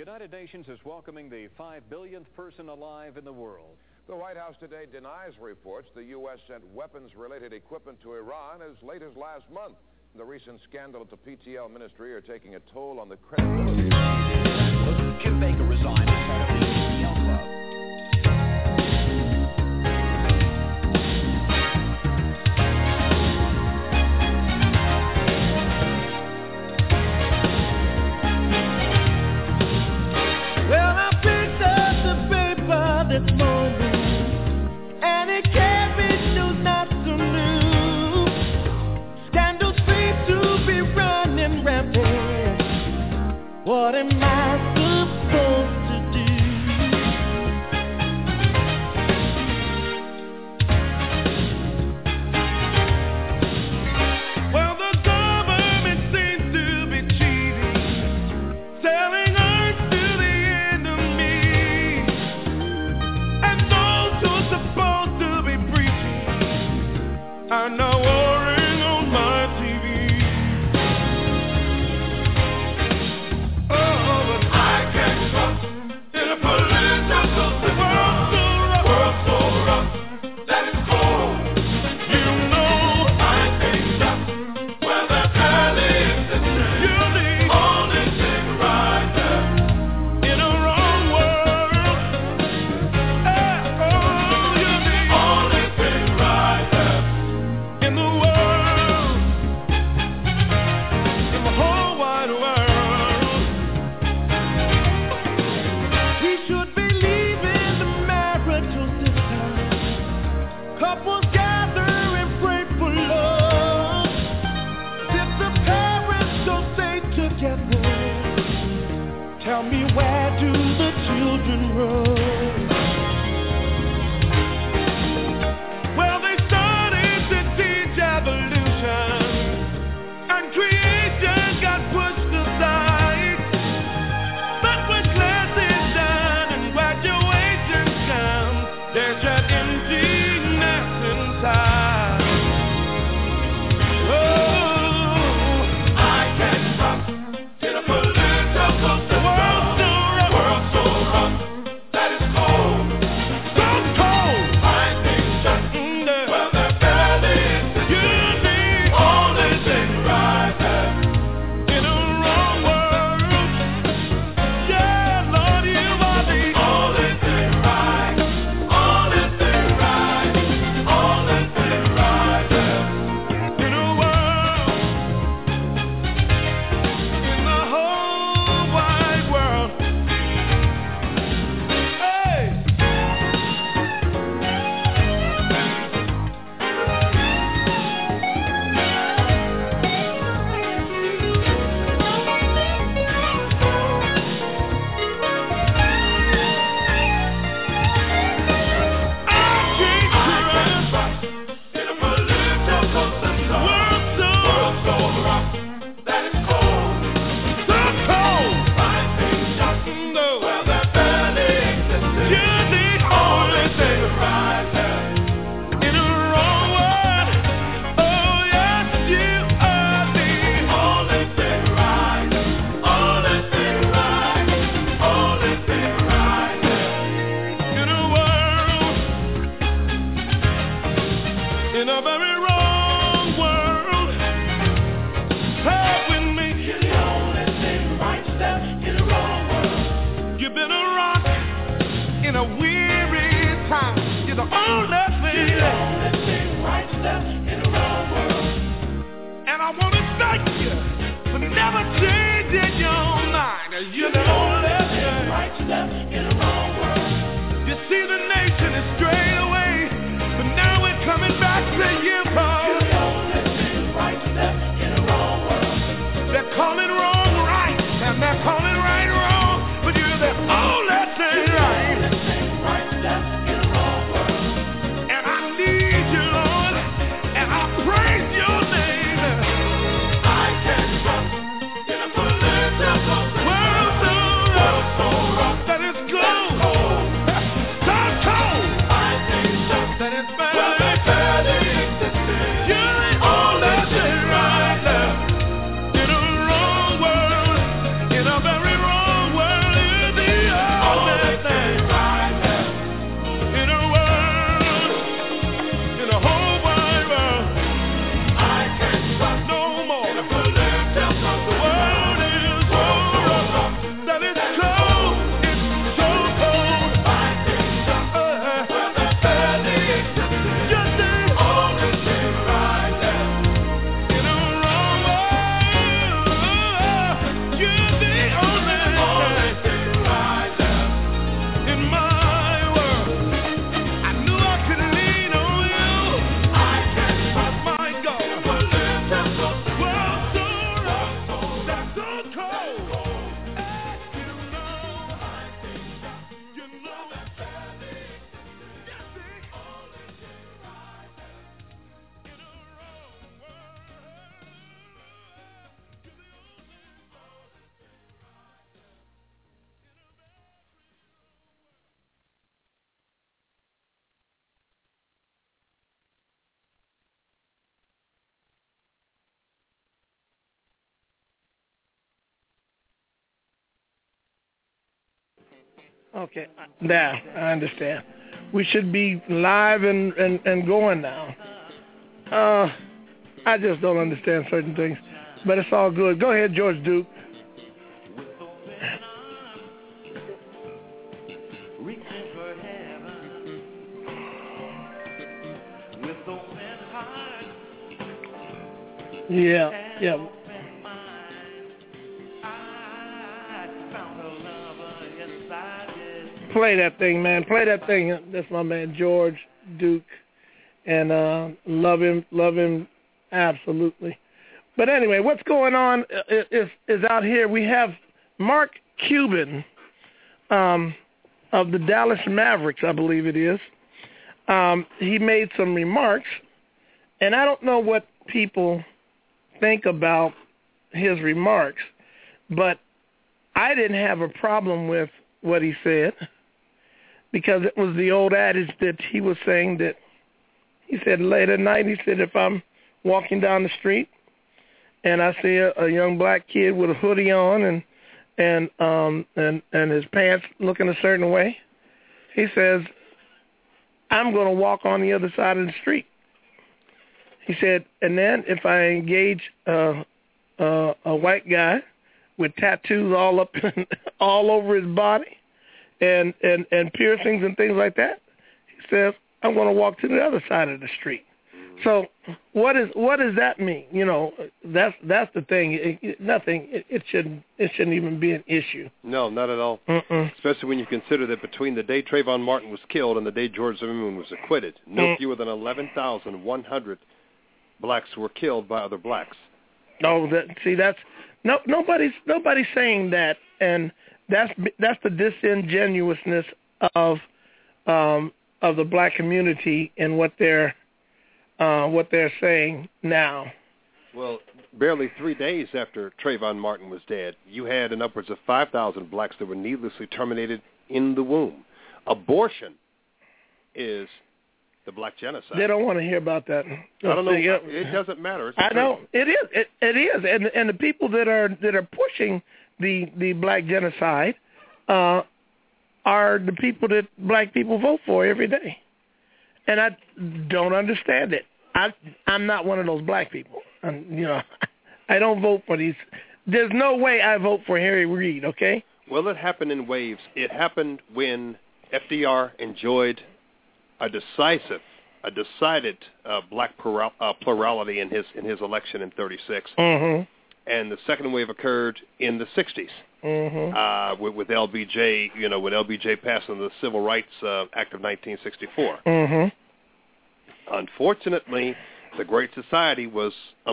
United Nations is welcoming the 5 billionth person alive in the world. The White House today denies reports the U.S. sent weapons-related equipment to Iran as late as last month. The recent scandal at the PTL ministry are taking a toll on the credibility of Jim Baker resigned as head of the PTL club. Well, I picked up the paper this morning, and it carried news not so new. Scandals seem to be running rampant. What am I supposed to do? Well, the government seems to be cheating, selling earth to the enemy, and those who are supposed to be preaching are now warring on my TV. Oh, but I can't trust in a political system. World so rough that it's cold. You know I can't trust where the valley is. You're the only thing right there in a wrong world. Oh, you're the only thing right there in the world, in the whole wide world. We should be leaving the marital system. Couples gather and pray for love. If the parents don't stay together, tell me, where do the children run? Well, they started to teach evolution, and creation got pushed aside. But when class is done and graduation comes, there's an emptiness inside. Oh, I can't trust in a political system. World so rough that it's cold. So cold. I think just where the valley is. You're the only thing right there in a wrong world. Yeah, Lord, you are the only thing right. Only thing right. Only thing right there in a world, in the whole wide world. Hey. In a very wrong world, hey, with me. You're the only thing right step in a wrong world. You've been a rock in a weary time. You're the only thing. You're the only thing right step in a wrong world. And I want to thank you for never changing your mind. You're the only thing right step in a wrong world. You see, the nation is strayed away, but now we're coming back to you, Paul. You're the only thing right step in a wrong world. They're calling wrong right, and they're calling right wrong, but you're the only thing right. You're the only thing right step in a wrong world. And I need you, Lord, and I praise your name. I can't trust in a political world so rough that it's good. Okay, now I understand. We should be live and going now. I just don't understand certain things, but it's all good. Go ahead, George Duke. Yeah. Play that thing, man. Play that thing. That's my man, George Duke. And love him absolutely. But anyway, what's going on is out here. We have Mark Cuban of the Dallas Mavericks, I believe it is. He made some remarks, and I don't know what people think about his remarks, but I didn't have a problem with what he said because it was the old adage that he was saying that he said late at night, he said, if I'm walking down the street and I see a young black kid with a hoodie on and his pants looking a certain way, he says, I'm going to walk on the other side of the street. He said, and then if I engage a white guy with tattoos all over his body and piercings and things like that, he says, I'm going to walk to the other side of the street. So what does that mean? You know, that's the thing. It shouldn't even be an issue. No, not at all. Especially when you consider that between the day Trayvon Martin was killed and the day George Zimmerman was acquitted, no fewer than 11,100 blacks were killed by other blacks. No, nobody's saying that, and that's the disingenuousness of the black community and what they're saying now. Well, barely 3 days after Trayvon Martin was dead, you had an upwards of 5,000 blacks that were needlessly terminated in the womb. Abortion is the black genocide. They don't want to hear about that. I don't know. It doesn't matter. I know it is. It is, and the people that are pushing the black genocide are the people that black people vote for every day, and I don't understand it. I'm not one of those black people. I don't vote for these. There's no way I vote for Harry Reid. Okay. Well, it happened in waves. It happened when FDR enjoyed a decided black plurality in his election in '36, and the second wave occurred in the '60s with LBJ. When LBJ passed on the Civil Rights Act of 1964. Unfortunately, the Great Society was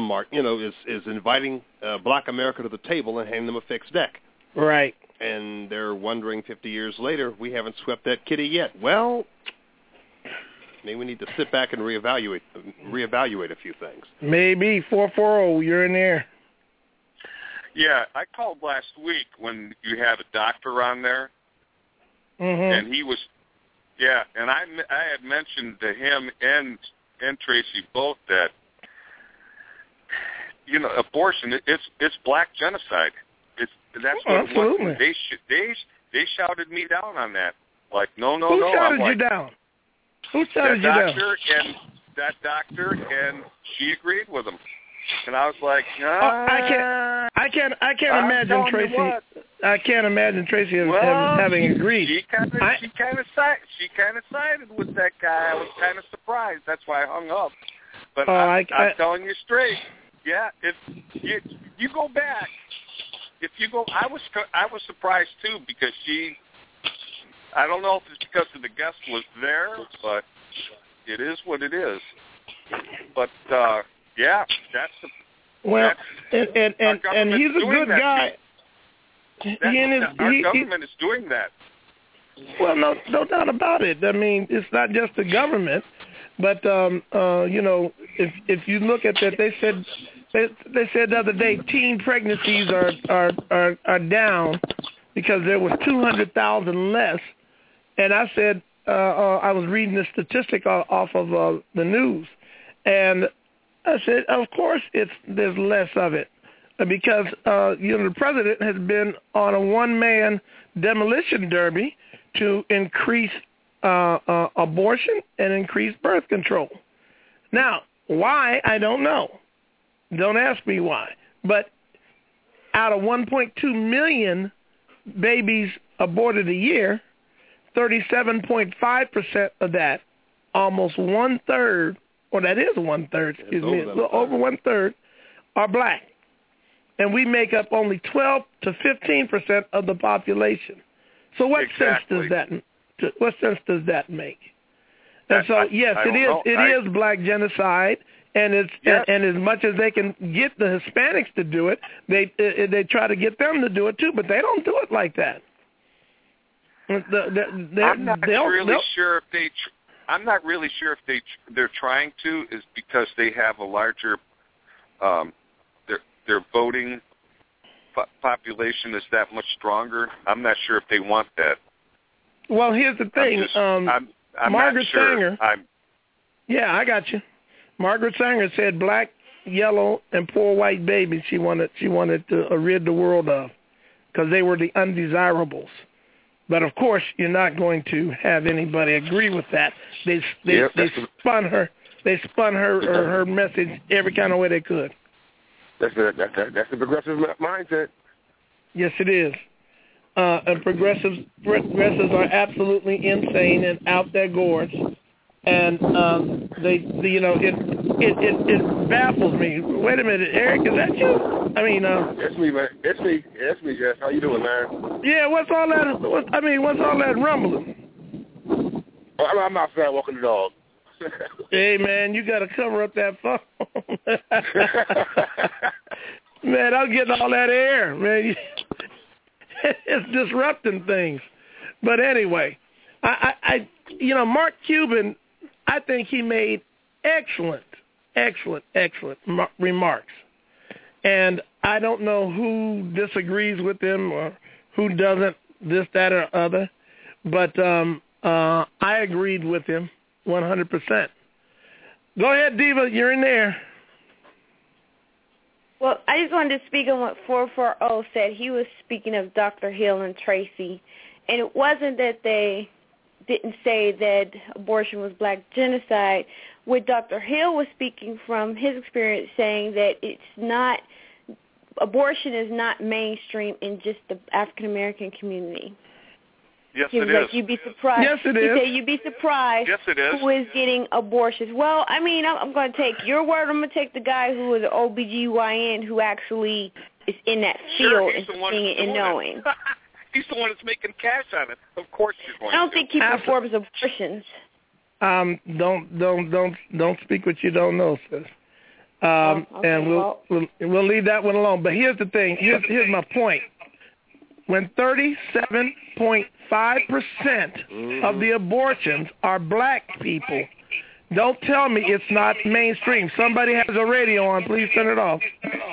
is inviting Black America to the table and handing them a fixed deck. Right. And they're wondering 50 years later, we haven't swept that kitty yet. Well, maybe we need to sit back and reevaluate a few things. Maybe. 440, you're in there. Yeah, I called last week when you had a doctor on there, and he was, and I had mentioned to him and Tracy both that, abortion, it's black genocide. That's what absolutely. It was. They shouted me down on that. Like, no. Who shouted you down? Who shouted you down? That doctor, and she agreed with him. And I was like, I can't imagine Tracy. I can't imagine Tracy having agreed. She kind of sided with that guy. I was kind of surprised. That's why I hung up. But I'm telling you straight. Yeah, if you go back, I was surprised too because I don't know if it's because of the guest was there, but it is what it is. But that's and he's a good guy. Our government is doing that. Well, no doubt about it. I mean, it's not just the government, but if you look at that, they said the other day teen pregnancies are down because there was 200,000 less, and I said I was reading the statistic off of the news, and I said, of course there's less of it because the president has been on a one-man demolition derby to increase abortion and increase birth control. Now, why, I don't know. Don't ask me why. But out of 1.2 million babies aborted a year, 37.5% of that, almost one-third, or that is one-third, excuse me, over one-third, are black. And we make up only 12 to 15% of the population. So what sense does that make? And so, yes, it is black genocide, and it's and as much as they can get the Hispanics to do it, they try to get them to do it too, but they don't do it like that. I'm not really sure if they're trying to, is because they have a larger their voting population is that much stronger. I'm not sure if they want that. Well, here's the thing. I'm Margaret not sure. Sanger. Yeah, I got you. Margaret Sanger said black, yellow, and poor white babies she wanted to rid the world of because they were the undesirables. But of course, you're not going to have anybody agree with that. They spun her message every kind of way they could. That's a progressive mindset. Yes, it is. And progressives are absolutely insane and out their gourds, and it baffles me. Wait a minute, Eric, is that you? I mean, it's me, man. It's me, Jess. How you doing, man? Yeah, what's all that rumbling? I'm outside walking the dog. Hey, man, you got to cover up that phone. Man, I'm getting all that air, man. It's disrupting things. But anyway, I Mark Cuban, I think he made excellent remarks. And I don't know who disagrees with him or who doesn't, this, that, or other. But I agreed with him 100%. Go ahead, Diva, you're in there. Well, I just wanted to speak on what 440 said. He was speaking of Dr. Hill and Tracy. And it wasn't that they didn't say that abortion was black genocide. What Dr. Hill was speaking from his experience, saying that abortion is not mainstream in just the African-American community. Yes, it is. You'd be surprised. Yes, it is. He said you'd be surprised who is getting abortions. Well, I mean, I'm going to take your word. I'm going to take the guy who is an OBGYN who actually is in that field and seeing it and knowing. He's the one that's making cash on it. Of course you're going to. I don't think he performs abortions. Don't speak what you don't know, sis. Okay, and we'll leave that one alone. But here's the thing. Here's my point. When 37.5% of the abortions are black people, don't tell me it's not mainstream. Somebody has a radio on. Please turn it off.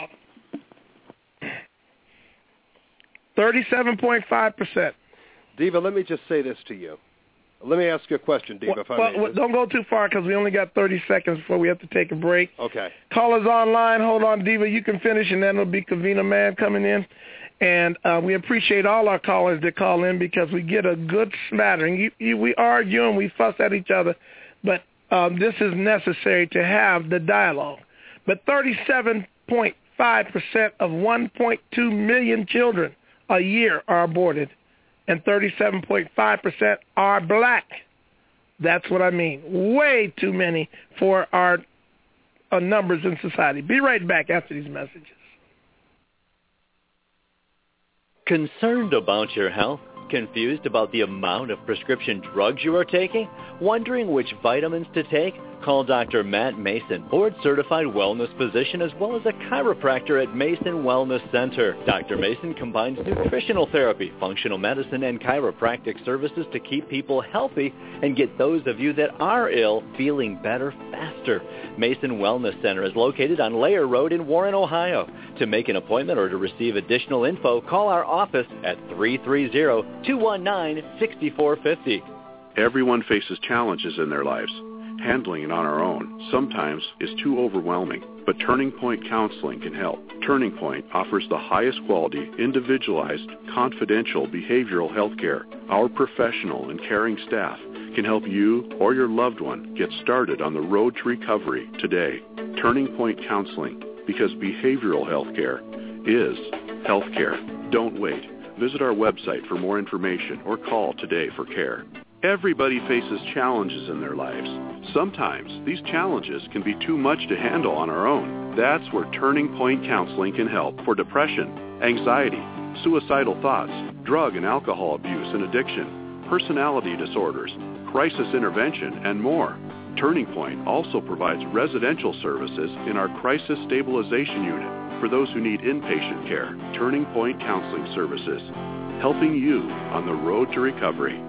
37.5%. Diva, let me just say this to you. Let me ask you a question, Diva. Don't go too far because we only got 30 seconds before we have to take a break. Okay. Callers online. Hold on, Diva. You can finish, and then it'll be Kavina Man coming in. And we appreciate all our callers that call in because we get a good smattering. We argue and we fuss at each other, but this is necessary to have the dialogue. But 37.5% of 1.2 million children a year are aborted, and 37.5% are black. That's what I mean. Way too many for our numbers in society. Be right back after these messages. Concerned about your health? Confused about the amount of prescription drugs you are taking? Wondering which vitamins to take? Call Dr. Matt Mason, board-certified wellness physician as well as a chiropractor at Mason Wellness Center. Dr. Mason combines nutritional therapy, functional medicine, and chiropractic services to keep people healthy and get those of you that are ill feeling better faster. Mason Wellness Center is located on Layer Road in Warren, Ohio. To make an appointment or to receive additional info, call our office at 330-219-6450. Everyone faces challenges in their lives. Handling it on our own sometimes is too overwhelming, but Turning Point Counseling can help. Turning Point offers the highest quality, individualized, confidential behavioral health care. Our professional and caring staff can help you or your loved one get started on the road to recovery today. Turning Point Counseling, because behavioral health care is health care. Don't wait. Visit our website for more information or call today for care. Everybody faces challenges in their lives. Sometimes these challenges can be too much to handle on our own. That's where Turning Point Counseling can help for depression, anxiety, suicidal thoughts, drug and alcohol abuse and addiction, personality disorders, crisis intervention, and more. Turning Point also provides residential services in our Crisis Stabilization Unit for those who need inpatient care. Turning Point Counseling Services, helping you on the road to recovery.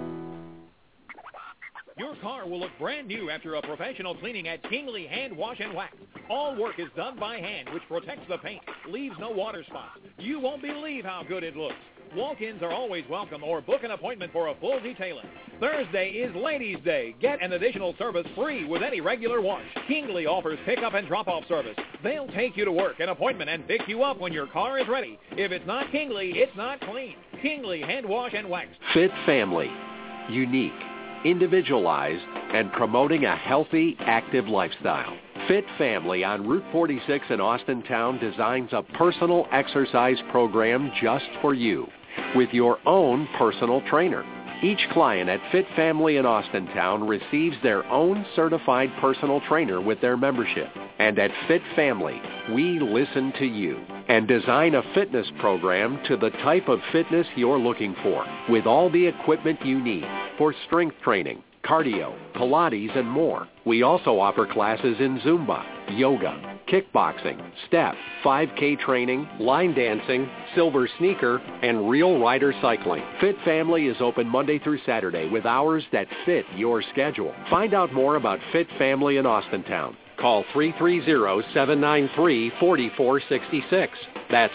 Your car will look brand new after a professional cleaning at Kingley Hand Wash and Wax. All work is done by hand, which protects the paint, leaves no water spots. You won't believe how good it looks. Walk-ins are always welcome, or book an appointment for a full detailing. Thursday is Ladies' Day. Get an additional service free with any regular wash. Kingley offers pickup and drop-off service. They'll take you to work, an appointment, and pick you up when your car is ready. If it's not Kingley, it's not clean. Kingley Hand Wash and Wax. Fit Family. Unique, individualized, and promoting a healthy, active lifestyle. Fit Family on Route 46 in Austintown designs a personal exercise program just for you with your own personal trainer. Each client at Fit Family in Austintown receives their own certified personal trainer with their membership. And at Fit Family, we listen to you and design a fitness program to the type of fitness you're looking for, with all the equipment you need for strength training, cardio, Pilates, and more. We also offer classes in Zumba, yoga, kickboxing, step, 5K training, line dancing, silver sneaker, and real rider cycling. Fit Family is open Monday through Saturday with hours that fit your schedule. Find out more about Fit Family in Austintown. Call 330-793-4466. That's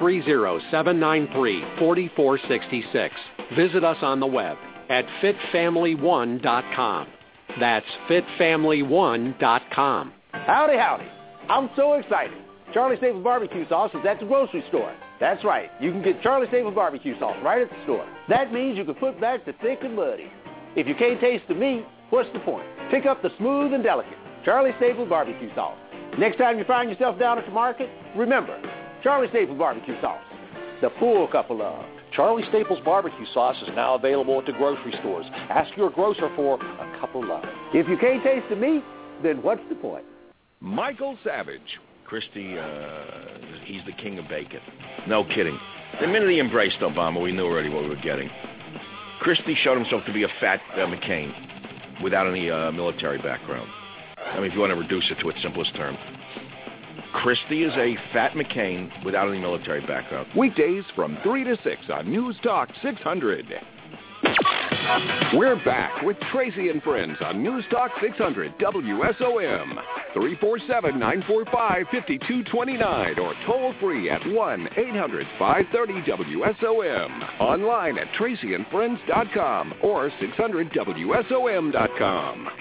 330-793-4466. Visit us on the web at fitfamily1.com. That's fitfamily1.com. Howdy, howdy. I'm so excited. Charlie Staples barbecue sauce is at the grocery store. That's right. You can get Charlie Staples barbecue sauce right at the store. That means you can put back the thick and muddy. If you can't taste the meat, what's the point? Pick up the smooth and delicate Charlie Staples barbecue sauce. Next time you find yourself down at the market, remember, Charlie Staples barbecue sauce. The full cup of love. Charlie Staples barbecue sauce is now available at the grocery stores. Ask your grocer for a cup of love. If you can't taste the meat, then what's the point? Michael Savage. Christie, he's the king of bacon. No kidding. The minute he embraced Obama, we knew already what we were getting. Christie showed himself to be a fat McCain without any military background. I mean, if you want to reduce it to its simplest term. Christie is a fat McCain without any military background. Weekdays from 3 to 6 on News Talk 600. We're back with Tracy and Friends on News Talk 600 WSOM. 347-945-5229 or toll free at 1-800-530-WSOM. Online at tracyandfriends.com or 600WSOM.com.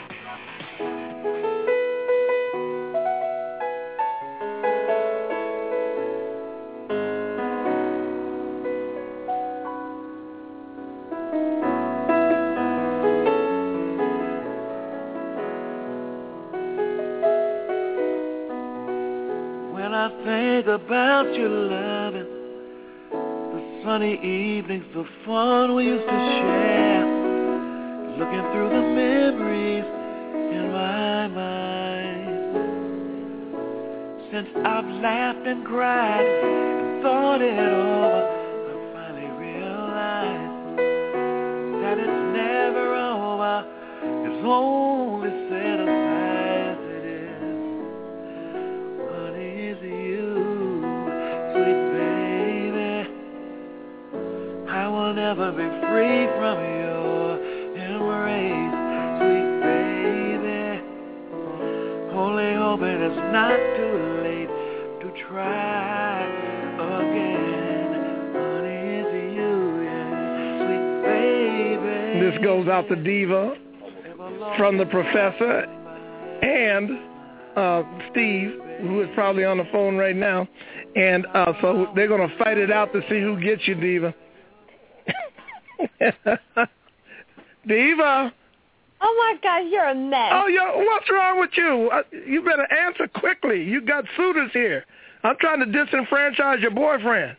About your loving, the sunny evenings, the fun we used to share, looking through the memories in my mind. Since I've laughed and cried and thought it over, I finally realized that it's never over. It's only set aside as it is. What is you? Never be free from your embrace, sweet baby. Only hoping it's not too late to try again. Honey, it's you, yeah, sweet baby. This goes out to Diva from the Professor and Steve, who is probably on the phone right now. And so they're going to fight it out to see who gets you, Diva. Diva. Oh, my gosh, you're a mess. Oh, what's wrong with you? You better answer quickly. You got suitors here. I'm trying to disenfranchise your boyfriend.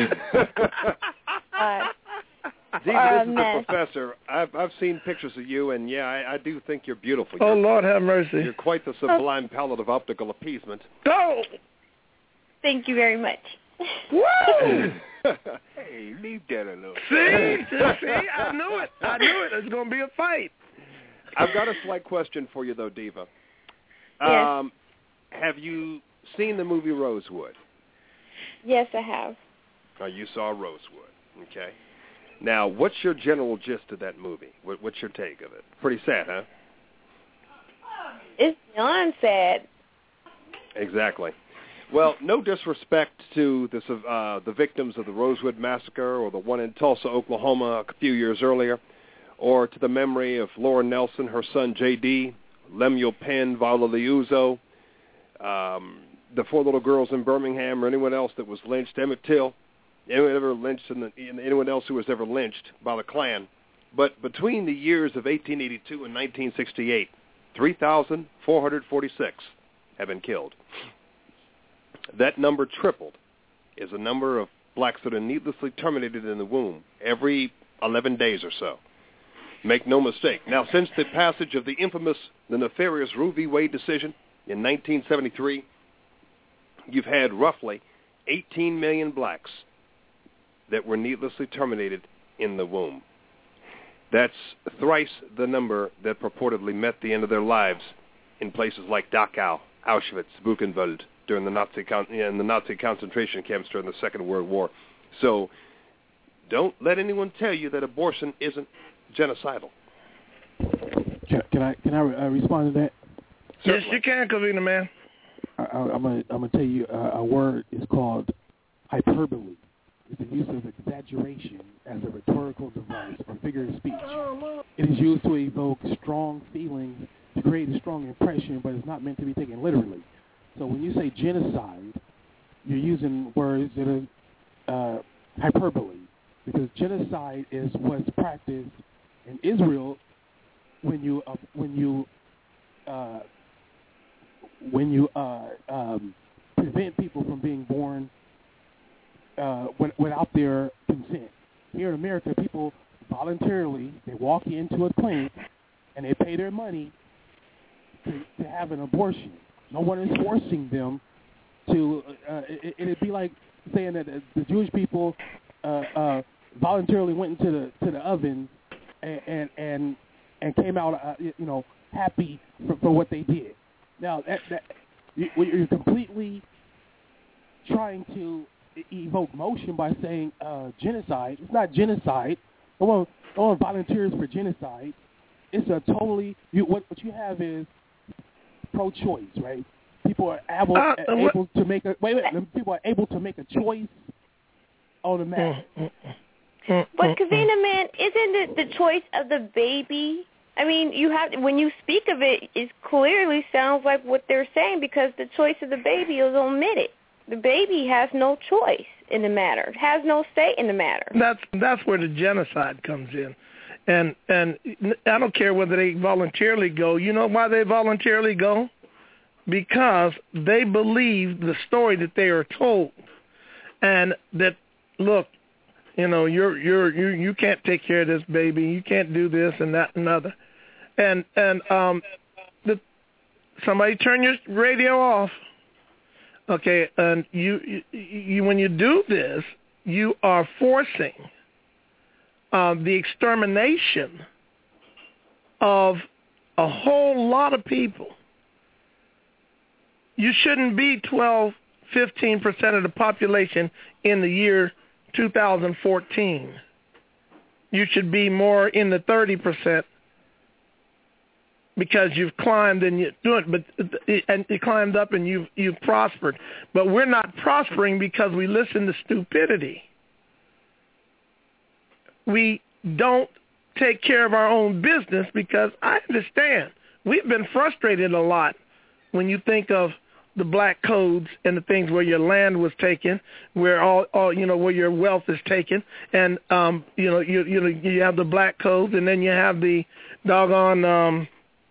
Diva, this is the professor. I've seen pictures of you, and yeah, I do think you're beautiful. Oh, Lord have mercy. You're quite the sublime palette of optical appeasement. Go! Thank you very much. Woo! Hey, leave that alone. See, I knew it. It's going to be a fight. I've got a slight question for you, though, Diva. Yes. Have you seen the movie Rosewood? Yes, I have. Oh, you saw Rosewood. Okay. Now, what's your general gist of that movie? What's your take of it? Pretty sad, huh? It's beyond sad. Exactly. Well, no disrespect to the victims of the Rosewood Massacre or the one in Tulsa, Oklahoma a few years earlier, or to the memory of Laura Nelson, her son J.D., Lemuel Penn, Viola Liuzzo, the 4 little girls in Birmingham, or anyone else that was lynched, Emmett Till, anyone else who was ever lynched by the Klan. But between the years of 1882 and 1968, 3,446 have been killed. That number tripled is the number of blacks that are needlessly terminated in the womb every 11 days or so. Make no mistake. Now, since the passage of the nefarious Roe v. Wade decision in 1973, you've had roughly 18 million blacks that were needlessly terminated in the womb. That's thrice the number that purportedly met the end of their lives in places like Dachau, Auschwitz, Buchenwald, during the Nazi concentration camps during the Second World War. So don't let anyone tell you that abortion isn't genocidal. Can I respond to that? Yes, you can, Kavina, man. I'm gonna tell you a word is called hyperbole. It's the use of exaggeration as a rhetorical device or figure of speech. It is used to evoke strong feelings, to create a strong impression, but it's not meant to be taken literally. So when you say genocide, you're using words that are hyperbole, because genocide is what's practiced in Israel when you prevent people from being born without their consent. Here in America, people voluntarily, they walk into a clinic and they pay their money to have an abortion. No one is forcing them to. It'd be like saying that the Jewish people voluntarily went into the oven and came out, happy for what they did. Now you're completely trying to evoke motion by saying genocide. It's not genocide. No one volunteers for genocide. It's a totally what you have is pro-choice, right? People are able to make a People are able to make a choice on the matter. But Kavina, man, isn't it the choice of the baby? I mean, when you speak of it, it clearly sounds like what they're saying, because the choice of the baby is omitted. The baby has no choice in the matter. Has no say in the matter. That's where the genocide comes in. And I don't care whether they voluntarily go. You know why they voluntarily go? Because they believe the story that they are told, and that, look, you can't take care of this baby. You can't do this and that and other. And somebody turn your radio off. Okay, and you when you do this, you are forcing the extermination of a whole lot of people. You shouldn't be 12, 15% of the population in the year 2014. You should be more in the 30%, because you've climbed and you climbed up and you've prospered. But we're not prospering because we listen to stupidity. We don't take care of our own business, because I understand we've been frustrated a lot when you think of the black codes and the things where your land was taken, where all where your wealth is taken, and you have the black codes, and then you have the doggone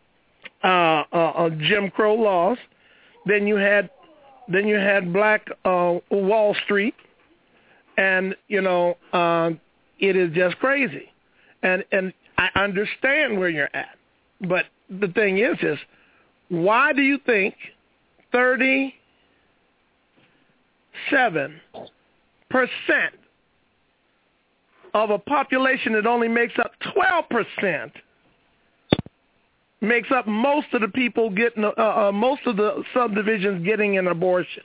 Jim Crow laws. Then you had black Wall Street, and it is just crazy, and I understand where you're at, but the thing is why do you think 37% of a population that only makes up 12% makes up most of the people getting, most of the subdivisions getting an abortion?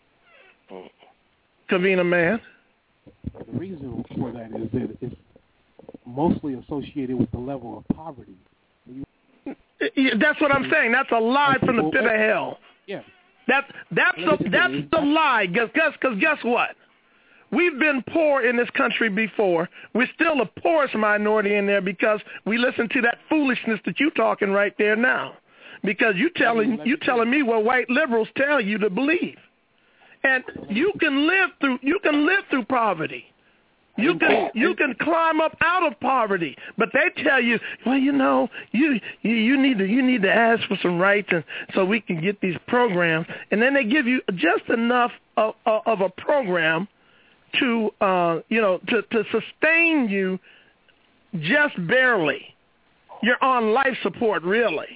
Kavina, man. The reason for that is that it's mostly associated with the level of poverty. That's what I'm saying. That's a lie from the pit of hell. Yeah. That's the lie. Because guess what? We've been poor in this country before. We're still the poorest minority in there because we listen to that foolishness that you're talking right there now. Because you telling me what white liberals tell you to believe, and you can live through poverty. You can climb up out of poverty, but they tell you, well, you need to ask for some rights, and so we can get these programs, and then they give you just enough of a program to to sustain you just barely. You're on life support, really.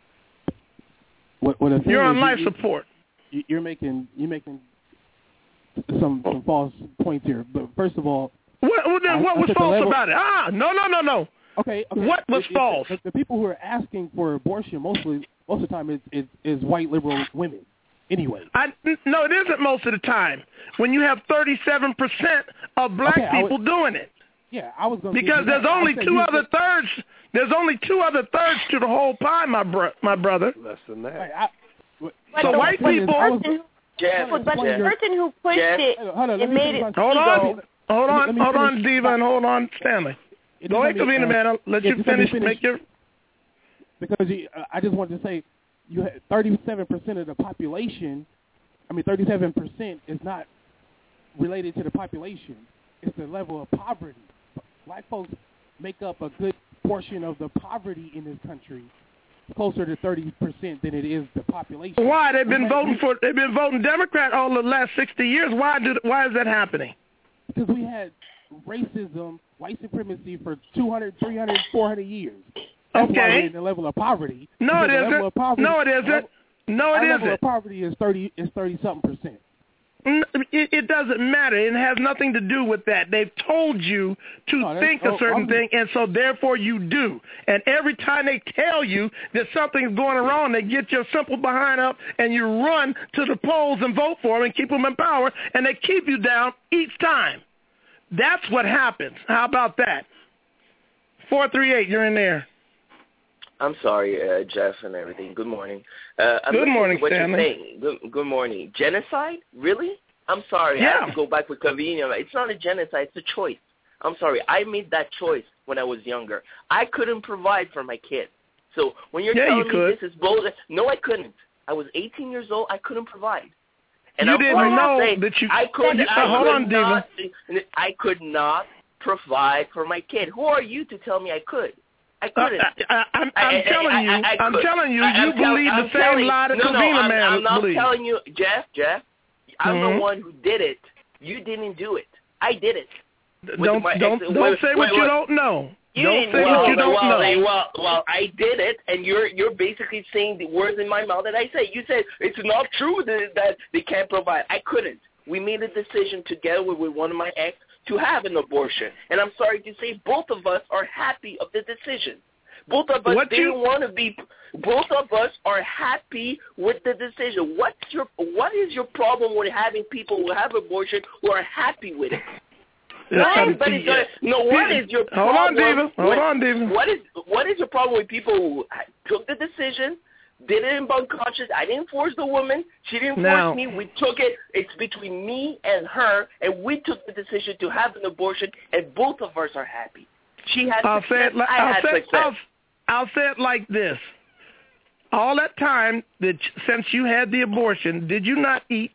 You're on life support. You're making some false points here, but first of all. What was false about it? No. Okay. What was false? The people who are asking for abortion most of the time is white liberal women. Anyway. No, it isn't most of the time. When you have 37% of black people doing it. Yeah, I was going to. Because there's only two other thirds. There's only two other thirds to the whole pie, my brother. Less than that. Right, so white people. But the person who pushed it made it. Hold on, Diva, and hold on, Stanley. Go ahead, Kavina, man. I'll let you finish. Because I just wanted to say, you had 37% of the population. 37% is not related to the population. It's the level of poverty. Black folks make up a good portion of the poverty in this country, closer to 30% than it is the population. Why? They've been voting Democrat all the last 60 years. Why is that happening? Because we had racism, white supremacy for 200, 300, 400 years. That's why we're in the level of poverty. No, it isn't. No, it isn't. Our level of poverty is 30-something%. It doesn't matter. It has nothing to do with that. They've told you to think a certain thing, and so therefore you do. And every time they tell you that something's going wrong, they get your simple behind up, and you run to the polls and vote for them and keep them in power, and they keep you down each time. That's what happens. How about that? 438, you're in there. I'm sorry, Jeff and everything. Good morning. Good morning, Stanley. Good morning. Genocide? Really? I'm sorry. Yeah. I have to go back with Kavina. It's not a genocide. It's a choice. I'm sorry. I made that choice when I was younger. I couldn't provide for my kids. So when you're telling me this is bold, no, I couldn't. I was 18 years old. I couldn't provide. And you didn't know that you. I could not provide for my kid. Who are you to tell me I could? I couldn't. I'm telling you, you believe the same lie that Kavina man I'm not believes. telling you, Jeff. I'm the one who did it. You didn't do it. I did it. Don't say what you don't know. Don't say what you don't know. Well, I did it, and you're basically saying the words in my mouth that I say. You said it's not true that they can't provide. I couldn't. We made a decision together with one of my ex to have an abortion. And I'm sorry to say both of us are happy of the decision. Both of us both of us are happy with the decision. What is your problem with having people who have abortion who are happy with it? What is your problem? Hold on, Diva. What is your problem with people who took the decision, did it in unconscious? I didn't force the woman. She didn't force me. We took it. It's between me and her, and we took the decision to have an abortion, and both of us are happy. She had success. I had success. I'll say it like this. all that time since you had the abortion, did you not eat?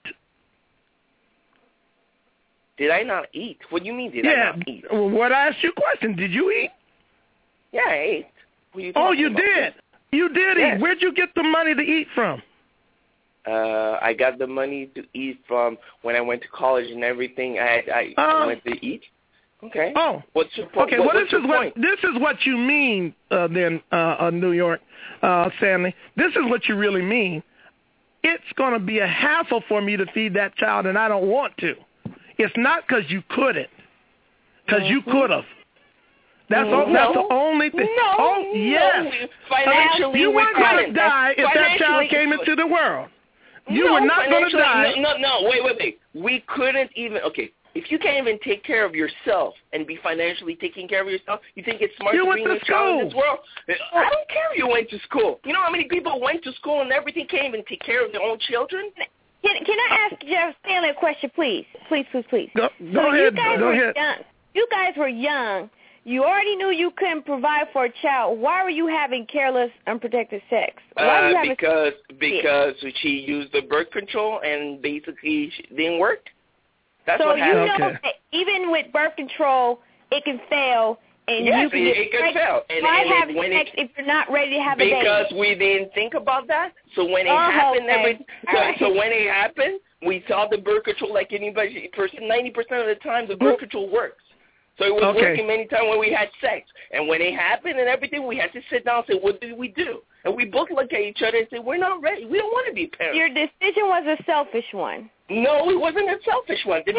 Did I not eat? What do you mean, did I not eat? What I asked you a question. Did you eat? Yeah, I ate. What are you you about? did. You did eat. Where'd you get the money to eat from? I got the money to eat from when I went to college and everything. I went to eat. Okay. Oh. What's your point? Okay. This is what you mean then, New York, Stanley. This is what you really mean. It's going to be a hassle for me to feed that child, and I don't want to. It's not because you couldn't, because you could have. That's the only thing. No. Oh, yes. No. Financially, you weren't going to die if that child came into the world. You were not going to die. No. Wait. We couldn't even. Okay. If you can't even take care of yourself and be financially taking care of yourself, you think it's smart to bring a child in this world? I don't care if you went to school. You know how many people went to school and everything can't even take care of their own children? Can I ask Jeff Stanley a question, please? Please. Go ahead. Go ahead. You guys were young. You already knew you couldn't provide for a child. Why were you having careless, unprotected sex? Because she used the birth control and basically it didn't work. That's so what happened. You know that even with birth control, it can fail. And yes, you can it can fail. Why have sex if you're not ready to have a baby? Because we didn't think about that. So when it happened, so when it happened, we saw the birth control like anybody. 90% of the time, the birth control works. So it was working many times when we had sex. And when it happened and everything, we had to sit down and say, what did we do? And we both looked at each other and said, we're not ready. We don't want to be parents. Your decision was a selfish one. No, it wasn't a selfish one. Wait,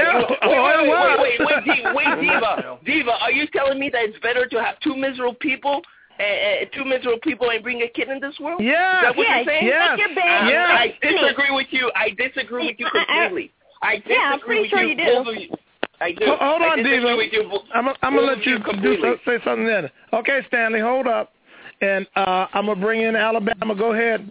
Diva, are you telling me that it's better to have two miserable people and bring a kid in this world? Yeah. Is that what you're saying? Yes. I disagree with you. I disagree with you completely. I'm pretty sure you do. I do. Hold on, Diva. I'm going to let you say something then. Okay, Stanley, hold up. And I'm going to bring in Alabama. Go ahead.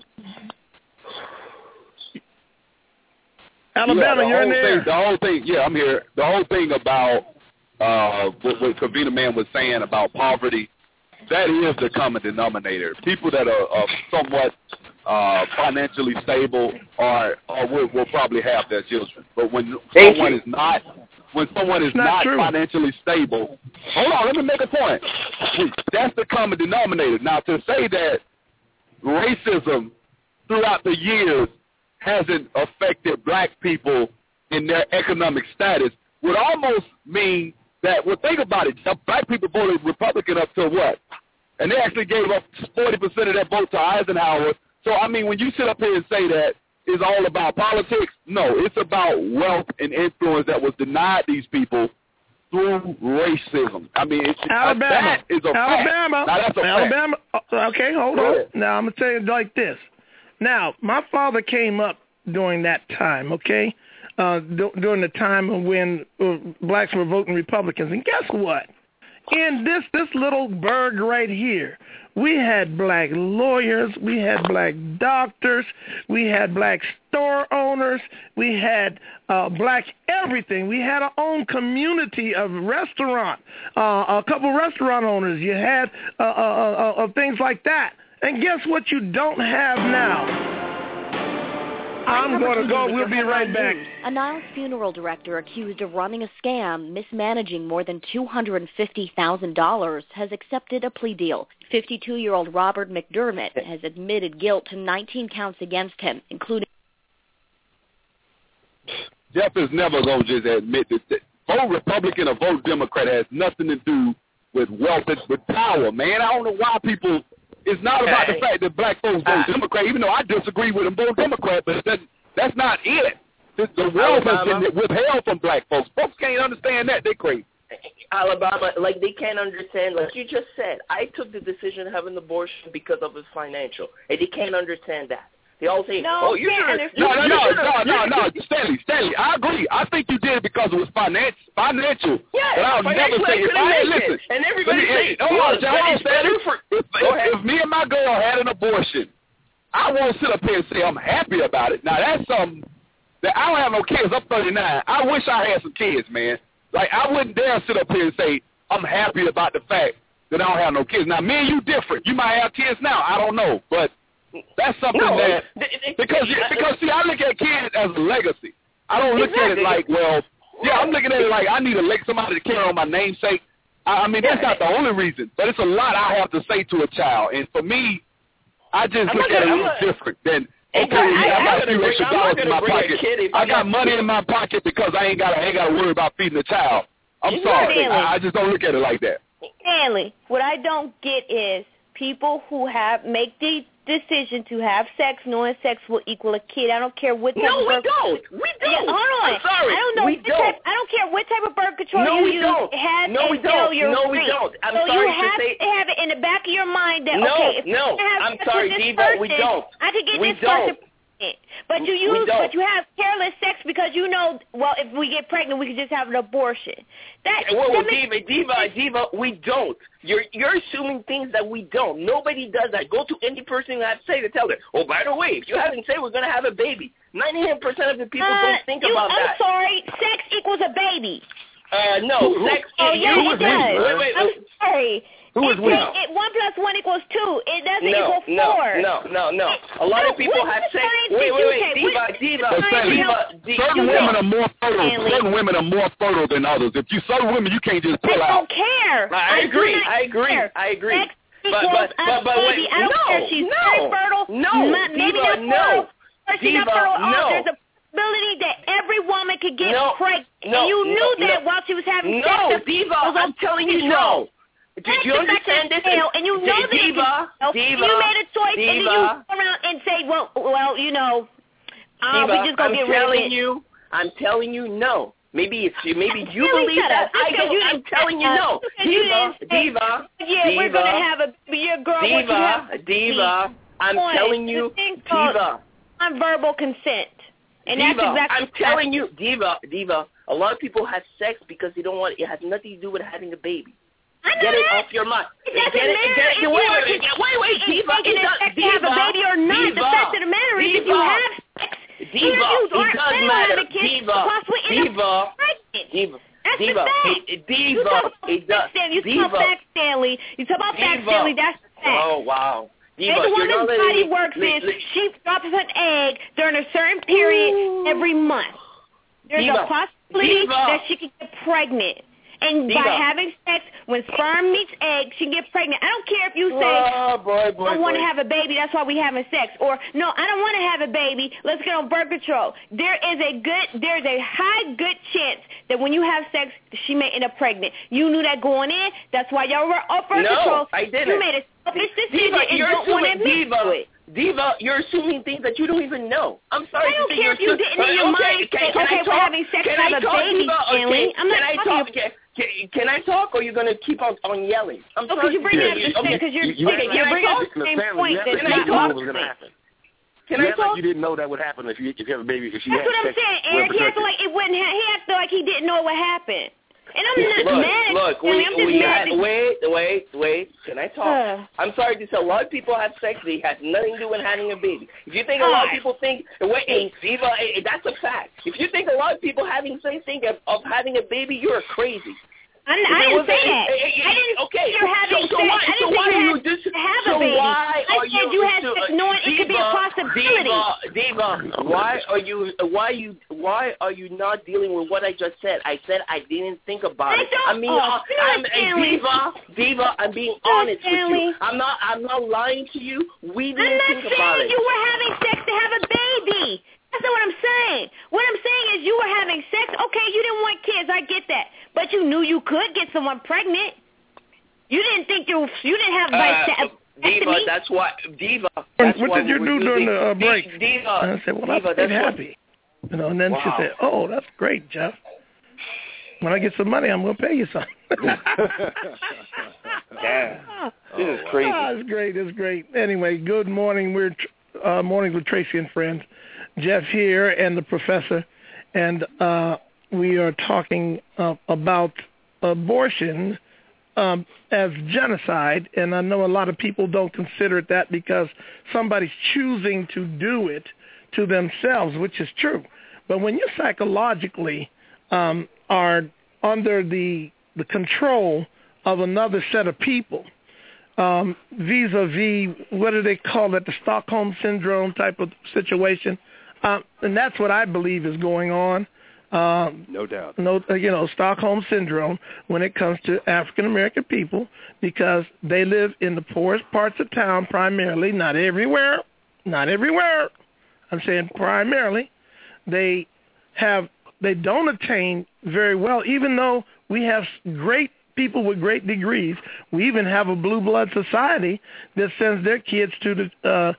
Alabama, you're in there. The whole thing, I'm here. The whole thing about what Kavita Man was saying about poverty, that is the common denominator. People that are somewhat financially stable will probably have their children. But when someone is not financially stable, hold on, let me make a point. That's the common denominator. Now, to say that racism throughout the years hasn't affected black people in their economic status would almost mean that, well, think about it. Black people voted Republican up to what? And they actually gave up 40% of their vote to Eisenhower. So, I mean, when you sit up here and say that it's all about politics, no, it's about wealth and influence that was denied these people through racism. I mean, Alabama. That is a fact. Now, that's a Alabama. Fact. Okay, hold on. Now, I'm going to tell you like this. Now, my father came up during that time, okay, during the time when blacks were voting Republicans. And guess what? In this little burg right here, we had black lawyers, we had black doctors, we had black store owners, we had black everything. We had our own community of restaurant, a couple restaurant owners. You had things like that. And guess what you don't have now? I'm going to go. We'll be right back. A Niles funeral director accused of running a scam, mismanaging more than $250,000, has accepted a plea deal. 52-year-old Robert McDermott has admitted guilt to 19 counts against him, including... Jeff is never going to just admit that vote Republican or vote Democrat has nothing to do with wealth, with power, man. I don't know why people... It's not about the fact that black folks vote Democrat, even though I disagree with them vote Democrat, but that's not it. The wealth has been withheld from black folks. Folks can't understand that. They're crazy. Alabama, like they can't understand, like you just said, I took the decision to have an abortion because of its financial, and they can't understand that. They all say, no, you should. No, Stanley, I agree. I think you did it because it was financial. Yeah, but I'll never say listen. And everybody say, if me and my girl had an abortion, I won't sit up here and say I'm happy about it. Now, that's something that I don't have no kids. I'm 39. I wish I had some kids, man. Like, I wouldn't dare sit up here and say I'm happy about the fact that I don't have no kids. Now, me and you different. You might have kids now. I don't know. But That's something that because see, I look at kids as a legacy. I don't look at it like, well, yeah, I'm looking at it like I need somebody to carry on my namesake. I mean, that's not the only reason, but it's a lot I have to say to a child. And for me, I just look at it a little different than, okay, I got a few extra dollars in my pocket. I got money in my pocket because I ain't got to worry about feeding a child. I'm sorry. I just don't look at it like that. Stanley, what I don't get is people who make the decision to have sex knowing sex will equal a kid. I don't care what type of birth control. We don't. Yeah, hold on. I'm sorry. I don't know. We don't. I don't care what type of birth control we you don't. have No, we don't. No, we don't. I'm so sorry you have to say. To have it in the back of your mind that, I'm sorry, Diva, we don't. I could get we this don't. person But you have careless sex because you know, well, if we get pregnant, we can just have an abortion. Diva, we don't. You're assuming things that we don't. Nobody does that. Go to any person who has sex to tell them, oh, by the way, if you haven't sex, we're going to have a baby. 99% of the people don't think about that. I'm sorry. Sex equals a baby. No. Sex it does. Wait. I'm sorry. Who is we? 1 + 1 = 2. It doesn't equal 4. No. A lot of people have sex. Wait. Diva. Certain women are more fertile. Certain women are more fertile than others. Certain women you can't just pull out. I don't care. I agree. Sex equals a baby. I don't care if she's very fertile. Maybe not fertile. Or she's not fertile. There's a possibility that every woman could get pregnant. And you knew that while she was having sex. No, Diva, I'm telling you no. Did you understand this? And you know Diva, you made a choice, and then you go around and say, well, you know, we just gonna get rid of it. I'm telling you, no. Maybe you believe that. I'm telling you, no. Diva. Yeah, we're gonna have your girl. Diva. I'm telling you, Diva. Non-verbal consent, and Diva, that's exactly. I'm telling you, Diva. A lot of people have sex because they don't want. It has nothing to do with having a baby. Get it off your mind. Wait, Diva. Have a baby or not? The fact of the matter is, if you have sex, Diva, it does matter. Diva. It does. You talk about Stanley. That's the fact. Oh wow. Diva, the woman's body works is she drops an egg during a certain period every month. There's a possibility that she could get pregnant. And by having sex, when sperm meets egg, she can get pregnant. I don't care if you say, I want to have a baby, that's why we having sex. Or, no, I don't want to have a baby, let's get on birth control. There's a high good chance that when you have sex, she may end up pregnant. You knew that going in. That's why y'all were off birth control. I didn't. You made a selfish decision and don't want to admit to it. Diva, you're assuming things that you don't even know. I'm sorry. I don't care if you didn't in your mind say, we're having sex to have a baby, Stanley. I'm not talking. Can I talk, or are you going to keep on yelling? I'm sorry. Because you're bringing up because you're bringing up the same point that's not going to happen. Can I talk? Like you didn't know that would happen if you have a baby. If she that's what I'm saying, Eric. He acted like it wouldn't. He acted like he didn't know what happened. And I'm not mad. Look, wait. Can I talk? I'm sorry to say, a lot of people have sex. They have nothing to do with having a baby. If you think a lot of people think, Diva, that's a fact. If you think a lot of people having sex think of having a baby, you're crazy. I didn't say that. I didn't say you're having sex. I didn't say you have a baby. I said you had sex knowing it could be a possibility. Diva, why are you not dealing with what I just said? I said I didn't think about it. Diva, I'm being honest with you. I'm not lying to you. We didn't think about it. I'm not saying you were having sex to have a baby. That's not what I'm saying. What I'm saying is you were having sex. Okay, you didn't want kids. I get that. But you knew you could get someone pregnant. You didn't think you didn't have right Diva, that's why. Diva. What did you do during the break? Diva. And I said, well, I'm happy. And then she said, oh, that's great, Jeff. When I get some money, I'm going to pay you something. Yeah. This is crazy. It's great. Anyway, good morning. We're Mornings with Tracy and Friends. Jeff here and the professor, and we are talking about abortion as genocide, and I know a lot of people don't consider it that because somebody's choosing to do it to themselves, which is true. But when you psychologically are under the control of another set of people, vis-a-vis, what do they call it, the Stockholm Syndrome type of situation. And that's what I believe is going on. No doubt. Stockholm Syndrome when it comes to African-American people, because they live in the poorest parts of town primarily, not everywhere. I'm saying primarily. They don't attain very well, even though we have great people with great degrees. We even have a blue blood society that sends their kids to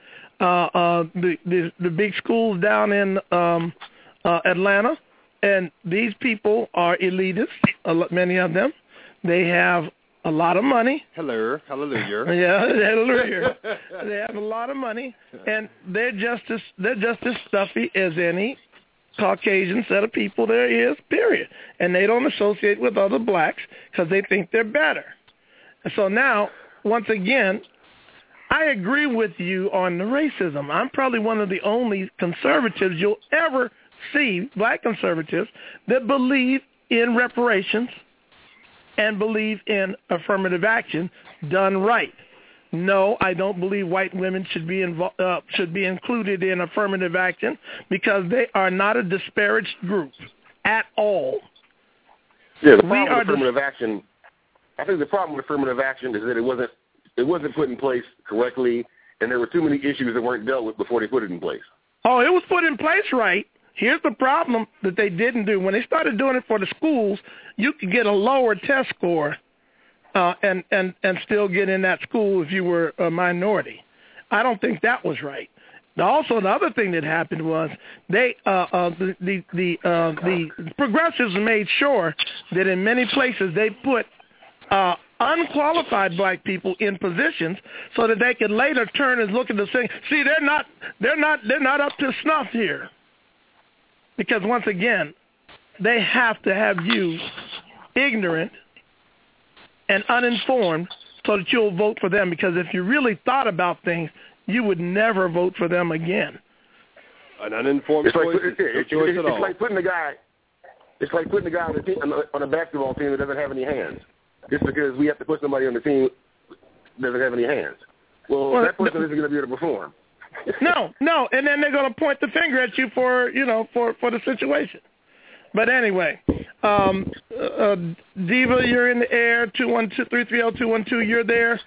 the big schools down in Atlanta. And these people are elitists, many of them. They have a lot of money. Hallelujah. Yeah, hallelujah. They have a lot of money, and they're just as stuffy as any Caucasian set of people there is, period. And they don't associate with other blacks because they think they're better. And so now, once again, I agree with you on the racism. I'm probably one of the only conservatives you'll ever see, black conservatives, that believe in reparations and believe in affirmative action done right. No, I don't believe white women should be included in affirmative action because they are not a disparaged group at all. Yeah, the problem with affirmative action, I think the problem with affirmative action is that it wasn't put in place correctly, and there were too many issues that weren't dealt with before they put it in place. Oh, it was put in place right. Here's the problem that they didn't do. When they started doing it for the schools, you could get a lower test score and still get in that school if you were a minority. I don't think that was right. Also, the other thing that happened was the progressives made sure that in many places they put unqualified black people in positions so that they could later turn and look at the thing. See, they're not up to snuff here. Because once again, they have to have you ignorant and uninformed so that you'll vote for them. Because if you really thought about things, you would never vote for them again. An uninformed choice at all. It's like putting a guy on the team, on a basketball team that doesn't have any hands. Just because we have to put somebody on the team that doesn't have any hands. Well that person isn't going to be able to perform. No, and then they're going to point the finger at you for the situation. But anyway, Diva, you're in the air, 212-330-212, you're there.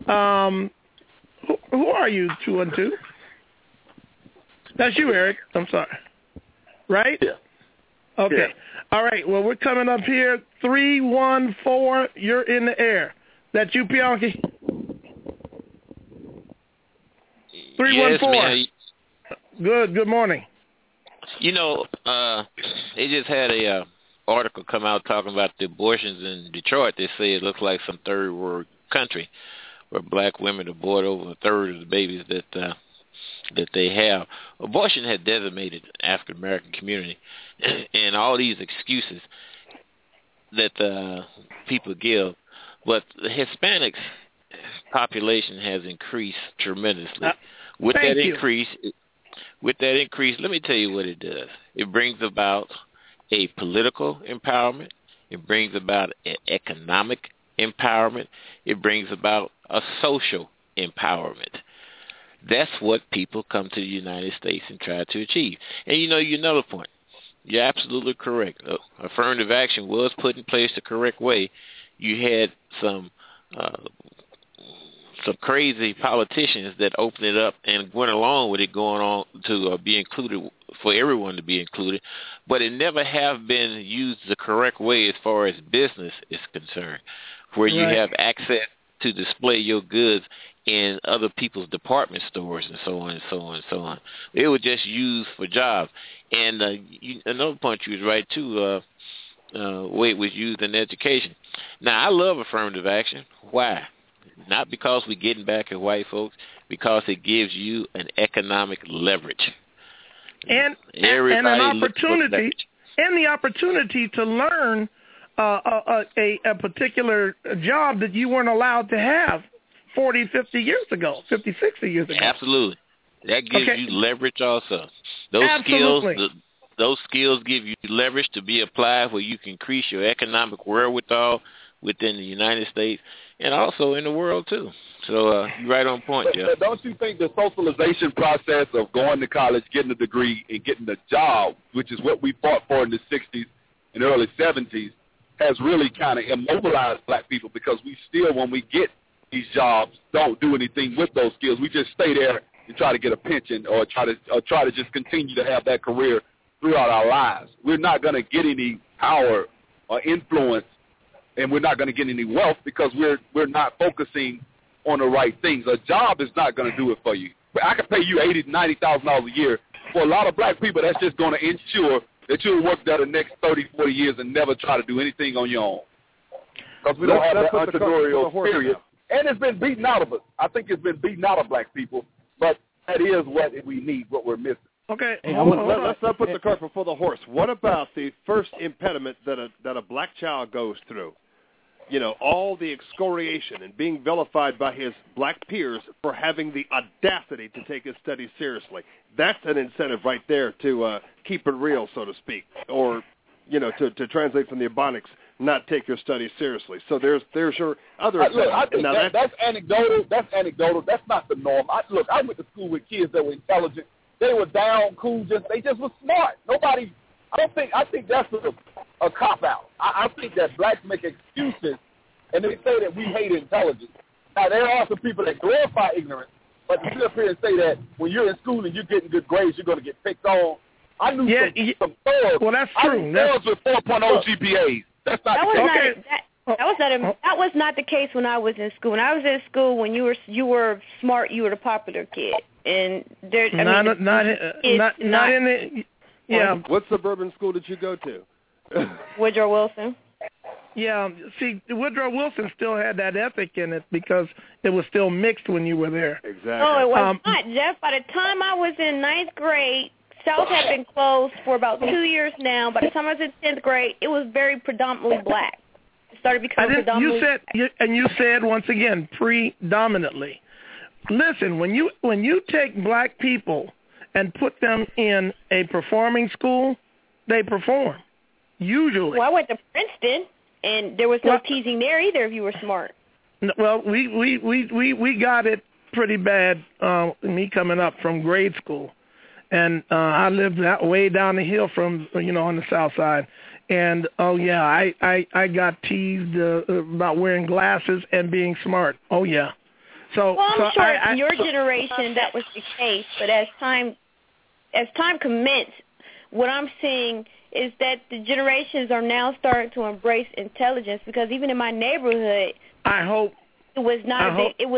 Who are you, 212? That's you, Eric. I'm sorry. Right? Yeah. Okay. Yeah. All right, well, we're coming up here, 314, you're in the air. That you, Bianchi? 314. Yes, man. Good morning. They just had a article come out talking about the abortions in Detroit. They say it looks like some third world country where black women abort over a third of the babies that they have. Abortion had decimated the African American community, and all these excuses that people give, but the Hispanics population has increased tremendously. With that increase, let me tell you what it does. It brings about a political empowerment. It brings about an economic empowerment. It brings about a social empowerment. That's what people come to the United States and try to achieve. And another point. You're absolutely correct. Affirmative action was put in place the correct way. You had some crazy politicians that opened it up and went along with it going on to be included, for everyone to be included, but it never have been used the correct way as far as business is concerned, where you have access to display your goods in other people's department stores and so on and so on and so on. It was just used for jobs. And another point you was right too, way it was used in education. Now, I love affirmative action. Why? Not because we're getting back at white folks, because it gives you an economic leverage. And an opportunity, and the opportunity to learn a particular job that you weren't allowed to have 40, 50 years ago, 50, 60 years ago. Absolutely. That gives you leverage also. Those skills give you leverage to be applied where you can increase your economic wherewithal, within the United States and also in the world too. So you're right on point, Jeff. But don't you think the socialization process of going to college, getting a degree, and getting a job, which is what we fought for in the 60s and early 70s, has really kind of immobilized black people, because we still, when we get these jobs, don't do anything with those skills. We just stay there and try to get a pension or try to just continue to have that career throughout our lives. We're not going to get any power or influence, and we're not going to get any wealth because we're not focusing on the right things. A job is not going to do it for you. But I can pay you $80,000 to $90,000 a year. For a lot of black people, that's just going to ensure that you'll work there the next 30, 40 years and never try to do anything on your own. Because we don't have that entrepreneurial period. And it's been beaten out of us. I think it's been beaten out of black people, but that is what we need, what we're missing. Okay, let's not put the cart before the horse. What about the first impediment that a black child goes through? You know, all the excoriation and being vilified by his black peers for having the audacity to take his studies seriously. That's an incentive right there to keep it real, so to speak, or, you know, to translate from the Ebonics, not take your studies seriously. So there's your other. Look, I think that's anecdotal. That's anecdotal. That's not the norm. I went to school with kids that were intelligent. They were down, cool. They just were smart. Nobody. I think that's a cop out. I think that blacks make excuses, and they say that we hate intelligence. Now there are some people that glorify ignorance, but to sit up here and say that when you're in school and you're getting good grades, you're going to get picked on. I knew some thugs. Well, that's true. I knew thugs with 4.0 GPAs. That's not the case. That was not the case when I was in school. When I was in school, when you were smart, you were the popular kid, and not in the. Yeah. What suburban school did you go to? Woodrow Wilson. Yeah. See, Woodrow Wilson still had that ethic in it because it was still mixed when you were there. Exactly. No, it was not, Jeff. By the time I was in 9th grade, South had been closed for about 2 years now. By the time I was in 10th grade, it was very predominantly black. It started becoming predominantly You said, once again, predominantly. Listen, when you take black people and put them in a performing school, they perform, usually. Well, I went to Princeton, and there was no teasing there either if you were smart. Well, we got it pretty bad, me coming up from grade school. And I lived way down the hill from, on the south side. And, I got teased about wearing glasses and being smart. Oh, yeah. So, I'm sure in your generation that was the case. But as time commenced, what I'm seeing is that the generations are now starting to embrace intelligence, because even in my neighborhood, I hope it was not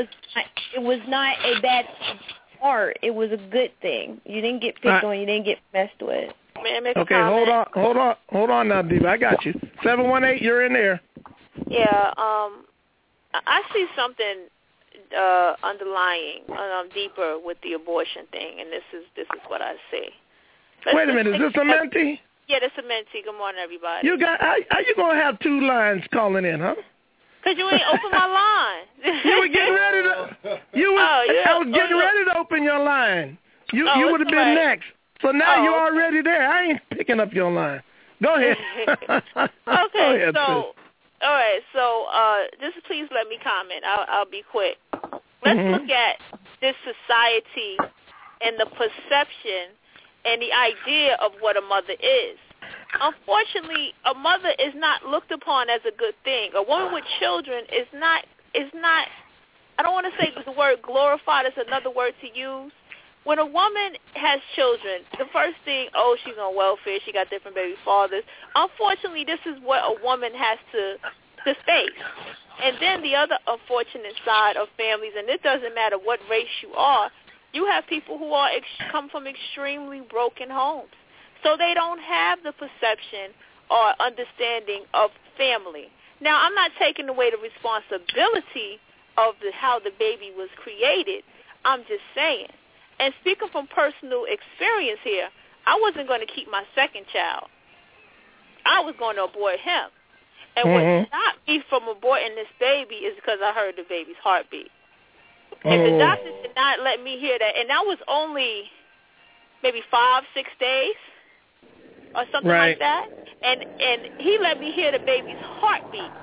a bad art. It was a good thing. You didn't get picked on. You didn't get messed with. Okay, hold on now, Diva. I got you. 718, you're in there. Yeah, I see something underlying, deeper with the abortion thing, and this is what I see. Wait a minute, is this a Menti? Yeah, this is a Menti. Good morning, everybody. How you gonna have two lines calling in, huh? Because you ain't open my line. You were getting ready to. I was getting ready to open your line. You would have been next. So now you're already there. I ain't picking up your line. Go ahead. Okay, all right. So just please let me comment. I'll be quick. Let's look at this society and the perception and the idea of what a mother is. Unfortunately, a mother is not looked upon as a good thing. A woman with children is not, I don't want to say the word glorified is another word to use. When a woman has children, the first thing, she's on welfare, she got different baby fathers. Unfortunately, this is what a woman has to face. And then the other unfortunate side of families, and it doesn't matter what race you are, you have people who come from extremely broken homes. So they don't have the perception or understanding of family. Now, I'm not taking away the responsibility of how the baby was created. I'm just saying. And speaking from personal experience here, I wasn't going to keep my second child. I was going to abort him. And what stopped me from aborting this baby is because I heard the baby's heartbeat. And the doctor did not let me hear that. And that was only maybe 5-6 days or something like that. And he let me hear the baby's heartbeat.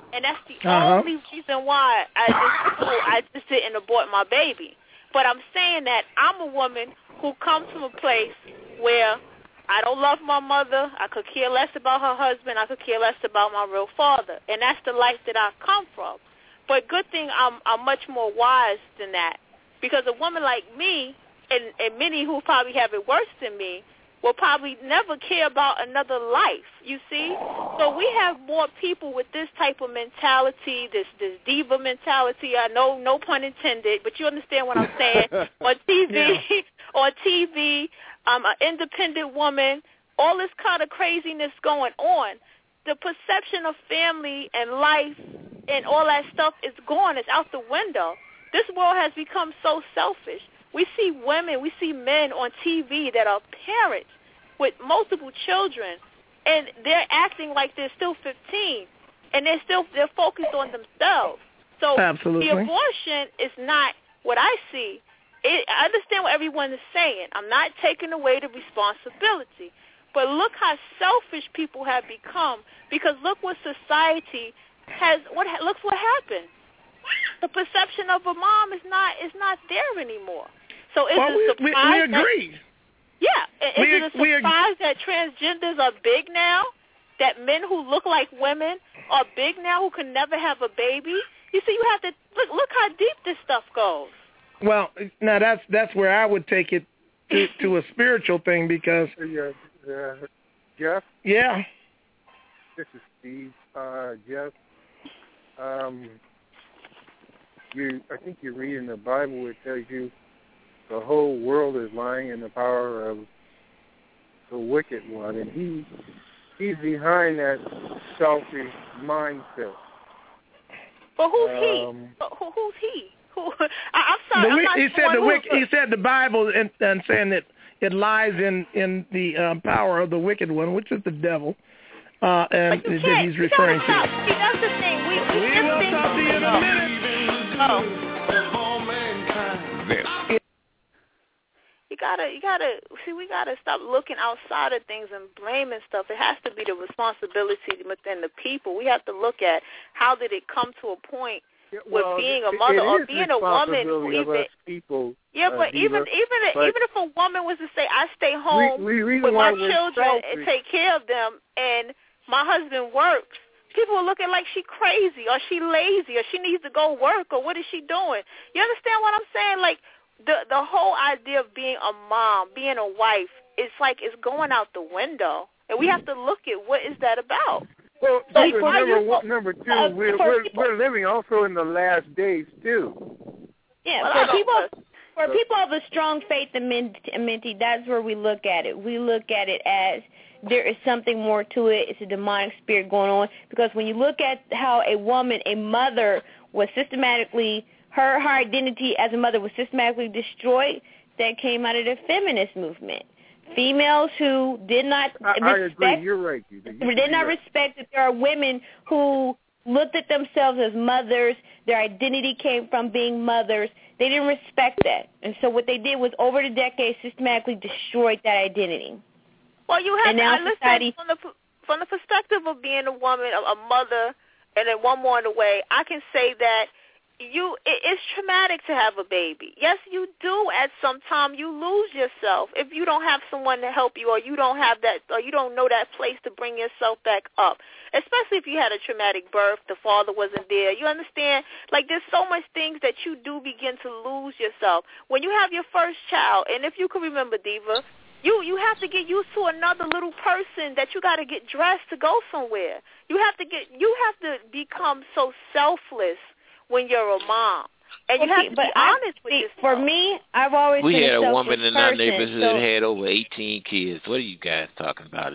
And that's the only reason why I just didn't abort my baby. But I'm saying that I'm a woman who comes from a place where I don't love my mother. I could care less about her husband. I could care less about my real father. And that's the life that I come from. But good thing I'm much more wise than that. Because a woman like me, and many who probably have it worse than me, will probably never care about another life, you see? So we have more people with this type of mentality, this diva mentality. I know, no pun intended, but you understand what I'm saying. On TV, an independent woman, all this kind of craziness going on. The perception of family and life and all that stuff is gone. It's out the window. This world has become so selfish. We see women, we see men on TV that are parents with multiple children, and they're acting like they're still 15, and they're focused on themselves. So Absolutely. The abortion is not what I see. I understand what everyone is saying. I'm not taking away the responsibility, but look how selfish people have become. Because look what society has. Look what happened. The perception of a mom is not there anymore. So is it a surprise? We agree. Is it a surprise that transgenders are big now? That men who look like women are big now, who can never have a baby? You see, you have to look how deep this stuff goes. Well, now that's where I would take it to a spiritual thing, because Jeff? Yeah. This is Steve. Jeff, I think you read in the Bible, it tells you the whole world is lying in the power of the wicked one, and he's behind that selfish mindset. But who's he? Who's he? I'm sorry. He said the Bible and saying that it lies in the power of the wicked one, which is the devil, and that he's referring to. See, that's the thing. We will talk to you in a minute. You gotta see. We gotta stop looking outside of things and blaming stuff. It has to be the responsibility within the people. We have to look at how did it come to a point with being a mother or being a woman who even people. Yeah, but even if a woman was to say, I stay home with my children and take care of them, and my husband works, people are looking like she crazy or she lazy or she needs to go work or what is she doing? You understand what I'm saying? Like the whole idea of being a mom, being a wife, it's like it's going out the window, and we have to look at what is that about. Well, number two, we're living also in the last days too. Yeah, for people of a strong faith and mentality, that's where we look at it. We look at it as there is something more to it. It's a demonic spirit going on. Because when you look at how a mother was systematically, her identity as a mother was systematically destroyed, that came out of the feminist movement. Females who did not respect, you're right. Did not respect that there are women who looked at themselves as mothers. Their identity came from being mothers. They didn't respect that. And so what they did was, over the decades, systematically destroyed that identity. Well, you have to listen from the perspective of being a woman, a mother, and then one more in the way, I can say that it's traumatic to have a baby. Yes, you do. At some time, you lose yourself if you don't have someone to help you, or you don't have that, or you don't know that place to bring yourself back up. Especially if you had a traumatic birth, the father wasn't there. You understand? Like, there's so much things that you do begin to lose yourself when you have your first child. And if you can remember, Diva, you have to get used to another little person that you got to get dressed to go somewhere. You have to become so selfless when you're a mom. And you have to be honest with yourself. For me, I've always been a selfish person. We had a woman in our neighborhood that had over 18 kids. What are you guys talking about?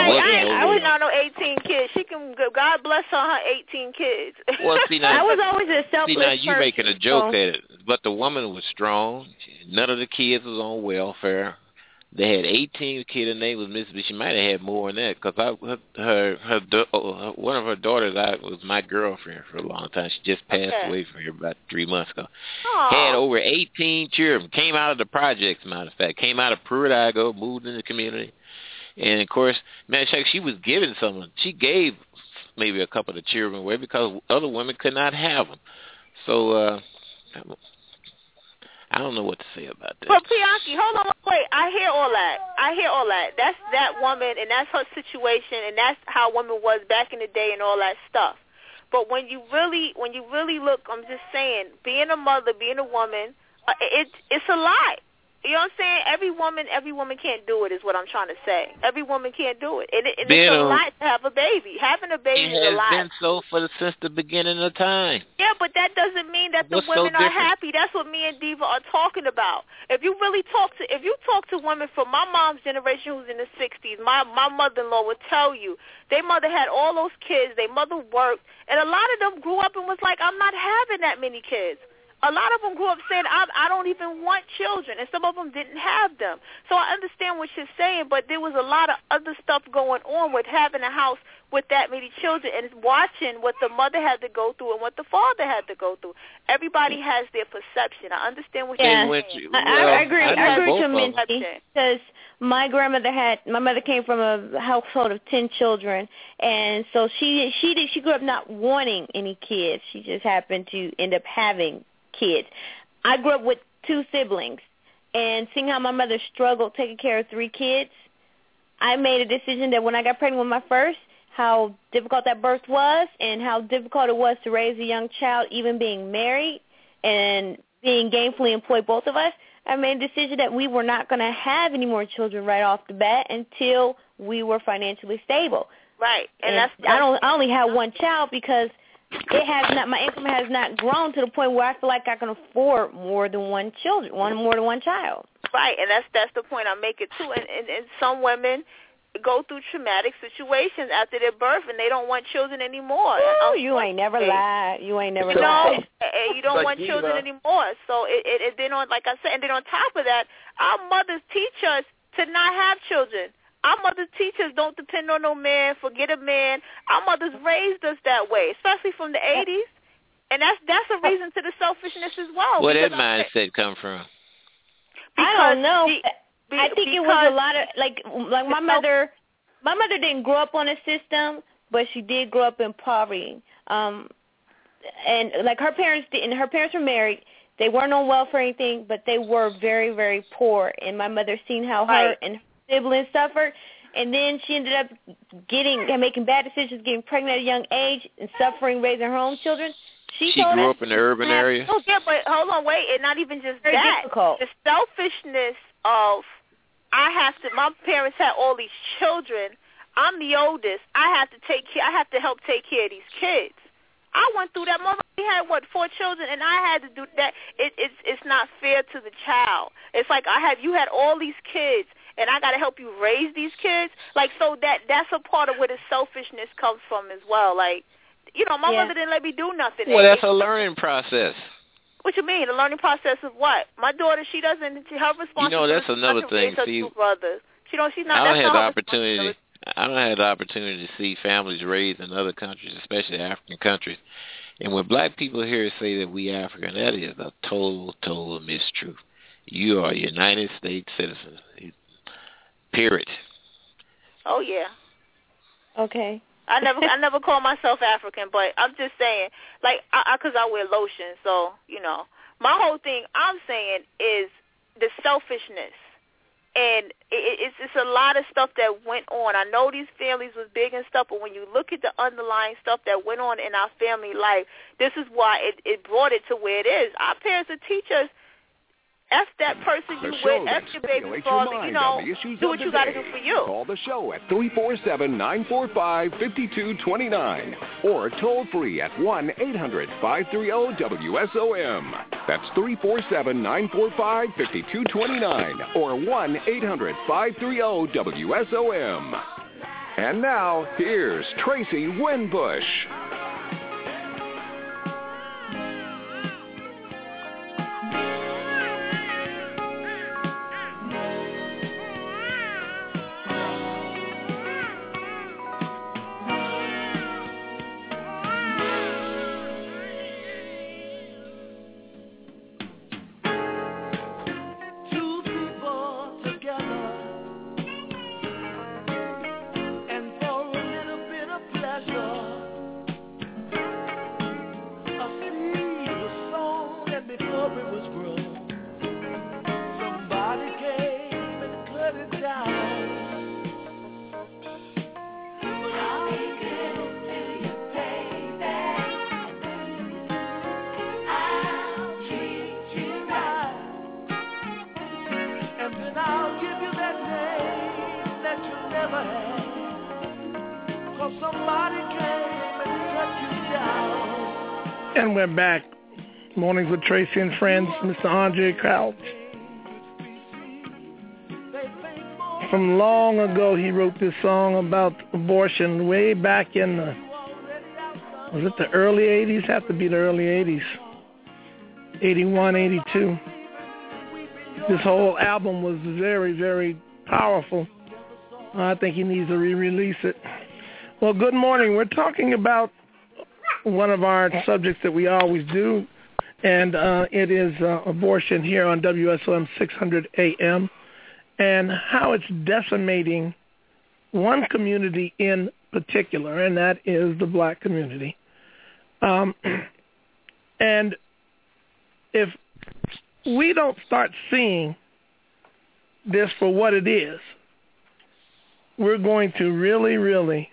I was not no 18 kids. She can, God bless her 18 kids. Well, see, now, I was always a selfish person. See, now you're making a joke at it. But the woman was strong. None of the kids was on welfare. They had 18 kids, and name was Mississippi. She might have had more than that, because one of her daughters was my girlfriend for a long time. She just passed away from here about 3 months ago. Aww. Had over 18 children. Came out of the projects, matter of fact. Came out of Pruitt-Igoe, moved in the community. And, of course, man, she was giving someone. She gave maybe a couple of children away because other women could not have them. So I don't know what to say about that. But Bianchi, hold on, wait. I hear all that. That's that woman, and that's her situation, and that's how women was back in the day and all that stuff. But when you really look, I'm just saying, being a mother, being a woman, it's a lot. You know what I'm saying? Every woman can't do it is what I'm trying to say. Every woman can't do it. And it's a lot to have a baby. Having a baby is a lot. It has been so since the beginning of time. Yeah, but that doesn't mean that the women are happy. That's what me and Diva are talking about. If you talk to women from my mom's generation who's in the 60s, my mother-in-law would tell you, their mother had all those kids, their mother worked, and a lot of them grew up and was like, I'm not having that many kids. A lot of them grew up saying, I don't even want children, and some of them didn't have them. So I understand what you're saying, but there was a lot of other stuff going on with having a house with that many children and watching what the mother had to go through and what the father had to go through. Everybody has their perception. I understand what you're saying. I agree with Minty, because my mother came from a household of 10 children, and so she grew up not wanting any kids. She just happened to end up having kids. I grew up with 2 siblings, and seeing how my mother struggled taking care of 3 kids, I made a decision that when I got pregnant with my first, how difficult that birth was and how difficult it was to raise a young child, even being married and being gainfully employed, both of us, I made a decision that we were not going to have any more children right off the bat until we were financially stable. Right. And I only had 1 child because my income has not grown to the point where I feel like I can afford more than one child. Right, and that's the point I'm making too. And some women go through traumatic situations after their birth, and they don't want children anymore. Ooh, you ain't never lied. You don't want children anymore. So it then on, like I said, and then on top of that, our mothers teach us to not have children. Our mothers teach us don't depend on no man, forget a man. Our mothers raised us that way, especially from the 80s. And that's a reason to the selfishness as well. Where did that mindset come from? I don't know. I think it was a lot of like my mother didn't grow up on a system, but she did grow up in poverty. And like her parents didn't. Her parents were married. They weren't on welfare or anything, but they were very, very poor. And my mother seen how her and her siblings suffered, and then she ended up making bad decisions, getting pregnant at a young age, and suffering raising her own children. She grew up in the urban area. Oh yeah, but hold on, wait, and not even just very that. Difficult. The selfishness of my parents had all these children. I'm the oldest. I have to help take care of these kids. I went through that. Mom, we had 4 children, and I had to do that. It's not fair to the child. It's like you had all these kids, and I got to help you raise these kids. Like, so that's a part of where the selfishness comes from as well. Like, my mother didn't let me do nothing. Well, that's a learning process. What you mean? A learning process of what? My daughter, her responsibility. That's another thing. See, brothers. She's not. I don't have the opportunity to see families raised in other countries, especially African countries. And when black people here say that we African, that is a total mistruth. You are a United States citizen. Period. Oh yeah. Okay. I never call myself African, but I'm just saying, like, because I wear lotion, so my whole thing I'm saying is the selfishness, and it's a lot of stuff that went on. I know these families was big and stuff, but when you look at the underlying stuff that went on in our family life, this is why it brought it to where it is. Our parents would teach us, F that person you with, F your baby father, do what you got to do for you. Call the show at 347-945-5229 or toll free at 1-800-530-WSOM. That's 347-945-5229 or 1-800-530-WSOM. And now, here's Tracy Winbush. And for a little bit of pleasure, And we're back. Mornings with Tracy and Friends, Mr. Andre Crouch. From long ago, he wrote this song about abortion way back in the, was it the early 80s? Have to be the early 80s. 81, 82. This whole album was very, very powerful. I think he needs to re-release it. Well, good morning. We're talking about one of our subjects that we always do, and it is abortion here on WSOM 600 AM, and how it's decimating one community in particular, and that is the black community. And if we don't start seeing this for what it is, we're going to really, really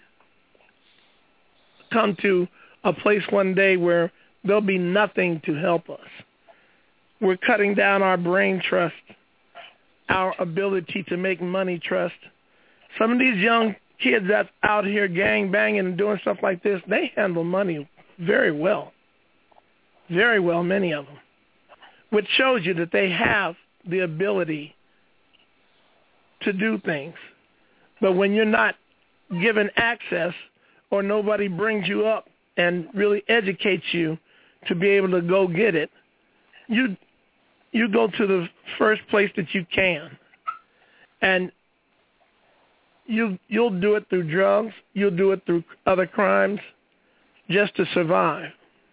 come to a place one day where there'll be nothing to help us. We're cutting down our brain trust, our ability to make money trust. Some of these young kids that's out here gang banging and doing stuff like this, they handle money very well. Very well, many of them. Which shows you that they have the ability to do things. But when you're not given access or nobody brings you up and really educates you to be able to go get it, you go to the first place that you can. And you'll do it through drugs, you'll do it through other crimes just to survive.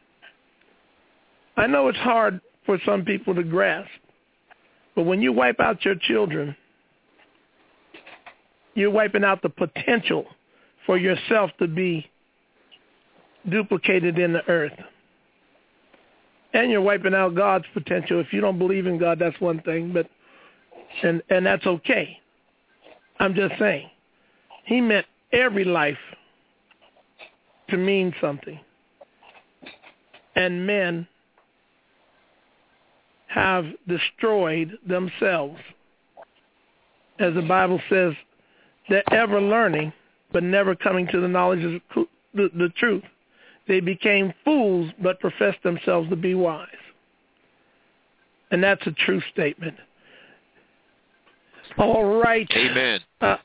I know it's hard for some people to grasp, but when you wipe out your children, you're wiping out the potential for yourself to be duplicated in the earth. And you're wiping out God's potential. If you don't believe in God, that's one thing, but and that's okay. I'm just saying. He meant every life to mean something. And men have destroyed themselves. As the Bible says, they're ever learning, but never coming to the knowledge of the truth. They became fools, but professed themselves to be wise. And that's a true statement. All right. Amen.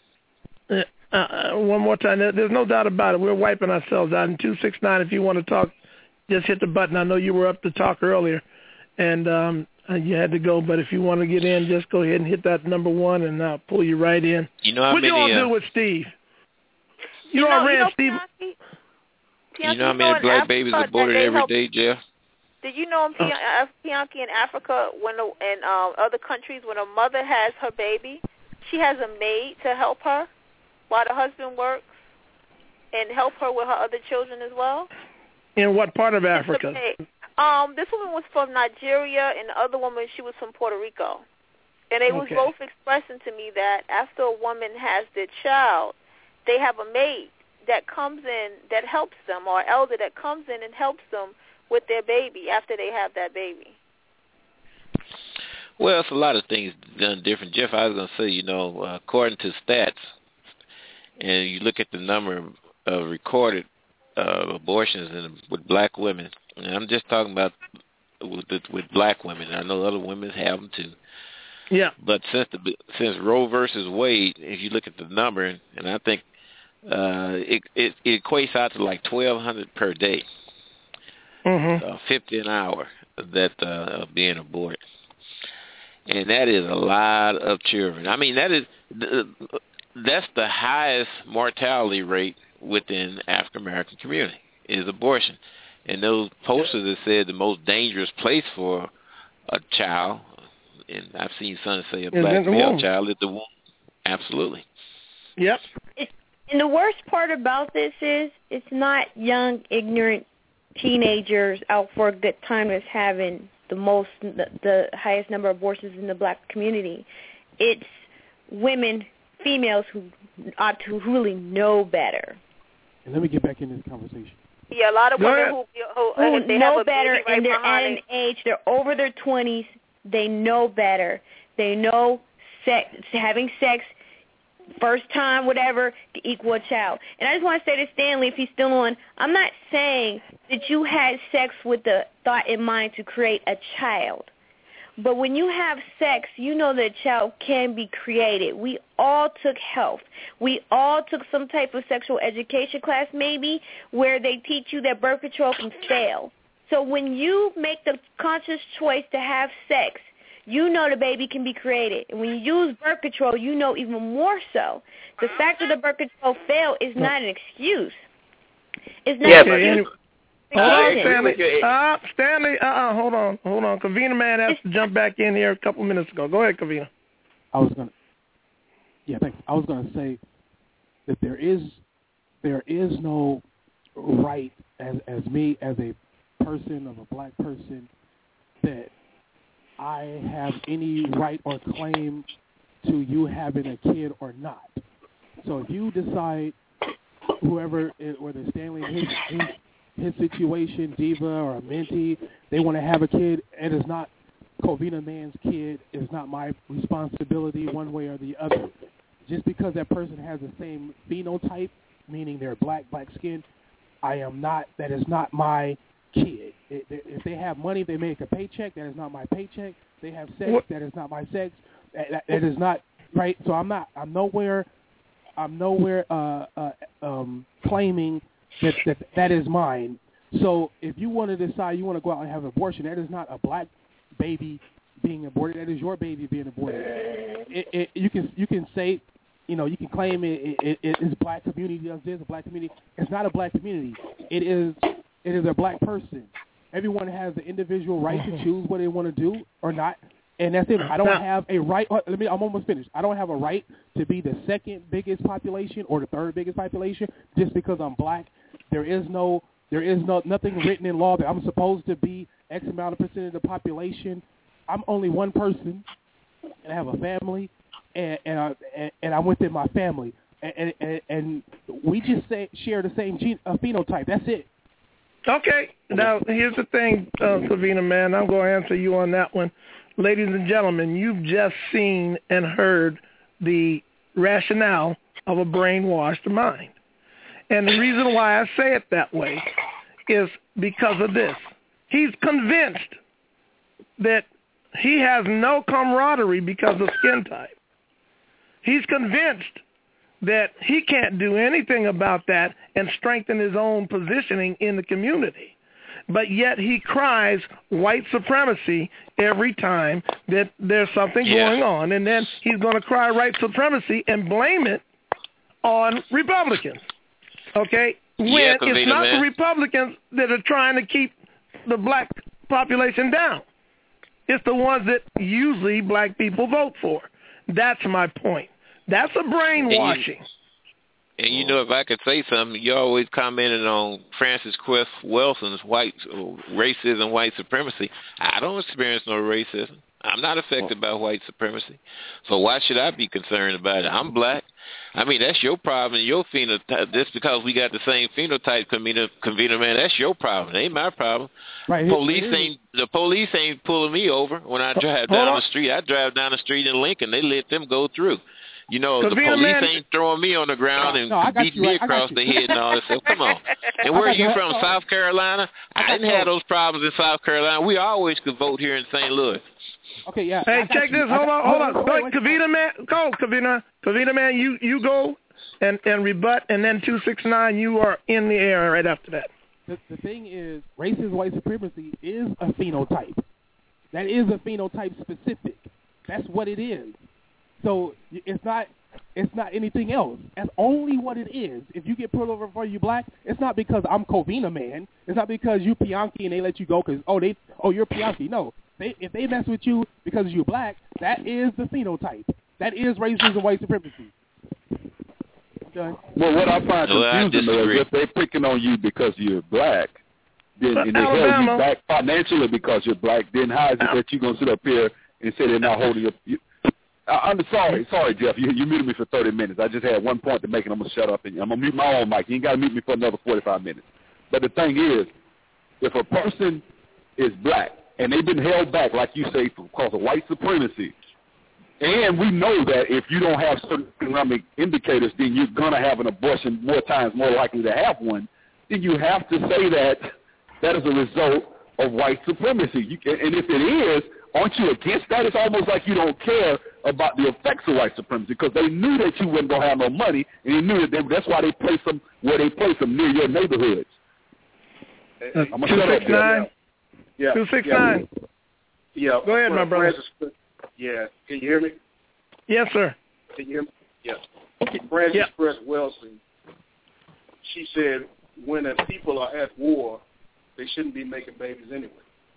One more time. There's no doubt about it. We're wiping ourselves out. And 269, if you want to talk, just hit the button. I know you were up to talk earlier, and you had to go. But if you want to get in, just go ahead and hit that number one, and I'll pull you right in. You know how what many, you all do with Steve? You all ran Steve. You know how many black babies aborted every day, Jeff? Did you know in Pianki in Africa, when in other countries, when a mother has her baby, she has a maid to help her while the husband works and help her with her other children as well? In what part of Africa? This woman was from Nigeria, and the other woman, she was from Puerto Rico. And they was both expressing to me that after a woman has their child, they have a maid that comes in that helps them, or an elder that comes in and helps them with their baby after they have that baby. Well, it's a lot of things done different. Jeff, I was going to say, according to stats, and you look at the number of recorded abortions with black women, and I'm just talking about with black women. I know other women have them too. Yeah. But since Roe versus Wade, if you look at the number, and I think it equates out to like 1,200 per day, 50 an hour that are being aborted, and that is a lot of children. I mean, that's the highest mortality rate within the African American community is abortion. And those posters that said the most dangerous place for a child, and I've seen some say a black male child, is the womb. Absolutely. Yep. And the worst part about this is it's not young, ignorant teenagers out for a good time that's having the highest number of abortions in the black community. It's women, females who ought to really know better. And let me get back into this conversation. Yeah, a lot of women who they know have better, right and they're at an age, they're over their 20s, they know better. They know having sex first time, whatever, to equal a child. And I just want to say to Stanley, if he's still on, I'm not saying that you had sex with the thought in mind to create a child. But when you have sex, you know that a child can be created. We all took health. We all took some type of sexual education class maybe where they teach you that birth control can fail. So when you make the conscious choice to have sex, you know the baby can be created. And when you use birth control, you know even more so. The fact that the birth control failed is not an excuse. It's not an excuse. Hold on, Stanley. Stanley, hold on. Kavina Man has to jump back in here a couple minutes ago. Go ahead, Kavina. Thanks. I was gonna say that there is no right as me as a person of a black person that I have any right or claim to you having a kid or not. So if you decide, whether Stanley his situation, Diva or Minty, they want to have a kid, it is not Covina Man's kid. It's not my responsibility one way or the other. Just because that person has the same phenotype, meaning they're black skin, that is not my kid. If they have money, they make a paycheck, that is not my paycheck. They have sex, that is not my sex. That is not right. So I'm nowhere claiming that is mine. So if you want to decide you want to go out and have an abortion, that is not a black baby being aborted. That is your baby being aborted. You can say, you can claim it is a black community does this, a black community. It's not a black community. It is a black person. Everyone has the individual right to choose what they want to do or not, and that's it. I don't have a right. I'm almost finished. I don't have a right to be the second biggest population or the third biggest population just because I'm black. There is nothing written in law that I'm supposed to be X amount of percent of the population. I'm only one person, and I have a family, and I'm within my family, and we just share the same phenotype. That's it. Okay. Now here's the thing, Savina, man. I'm going to answer you on that one, ladies and gentlemen. You've just seen and heard the rationale of a brainwashed mind. And the reason why I say it that way is because of this. He's convinced that he has no camaraderie because of skin type. He's convinced that he can't do anything about that and strengthen his own positioning in the community. But yet he cries white supremacy every time that there's something going on. And then he's going to cry white supremacy and blame it on Republicans. Okay? When it's not the Republicans that are trying to keep the black population down. It's the ones that usually black people vote for. That's my point. That's a brainwashing. And if I could say something, you always commented on Francis Quest Welson's racism, white supremacy. I don't experience no racism. I'm not affected by white supremacy. So why should I be concerned about it? I'm black. I mean, that's your problem, your phenotype. Just because we got the same phenotype, Convener Man, that's your problem. It ain't my problem. Right. The police ain't pulling me over when I drive down the street. I drive down the street in Lincoln. They let them go through. The police ain't throwing me on the ground and beating me across the head and all that stuff. Come on. And where are you from, South Carolina? I didn't have those problems in South Carolina. We always could vote here in St. Louis. Okay, yeah. Hey, check this. Hold on. Kavina Man, go, Kavina. Kavina Man, you go and rebut, and then 269, you are in the air right after that. The thing is, racist white supremacy is a phenotype. That is a phenotype specific. That's what it is. So it's not anything else. That's only what it is. If you get pulled over for you black, it's not because I'm Covina Man. It's not because you Pianki and they let you go because you're Pianki. No, if they mess with you because you're black, that is the phenotype. That is racism, white supremacy. Okay. Well, what I find confusing is if they're picking on you because you're black, then and they hold you back financially because you're black, then how is it that you're gonna sit up here and say they're not holding you? I'm sorry, Jeff. You muted me for 30 minutes. I just had one point to make, and I'm going to shut up. And I'm going to mute my own mic. You ain't got to mute me for another 45 minutes. But the thing is, if a person is black and they've been held back, like you say, because of white supremacy, And we know that if you don't have certain economic indicators, then you're going to have an abortion more times, more likely to have one. Then you have to say that is a result of white supremacy. And if it is, aren't you against that? It's almost like you don't care about the effects of white supremacy because they knew that you wasn't going to have no money, and they knew that that's why they place them where they place them, near your neighborhoods. I'm going to shut up there. 269. Yeah. Go ahead, my brother. Yeah. Can you hear me? Yes, sir. Can you hear me? Yeah. Frances Cress Welsing, she said, when the people are at war, they shouldn't be making babies anyway.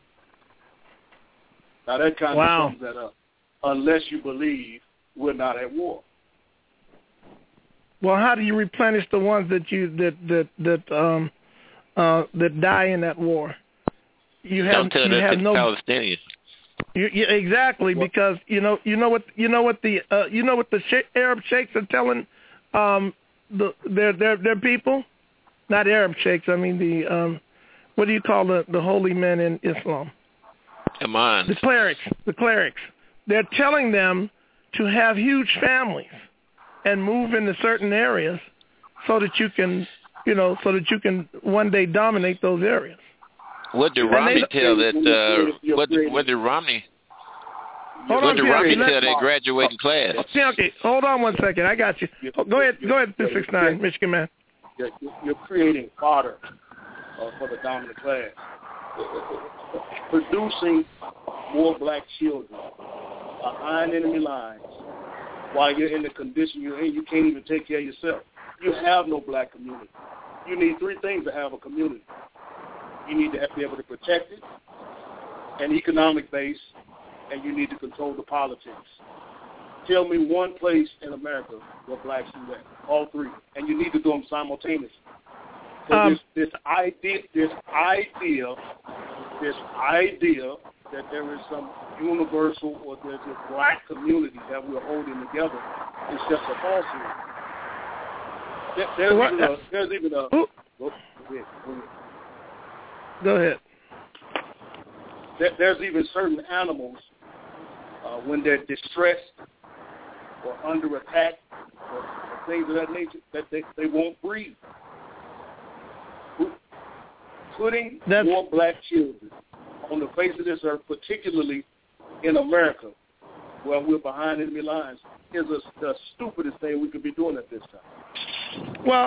Now that kind of sums that up. Unless you believe we're not at war. Well, how do you replenish the ones that die in that war? You have no Palestinians. Exactly, because you know what the Arab sheikhs are telling their people, not Arab sheikhs. I mean the what do you call the holy men in Islam? Imams. The clerics. They're telling them to have huge families and move into certain areas so that you can one day dominate those areas. What did Romney tell that? What did Romney? What did Romney tell that graduating class? Okay, hold on one second. I got you. Go ahead, 269, Michigan man. You're creating fodder for the dominant class, producing more black children behind enemy lines while you're in the condition you're in. You can't even take care of yourself. You have no black community. You need three things to have a community. You need to be able to protect it, an economic base, and you need to control the politics. Tell me one place in America where blacks do that. All three. And you need to do them simultaneously. So this idea that there is some universal or there's this black community that we're holding together is just a falsehood. There's even a Go ahead. There's even certain animals when they're distressed or under attack or things of that nature that they won't breathe. Putting more black children on the face of this earth, particularly in America, where we're behind enemy lines, is the stupidest thing we could be doing at this time. Well,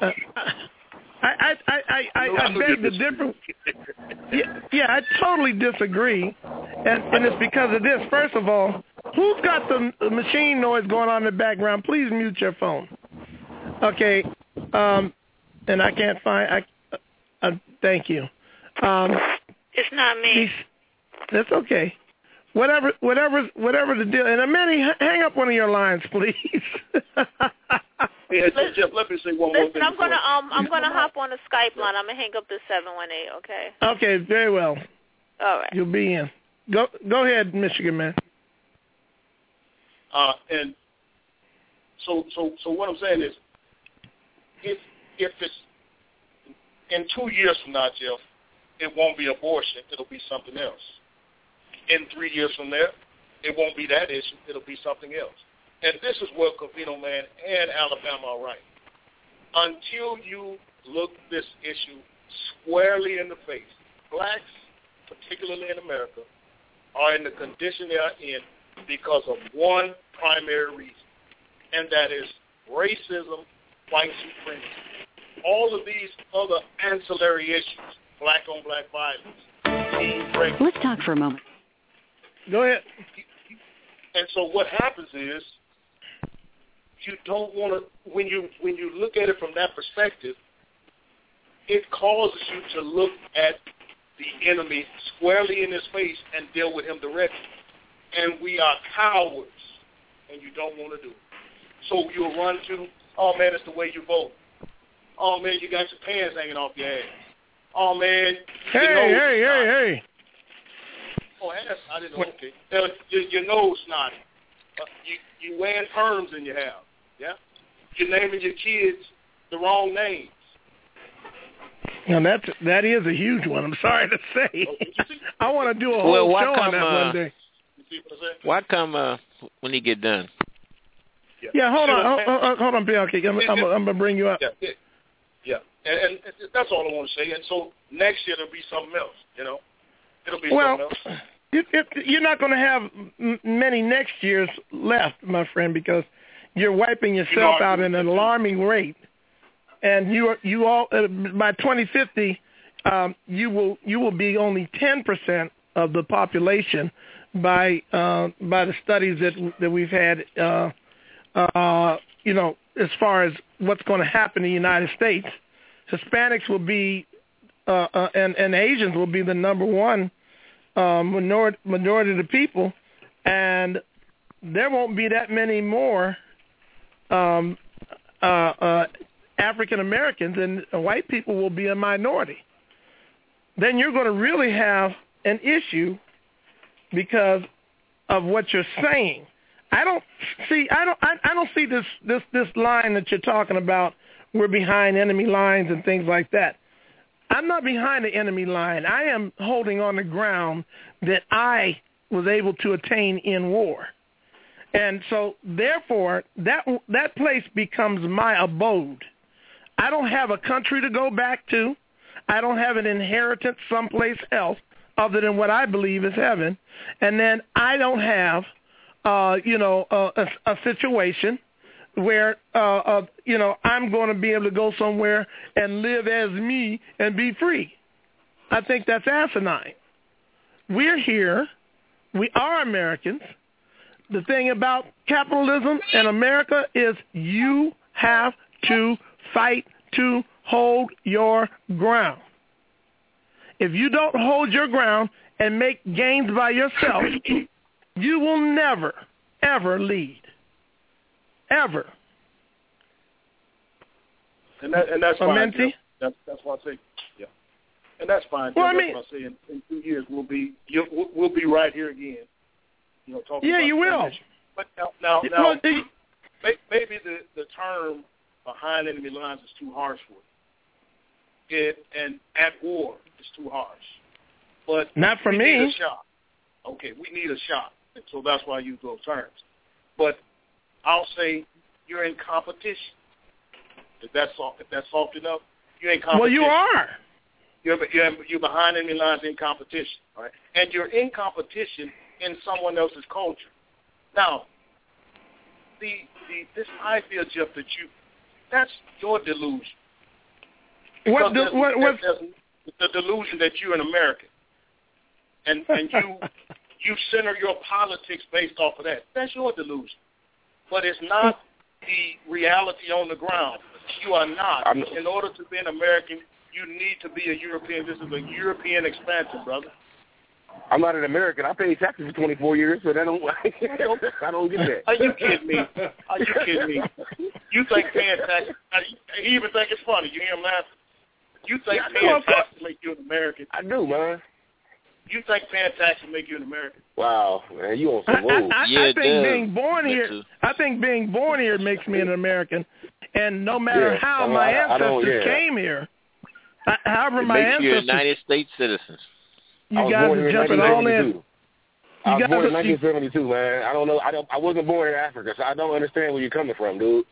I beg to differ. Yeah, I totally disagree, and it's because of this. First of all, who's got the machine noise going on in the background? Please mute your phone. Okay, and I can't find. Thank you. It's not me. That's okay. Whatever the deal. And Manny, hang up one of your lines, please. Yeah, Jeff, let me say one more thing. I'm gonna hop on the Skype line. I'm gonna hang up the 718. Okay. Okay, very well. All right. You'll be in. Go ahead, Michigan man. And so what I'm saying is, if it's in 2 years from now, Jeff, it won't be abortion. It'll be something else. In 3 years from there, it won't be that issue. It'll be something else. And this is where Covino Man and Alabama are right. Until you look this issue squarely in the face, blacks, particularly in America, are in the condition they are in because of one primary reason, and that is racism, white supremacy. All of these other ancillary issues, black-on-black violence, teen pregnancy. Let's talk for a moment. Go ahead. And so what happens is, you don't want to, when you look at it from that perspective, it causes you to look at the enemy squarely in his face and deal with him directly. And we are cowards, and you don't want to do it. So you'll run to, oh, man, it's the way you vote. Oh, man, you got your pants hanging off your ass. Oh, man. Hey. Oh, ass? I didn't know. Okay. Your nose snotty. You wearing perms in your hair. Yeah? You're naming your kids the wrong names. Now that is a huge one. I'm sorry to say. I want to do a whole show on that one day. See what I'm saying? Why come when he get done? Yeah, hold on, Bianchi. I'm gonna bring you up. Yeah. And that's all I want to say. And so next year it'll be something else. It'll be something else. You're not going to have many next years left, my friend, because you're wiping yourself out at an alarming rate, and you all by 2050 you will be only 10% of the population by the studies that we've had. As far as what's going to happen in the United States, Hispanics will be and Asians will be the number one minority of the people, and there won't be that many more African Americans, and white people will be a minority. Then you're going to really have an issue because of what you're saying. I don't see this line that you're talking about. We're behind enemy lines and things like that. I'm not behind the enemy line. I am holding on the ground that I was able to attain in war. And so, therefore, that place becomes my abode. I don't have a country to go back to. I don't have an inheritance someplace else other than what I believe is heaven. And then I don't have, a situation where, I'm going to be able to go somewhere and live as me and be free. I think that's asinine. We're here. We are Americans. The thing about capitalism in America is you have to fight to hold your ground. If you don't hold your ground and make gains by yourself, you will never, ever lead. Ever. And that's fine. Amenti? That's what I say. Yeah. And that's fine. Well, that's what I say. In 2 years we'll be right here again. Talking about you will. But now maybe the term behind enemy lines is too harsh for it. And at war is too harsh. But not for we me. Need a shot. Okay, we need a shot. And so that's why I use those terms. But I'll say you're in competition. If that's soft enough, you're in competition. Well, you are. You're behind enemy lines in competition, all right? And you're in competition in someone else's culture. Now, this idea, Jeff, that's your delusion. What's the delusion that you're an American, and you center your politics based off of that. That's your delusion, but it's not the reality on the ground. You are not. In order to be an American, you need to be a European. This is a European expansion, brother. I'm not an American. I paid taxes for 24 years, so I don't get that. Are you kidding me? You think paying taxes? He even think it's funny. You hear him laugh? You think paying taxes make you an American? I do, man. You think paying taxes make you an American? Wow, man, you on some road. I think being born here. I think being born here makes me an American, and no matter how my ancestors came here, however my ancestors, you're United States citizens. You guys are jumping all in. I was born in 1972, man. I don't know. I wasn't born in Africa, so I don't understand where you're coming from, dude.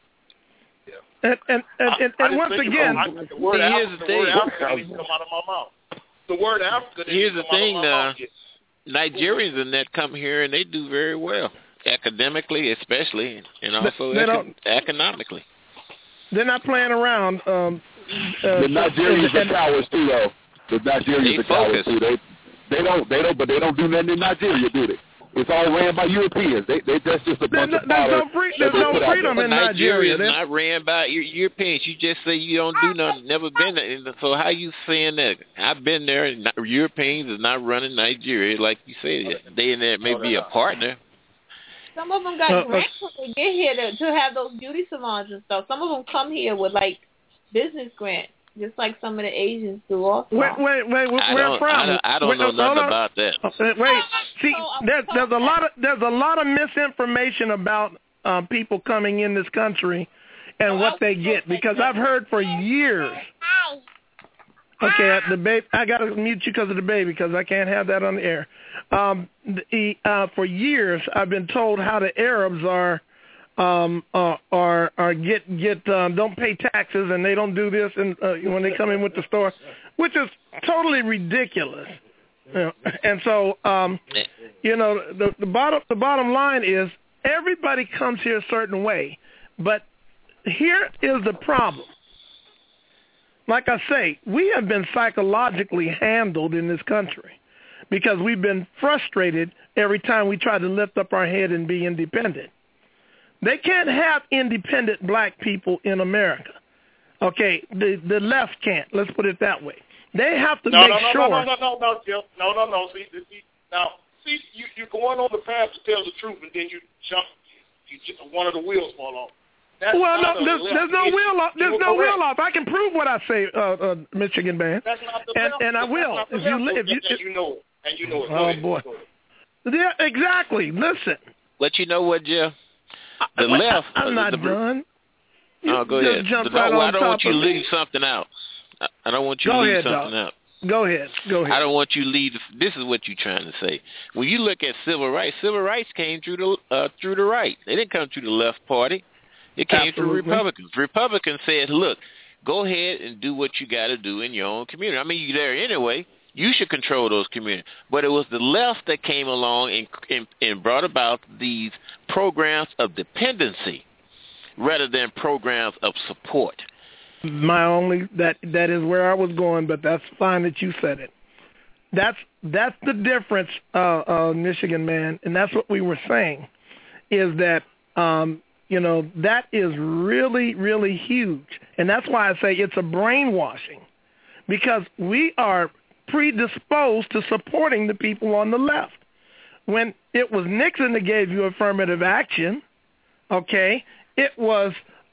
And once again, the word Africa didn't come out of my mouth. The word Africa didn't come out of my mouth. Nigerians and that come here and they do very well, academically especially, and also economically. They're not playing around. The Nigerians are cowards too, though. The Nigerians are cowards too. They don't do nothing in Nigeria, do they? It's all ran by Europeans. That's just a bunch of There's no freedom in Nigeria. Nigeria's not ran by Europeans. You just say you don't do nothing, never been there. So how you saying that? I've been there, and Europeans is not running Nigeria like you said. They in there may be a partner. Some of them got grants when they get here to have those beauty salons and stuff. Some of them come here with, like, business grants. Just like some of the Asians do also. Wait, where from? I don't know nothing about that. Wait, see, there's a lot of misinformation about people coming in this country and what they get, because I've heard for years Okay, I got to mute you because of the baby, because I can't have that on the air. For years, I've been told how the Arabs don't pay taxes, and they don't do this, and when they come in with the store, which is totally ridiculous. And so, the bottom line is everybody comes here a certain way, but here is the problem. Like I say, we have been psychologically handled in this country because we've been frustrated every time we try to lift up our head and be independent. They can't have independent black people in America. Okay, the left can't. Let's put it that way. They have to make sure. No, Jill. No. See, you're going on the path to tell the truth, and then you jump. One of the wheels fall off. There's no wheel off. There's no wheel off. I can prove what I say, Michigan man. That's not the and I will. If you know it. Oh boy. Yeah, exactly. Listen. But you know what, Jeff? The left. I'm not done. Oh, go ahead. I don't want you to leave something out. I don't want you to leave something out. Go ahead. I don't want you to leave. This is what you're trying to say. When you look at civil rights came through the right. They didn't come through the left party. It came through Republicans. Republicans said, look, go ahead and do what you got to do in your own community. I mean, you're there anyway. You should control those communities. But it was the left that came along and brought about these programs of dependency rather than programs of support. That is where I was going, but that's fine that you said it. That's the difference, Michigan man, and that's what we were saying, is that that is really, really huge. And that's why I say it's a brainwashing, because we are predisposed to supporting the people on the left. When it was Nixon that gave you affirmative action, okay, it was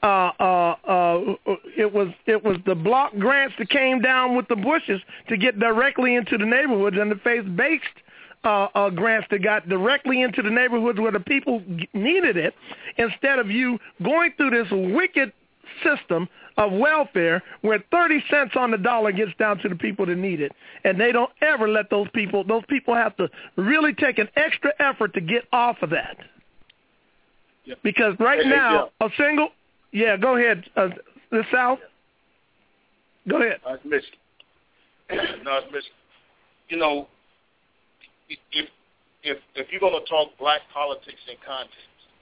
the block grants that came down with the Bushes to get directly into the neighborhoods, and the faith-based grants that got directly into the neighborhoods where the people needed it, instead of you going through this wicked system of welfare where 30 cents on the dollar gets down to the people that need it. And they don't ever let those people have to really take an extra effort to get off of that. Yep. Because now, a single... Yeah, go ahead. The South? Go ahead. It's Michigan. It's Michigan. If you're going to talk black politics in context,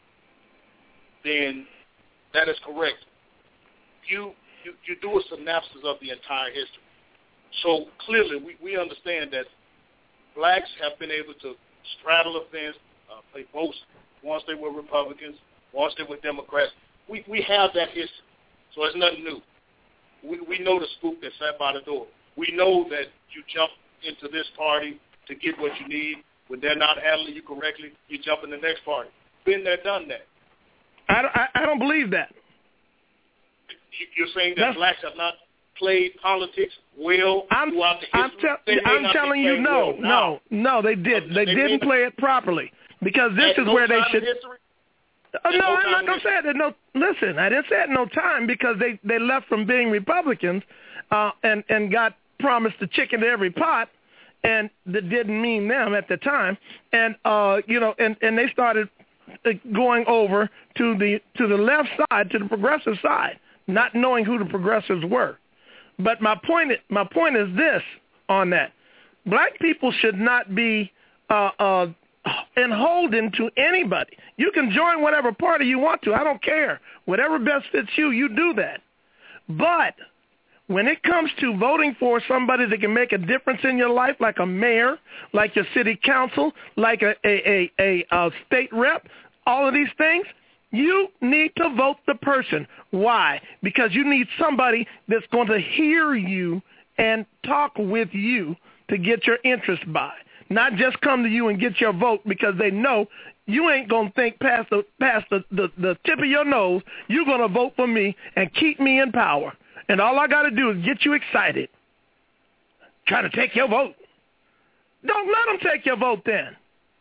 then that is correct. You do a synopsis of the entire history. So clearly we understand that blacks have been able to straddle the fence, play both. Once they were Republicans, once they were Democrats. We have that history, so it's nothing new. We know the spook that sat by the door. We know that you jump into this party to get what you need. When they're not handling you correctly, you jump in the next party. Been there, done that. I don't believe that. You're saying that blacks have not played politics well throughout the history? I'm telling you, no, they did. They didn't play it properly, because this is where they should. No, I'm not going to say that. Listen, I didn't say it no time, because they left from being Republicans and got promised the chicken to every pot, and that didn't mean them at the time. And and they started going over to the left side, to the progressive side, not knowing who the progressives were. But my point is this on that: black people should not be enholden to anybody. You can join whatever party you want to. I don't care. Whatever best fits you, you do that. But when it comes to voting for somebody that can make a difference in your life, like a mayor, like your city council, like a state rep, all of these things, you need to vote the person. Why? Because you need somebody that's going to hear you and talk with you to get your interest by. Not just come to you and get your vote because they know you ain't going to think past the tip of your nose. You're going to vote for me and keep me in power. And all I got to do is get you excited. Try to take your vote. Don't let them take your vote then.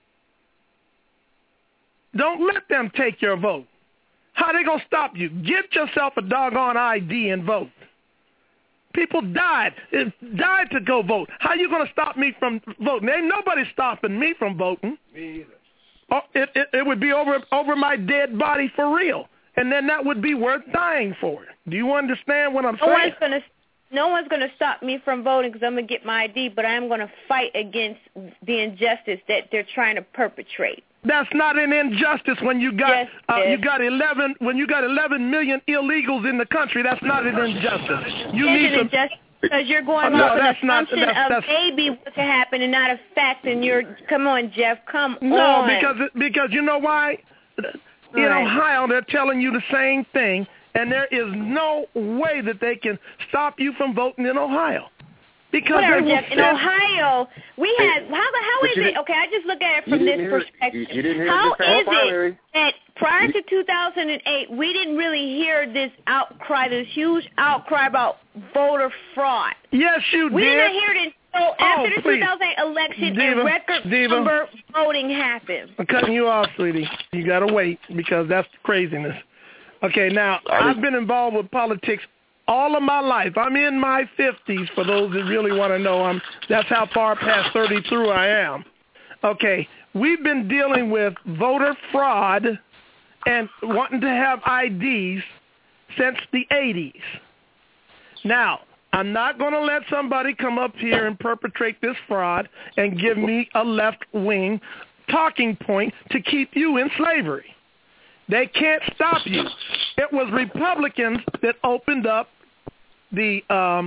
Don't let them take your vote. How they going to stop you? Get yourself a doggone ID and vote. People died to go vote. How are you going to stop me from voting? Ain't nobody stopping me from voting. Me either. Oh, it would be over my dead body for real, and then that would be worth dying for. Do you understand what I'm saying? No one's going to stop me from voting because I'm going to get my ID, but I am going to fight against the injustice that they're trying to perpetrate. That's not an injustice when you got 11 million illegals in the country. That's not an injustice. You need to. Because you're going off an assumption of maybe what could happen and not a fact, and come on, Jeff, come on. No, because you know why? In Ohio, they're telling you the same thing, and there is no way that they can stop you from voting in Ohio. Because Jeff, in Ohio, we had how is it? Okay, I just look at it from this perspective. How is it that prior to 2008, we didn't really hear this huge outcry about voter fraud? Yes, you did. We didn't hear it until after the 2008 election and record number voting happened. I'm cutting you off, sweetie. You got to wait because that's craziness. Okay, now, I've been involved with politics all of my life. I'm in my 50s, for those that really want to know. That's how far past 30 through I am. Okay, we've been dealing with voter fraud and wanting to have IDs since the 80s. Now, I'm not going to let somebody come up here and perpetrate this fraud and give me a left-wing talking point to keep you in slavery. They can't stop you. It was Republicans that opened up the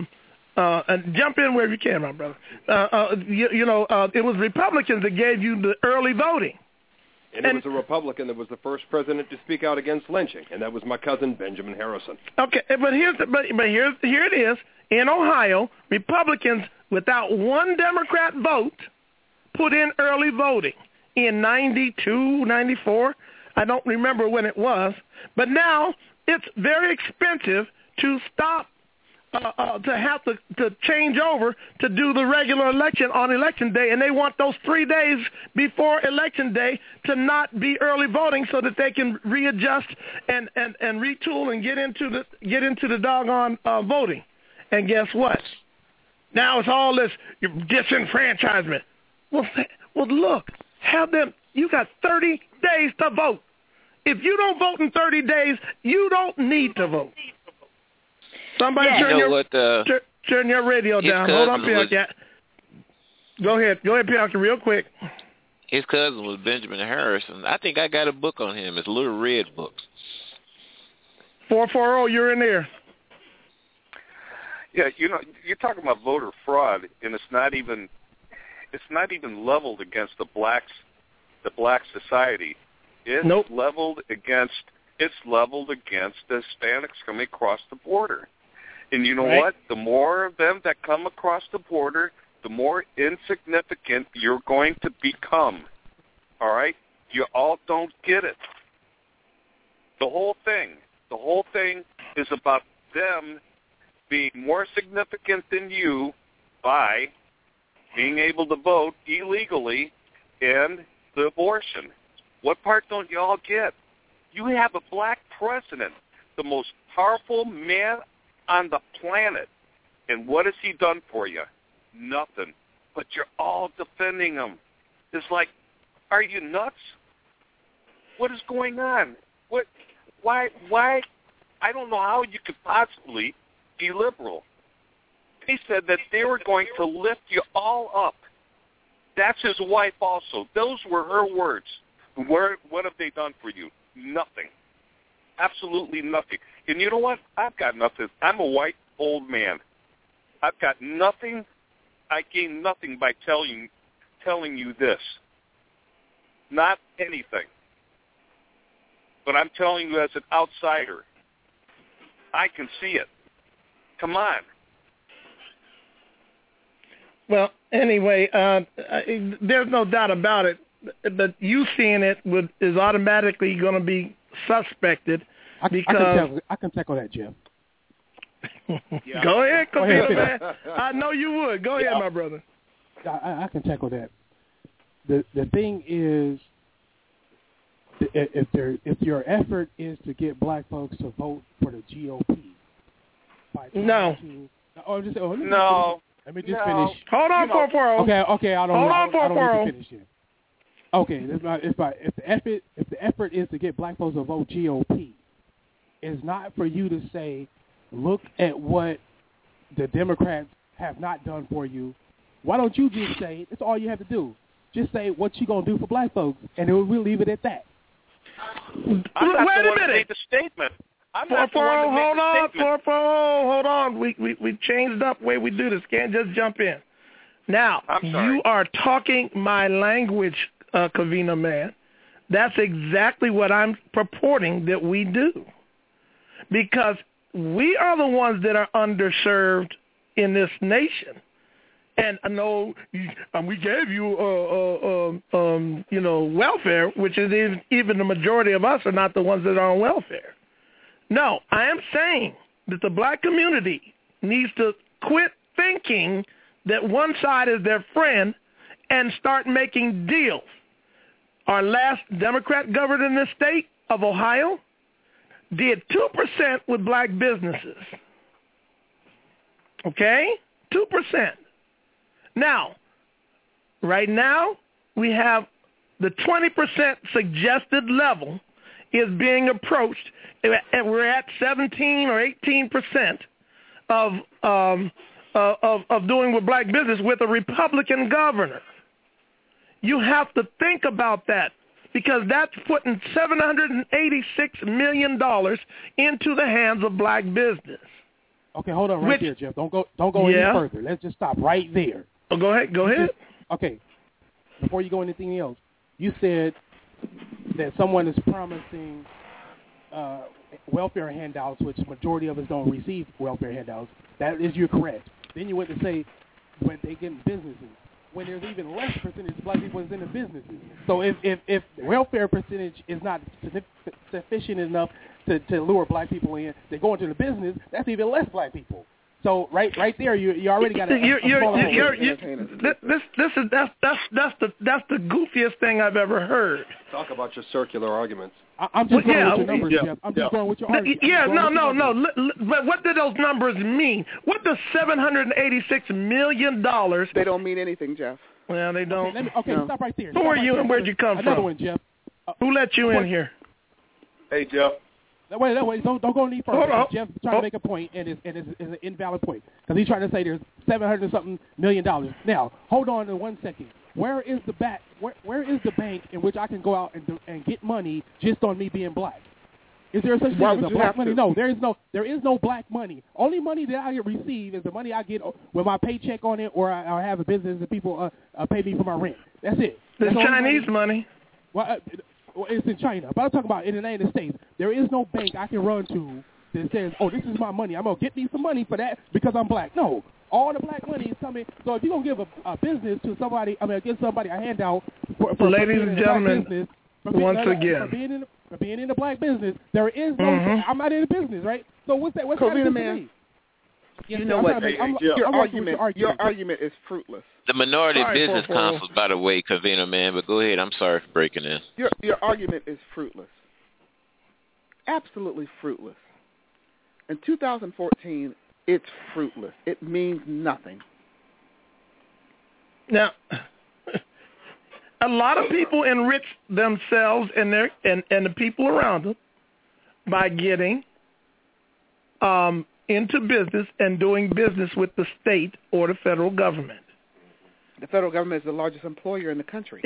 and jump in wherever you can, my brother. It was Republicans that gave you the early voting. And it was a Republican that was the first president to speak out against lynching, and that was my cousin Benjamin Harrison. Okay, but here it is. In Ohio, Republicans, without one Democrat vote, put in early voting in 92, 94. I don't remember when it was, but now it's very expensive to stop, to have to change over to do the regular election on Election Day, and they want those 3 days before Election Day to not be early voting so that they can readjust and retool and get into the doggone voting. And guess what? Now it's all this disenfranchisement. Well, look, have them. You got 30 days to vote. If you don't vote in 30 days, you don't need to vote. Somebody turn your radio down. Hold on, Pianca. Go ahead, Pianca, real quick. His cousin was Benjamin Harrison. I think I got a book on him. It's Little Red Books. 440, you're in there. Yeah, you're talking about voter fraud, and it's not even leveled against the black society. It's leveled against the Hispanics coming across the border. And you know what? The more of them that come across the border, the more insignificant you're going to become. All right? You all don't get it. The whole thing is about them being more significant than you by being able to vote illegally and the abortion. What part don't you all get? You have a black president, the most powerful man on the planet. And what has he done for you? Nothing. But you're all defending him. It's like, are you nuts? What is going on? Why? I don't know how you could possibly be liberal. He said that they were going to lift you all up. That's his wife also. Those were her words. What have they done for you? Nothing. Absolutely nothing. And you know what? I've got nothing. I'm a white old man. I've got nothing. I gain nothing by telling you this. Not anything. But I'm telling you as an outsider. I can see it. Come on. Well, anyway, there's no doubt about it. But you seeing it is automatically going to be suspected because I can tackle that, Jeff. Go ahead, man. I know you would. Go ahead, my brother. I can tackle that. The thing is, if your effort is to get black folks to vote for the GOP, Oh, just no. Let me just finish. Hold on, 440. Okay. I don't Hold on, need to 440. finish yet. Okay, if the effort is to get black folks to vote GOP, it's not for you to say, look at what the Democrats have not done for you. Why don't you just say, that's all you have to do. Just say what you going to do for black folks, and we'll leave it at that. I'm not Wait the a one to minute. make the statement. I'm not the one to make the statement. Hold on. We changed up the way we do this. Can't just jump in. Now, you are talking my language, Kavina man. That's exactly what I'm purporting that we do. Because we are the ones that are underserved in this nation. And I know we gave you, welfare, which is even the majority of us are not the ones that are on welfare. No, I am saying that the black community needs to quit thinking that one side is their friend and start making deals. Our last Democrat governor in the state of Ohio did 2% with black businesses. Okay? 2%. Now, right now, we have the 20% suggested level is being approached, and we're at 17 or 18% of doing with black business with a Republican governor. You have to think about that because that's putting $786 million into the hands of black business. Okay, hold on right there, Jeff. Don't go any further. Let's just stop right there. Oh, go ahead. Okay. Before you go anything else, you said that someone is promising welfare handouts, which the majority of us don't receive welfare handouts. That is, you're correct. Then you went to say when they get in businesses, when there's even less percentage of black people is in the businesses. So if the welfare percentage is not sufficient enough to lure black people in, they go into the business, that's even less black people. So right there, you already got that's the goofiest thing I've ever heard. Talk about your circular arguments. I'm just going with your numbers, Jeff. I'm just going with your arguments. No. But what do those numbers mean? What does $786 million? They don't mean anything, Jeff. Well, they don't. Okay, stop right there. Who are you and where'd you come from? Another one, Jeff. Who let you in here? Hey, Jeff. Wait, don't go any further. Jeff's trying to make a point, and it's an invalid point because he's trying to say there's $700-something million. Now, hold on to 1 second. Where is the bank? Where is the bank in which I can go out and get money just on me being black? Is there such thing as a black money? No, there is no black money. Only money that I receive is the money I get with my paycheck on it, or I have a business and people pay me for my rent. That's it. The Chinese money. Well, it's in China. But I'm talking about in the United States. There is no bank I can run to that says, oh, this is my money. I'm going to get me some money for that because I'm black. No. All the black money is coming. So if you're going to give a business to somebody, give somebody a handout for ladies and gentlemen, business, for being in the black business, there is no, I'm not in the business, right? So what's that? What's that man? You know what? Your argument is fruitless. The Minority Business Council, by the way, Kavina man, but go ahead. I'm sorry for breaking in. Your argument is fruitless. Absolutely fruitless. In 2014, it's fruitless. It means nothing. Now, a lot of people enrich themselves and the people around them by getting into business and doing business with the state or the federal government. The federal government is the largest employer in the country.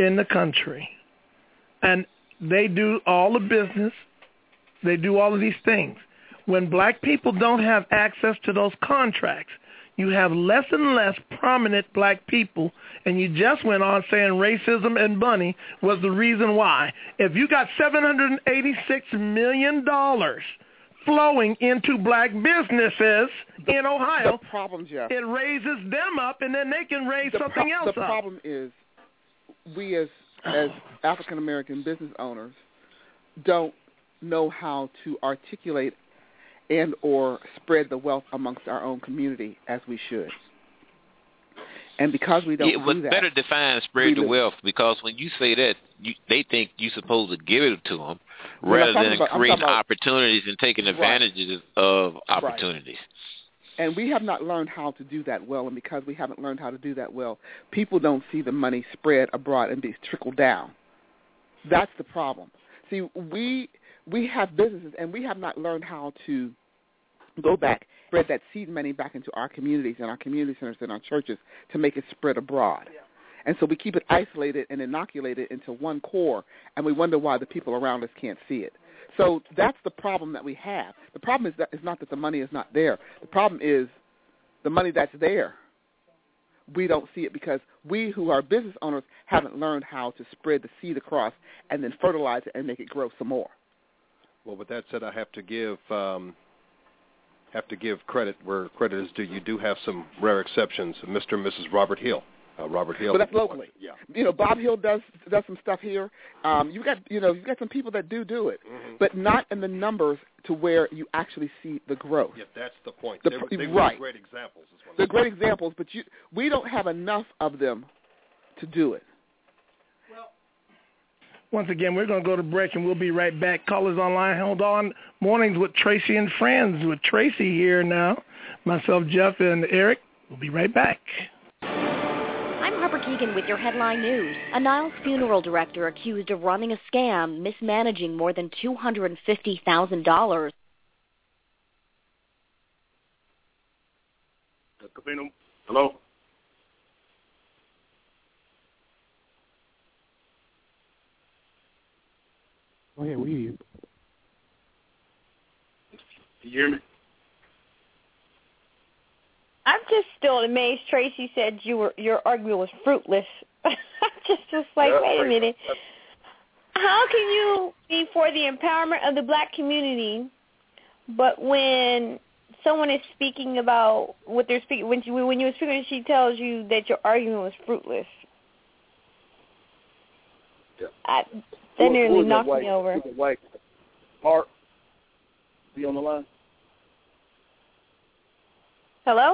And they do all the business. They do all of these things. When black people don't have access to those contracts, you have less and less prominent black people, and you just went on saying racism and money was the reason why. If you got $786 million flowing into black businesses in Ohio, the problem, Jeff, it raises them up, and then they can raise something else up. The problem is we as African-American business owners don't know how to articulate and or spread the wealth amongst our own community as we should. And because we don't do that, better define spread the wealth, because when you say that, they think you're supposed to give it to them rather than creating opportunities and taking advantages of opportunities. And we have not learned how to do that well, and because we haven't learned how to do that well, people don't see the money spread abroad and be trickled down. That's the problem. See, we have businesses, and we have not learned how to go back, spread that seed money back into our communities and our community centers and our churches to make it spread abroad. Yeah. And so we keep it isolated and inoculated into one core, and we wonder why the people around us can't see it. So that's the problem that we have. The problem is not that the money is not there. The problem is the money that's there. We don't see it because we who are business owners haven't learned how to spread the seed across and then fertilize it and make it grow some more. Well, with that said, I have to give credit where credit is due. You do have some rare exceptions, Mr. and Mrs. Robert Hill. Robert Hill. But that's locally. Yeah. You know, Bob Hill does some stuff here. You've got some people that do it, but not in the numbers to where you actually see the growth. Yeah, that's the point. They were great examples. They're great examples, but we don't have enough of them to do it. Once again, we're going to go to break, and we'll be right back. Callers online, hold on. Mornings with Tracy and Friends with Tracy here now. Myself, Jeff, and Eric. We'll be right back. I'm Harper Keegan with your headline news. A Niles funeral director accused of running a scam, mismanaging more than $250,000. Hello? Go ahead, we hear you. Can you hear me? I'm just still amazed. Tracy said your argument was fruitless. I'm just like, wait a minute. How can you be for the empowerment of the black community, but when someone is speaking about what they're speaking, when you were speaking, she tells you that your argument was fruitless? Yeah. That nearly knocked me over. White Mark, be on the line. Hello?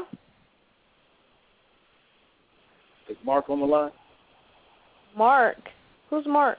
Is Mark on the line? Mark? Who's Mark?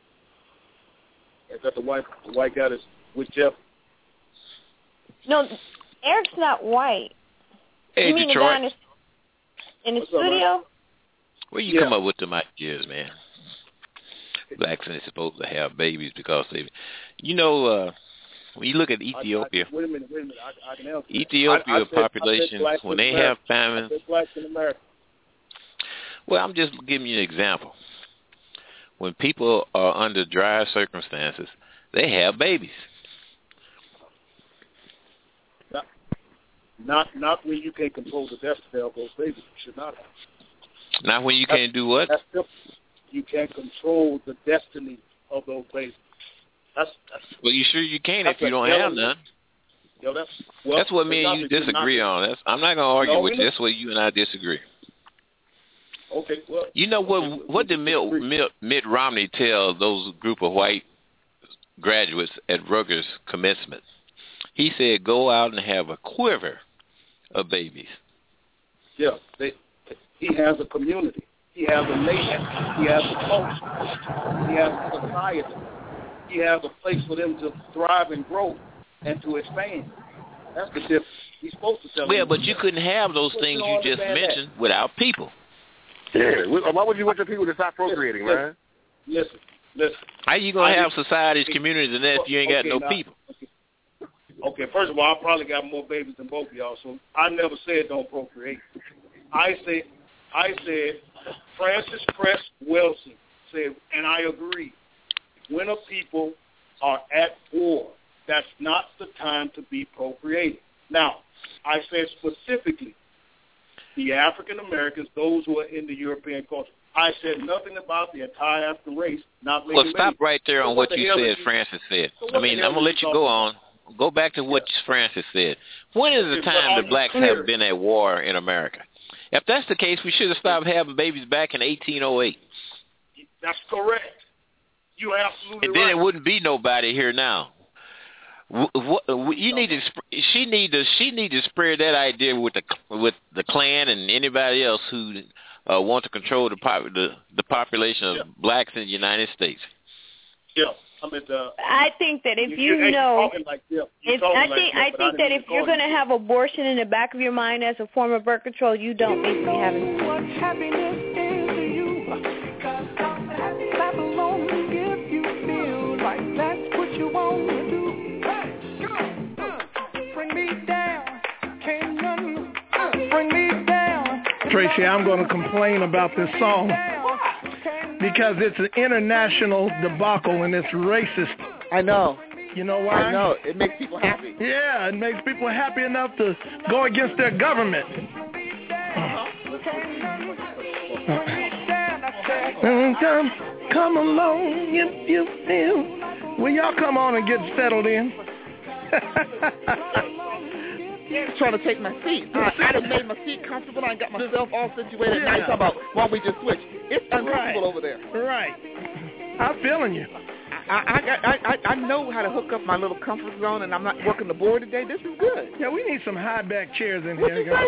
Is that the white guy that's with Jeff? No, Eric's not white. Hey, you mean Detroit. The guy in the studio? Up, where you come up with them ideas, man? Blacks are supposed to have babies because they, when you look at Ethiopia, wait a minute. I can help you. Ethiopia population, when they have famines. Blacks in America. Well, I'm just giving you an example. When people are under dry circumstances, they have babies. Not when you can't control the destiny of those babies. You should not have. Not when you can't do what? That's simple. You can't control the destiny of those babies. Well, you sure you can if you don't have none. That's what me and you disagree on. I'm not going to argue with you. That's what you and I disagree. Okay, well. You know what did Mitt Romney tell those group of white graduates at Rutgers commencement? He said, go out and have a quiver of babies. Yeah, he has a community. He has a nation. He has a culture. He has a society. He has a place for them to thrive and grow and to expand. That's the difference. He's supposed to tell them. Yeah, but you couldn't have those things you just mentioned without people. Yeah, why would you want your people to stop procreating, man? Listen. How you going to have societies, communities, and that if you ain't got no people? Okay, first of all, I probably got more babies than both of y'all, so I never said don't procreate. I said Francis Cress Welsing said, and I agree, when a people are at war, that's not the time to be procreating. Now, I said specifically the African Americans, those who are in the European culture. I said nothing about the entire African race not making babies. Well, stop right there on what you said, Francis said. I mean, I'm going to let you go on. Go back to what Francis said. When is the time the blacks have been at war in America? If that's the case, we should have stopped having babies back in 1808. That's correct. You're absolutely and then right. There wouldn't be nobody here now. She need to spread that idea with the Klan and anybody else who want to control the population of blacks in the United States. Yeah. I think that if you know, I think that if you're going to have abortion in the back of your mind as a form of birth control, you don't need to be having. What happiness is to you? Clap along if you feel like that's what you want to do. Hey, bring me down, can't none bring me down. Tracy, I'm going to complain about this song because it's an international debacle and it's racist. I know. You know why? I know. It makes people happy. Yeah, it makes people happy enough to go against their government. Come along if you feel. Will y'all come on and get settled in? Trying to take my seat. I done made my seat comfortable. I got myself all situated. Now you talking about why we just switch. It's uncomfortable over there. Right. I'm feeling you. I know how to hook up my little comfort zone, and I'm not working the board today. This is good. Yeah, we need some high back chairs in here. What you say?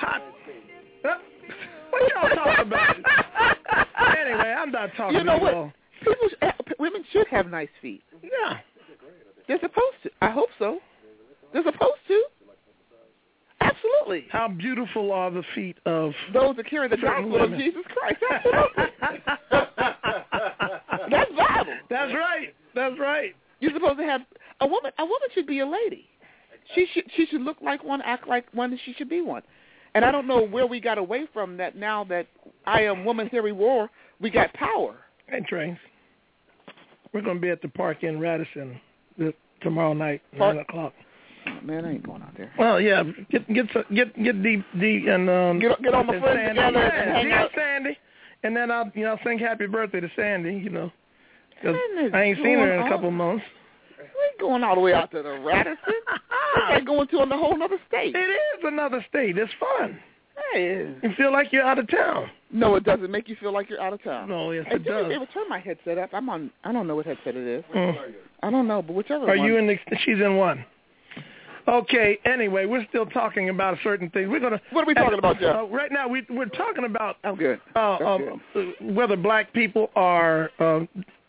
What y'all talking about? Anyway, I'm not talking You know at what? all. Women should have nice feet. Yeah. They're supposed to. I hope so. They're supposed to. Absolutely. How beautiful are the feet of those that carry the gospel of Jesus Christ. Absolutely. That's Bible. That's right. That's right. You're supposed to have a woman. A woman should be a lady. She should look like one, act like one, and she should be one. And I don't know where we got away from that. Now that I am woman, here we war, we got power. Hey, Trains. We're going to be at the park in Radisson tomorrow night, 9 o'clock. Man, I ain't going out there. Well, yeah, get D and get all my friends Sandy. together and hang out. Sandy, and then I'll sing happy birthday to Sandy. Cause I ain't seen her in a couple of months. We ain't going all the way out to the Radisson. It's like going to a whole other state. It is another state. It's fun. Hey, it is. You feel like you're out of town. No, it doesn't make you feel like you're out of town. No, yes, hey, it does. Hey, turn my headset up. I'm on. I don't know what headset it is. I don't know, but whichever. Are you in the? She's in one. Okay. Anyway, we're still talking about certain things. We're gonna. What are we talking about, Jeff? Right now, we're talking about. I'm good. Whether black people are, are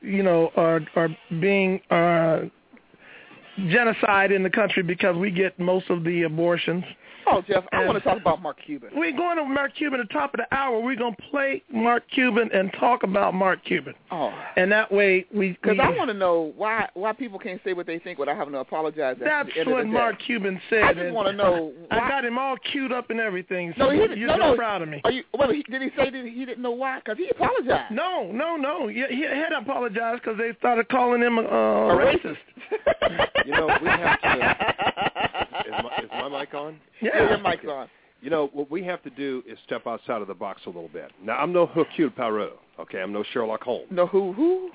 being genocide in the country because we get most of the abortions. Oh, Jeff, I want to talk about Mark Cuban. We're going to Mark Cuban at the top of the hour. We're going to play Mark Cuban and talk about Mark Cuban. Oh. And that way Because I want to know why people can't say what they think without having to apologize. That's what Mark Cuban said. I just want to know why. I got him all queued up and everything. So no, he didn't. You're so proud of me. Did he say that he didn't know why? Because he apologized. No. He had apologized because they started calling him a racist. We have to... Is my mic on? Yeah, your mic's on. What we have to do is step outside of the box a little bit. Now, I'm no Hercule Poirot, okay? I'm no Sherlock Holmes. No, who?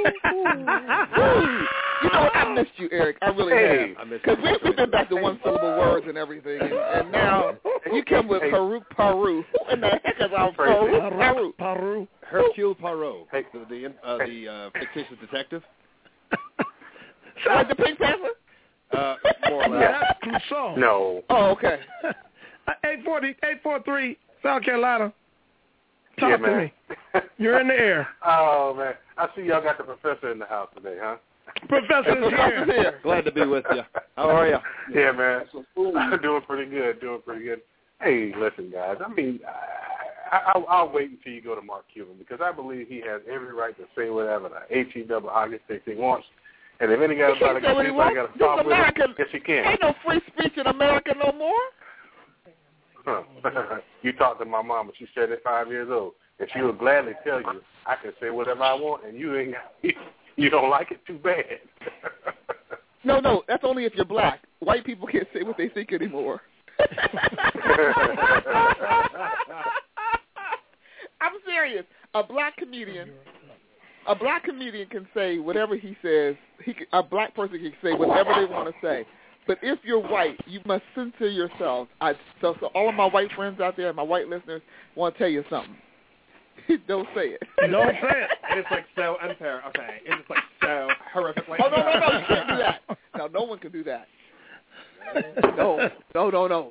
I missed you, Eric. I really have. Because we've been back to one-syllable words and everything, and now you come with Farouk Paru. Who in the heck is our Farouk Paru? Hercule Poirot, the fictitious detective. Like the Pink Panther? More or less. Clouseau. No. Oh, okay. 843 South Carolina. Talk to me. You're in the air. Oh, man. I see y'all got the professor in the house today, huh? Professor's here. Glad to be with you. How are you? Yeah, man. I'm doing pretty good. Hey, listen, guys. I mean, I'll wait until you go to Mark Cuban because I believe he has every right to say whatever the H-E-double August thinks he wants. And if any guy got to get I got to stop with him, yes, he can. Ain't no free speech in America no more. Huh. You talk to my mama. She's 75 years old, and she will gladly tell you, I can say whatever I want, and you don't like it too bad. No, that's only if you're black. White people can't say what they think anymore. I'm serious. A black comedian can say whatever he says. A black person can say whatever they want to say. But if you're white, you must censor yourself. So all of my white friends out there, my white listeners, want to tell you something. Don't say it. Don't say it. And it's like so unfair. Okay. And it's like so horrific. Like, no, you can't do that. No one can do that. No.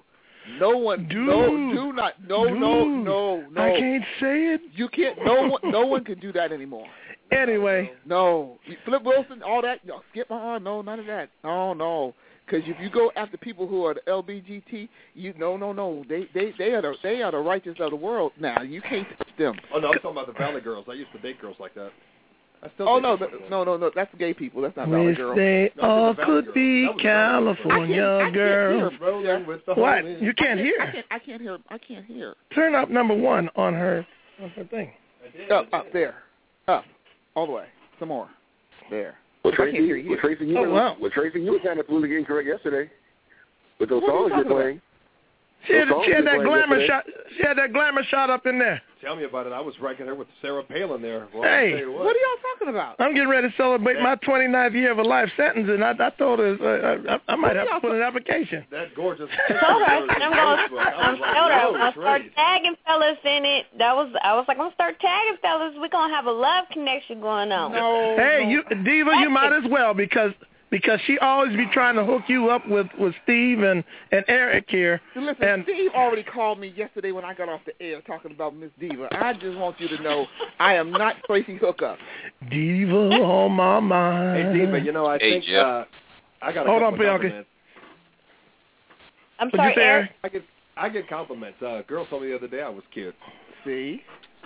No one, do not. No. I can't say it. You can't. No one can do that anymore. Anyway. No. Flip Wilson, all that. No, Skip, no, none of that. No. Because if you go after people who are the LBGT, no. They are the righteous of the world now. You can't touch them. Oh, no, I'm talking about the Valley Girls. I used to date girls like that. No. That's gay people. That's not Valley Girls. They all could be California girls. What? You can't hear? I can't hear. Turn up number 1 on her thing. Up there. Up. All the way. Some more. There. Well, Tracy, you were kind of completely incorrect yesterday with those songs you're playing. She had that glamour shot. She had that glamour shot up in there. Tell me about it. I was ranking her with Sarah Palin there. Well, hey, what are y'all talking about? I'm getting ready to celebrate my 29th year of a life sentence, and I told her I might have to put an application. That gorgeous. I'm gonna start tagging fellas in it. I was like, I'm gonna start tagging fellas. We're gonna have a love connection going on. You Diva, you might as well because she always be trying to hook you up with Steve and Eric here. Listen, Steve already called me yesterday when I got off the air talking about Miss Diva. I just want you to know I am not Tracy Hookup. Diva on my mind. Hey, Diva, I think I got a Hold couple on, Bianca. compliments. I'm sorry, Eric. I get compliments. A girl told me the other day I was cute. See?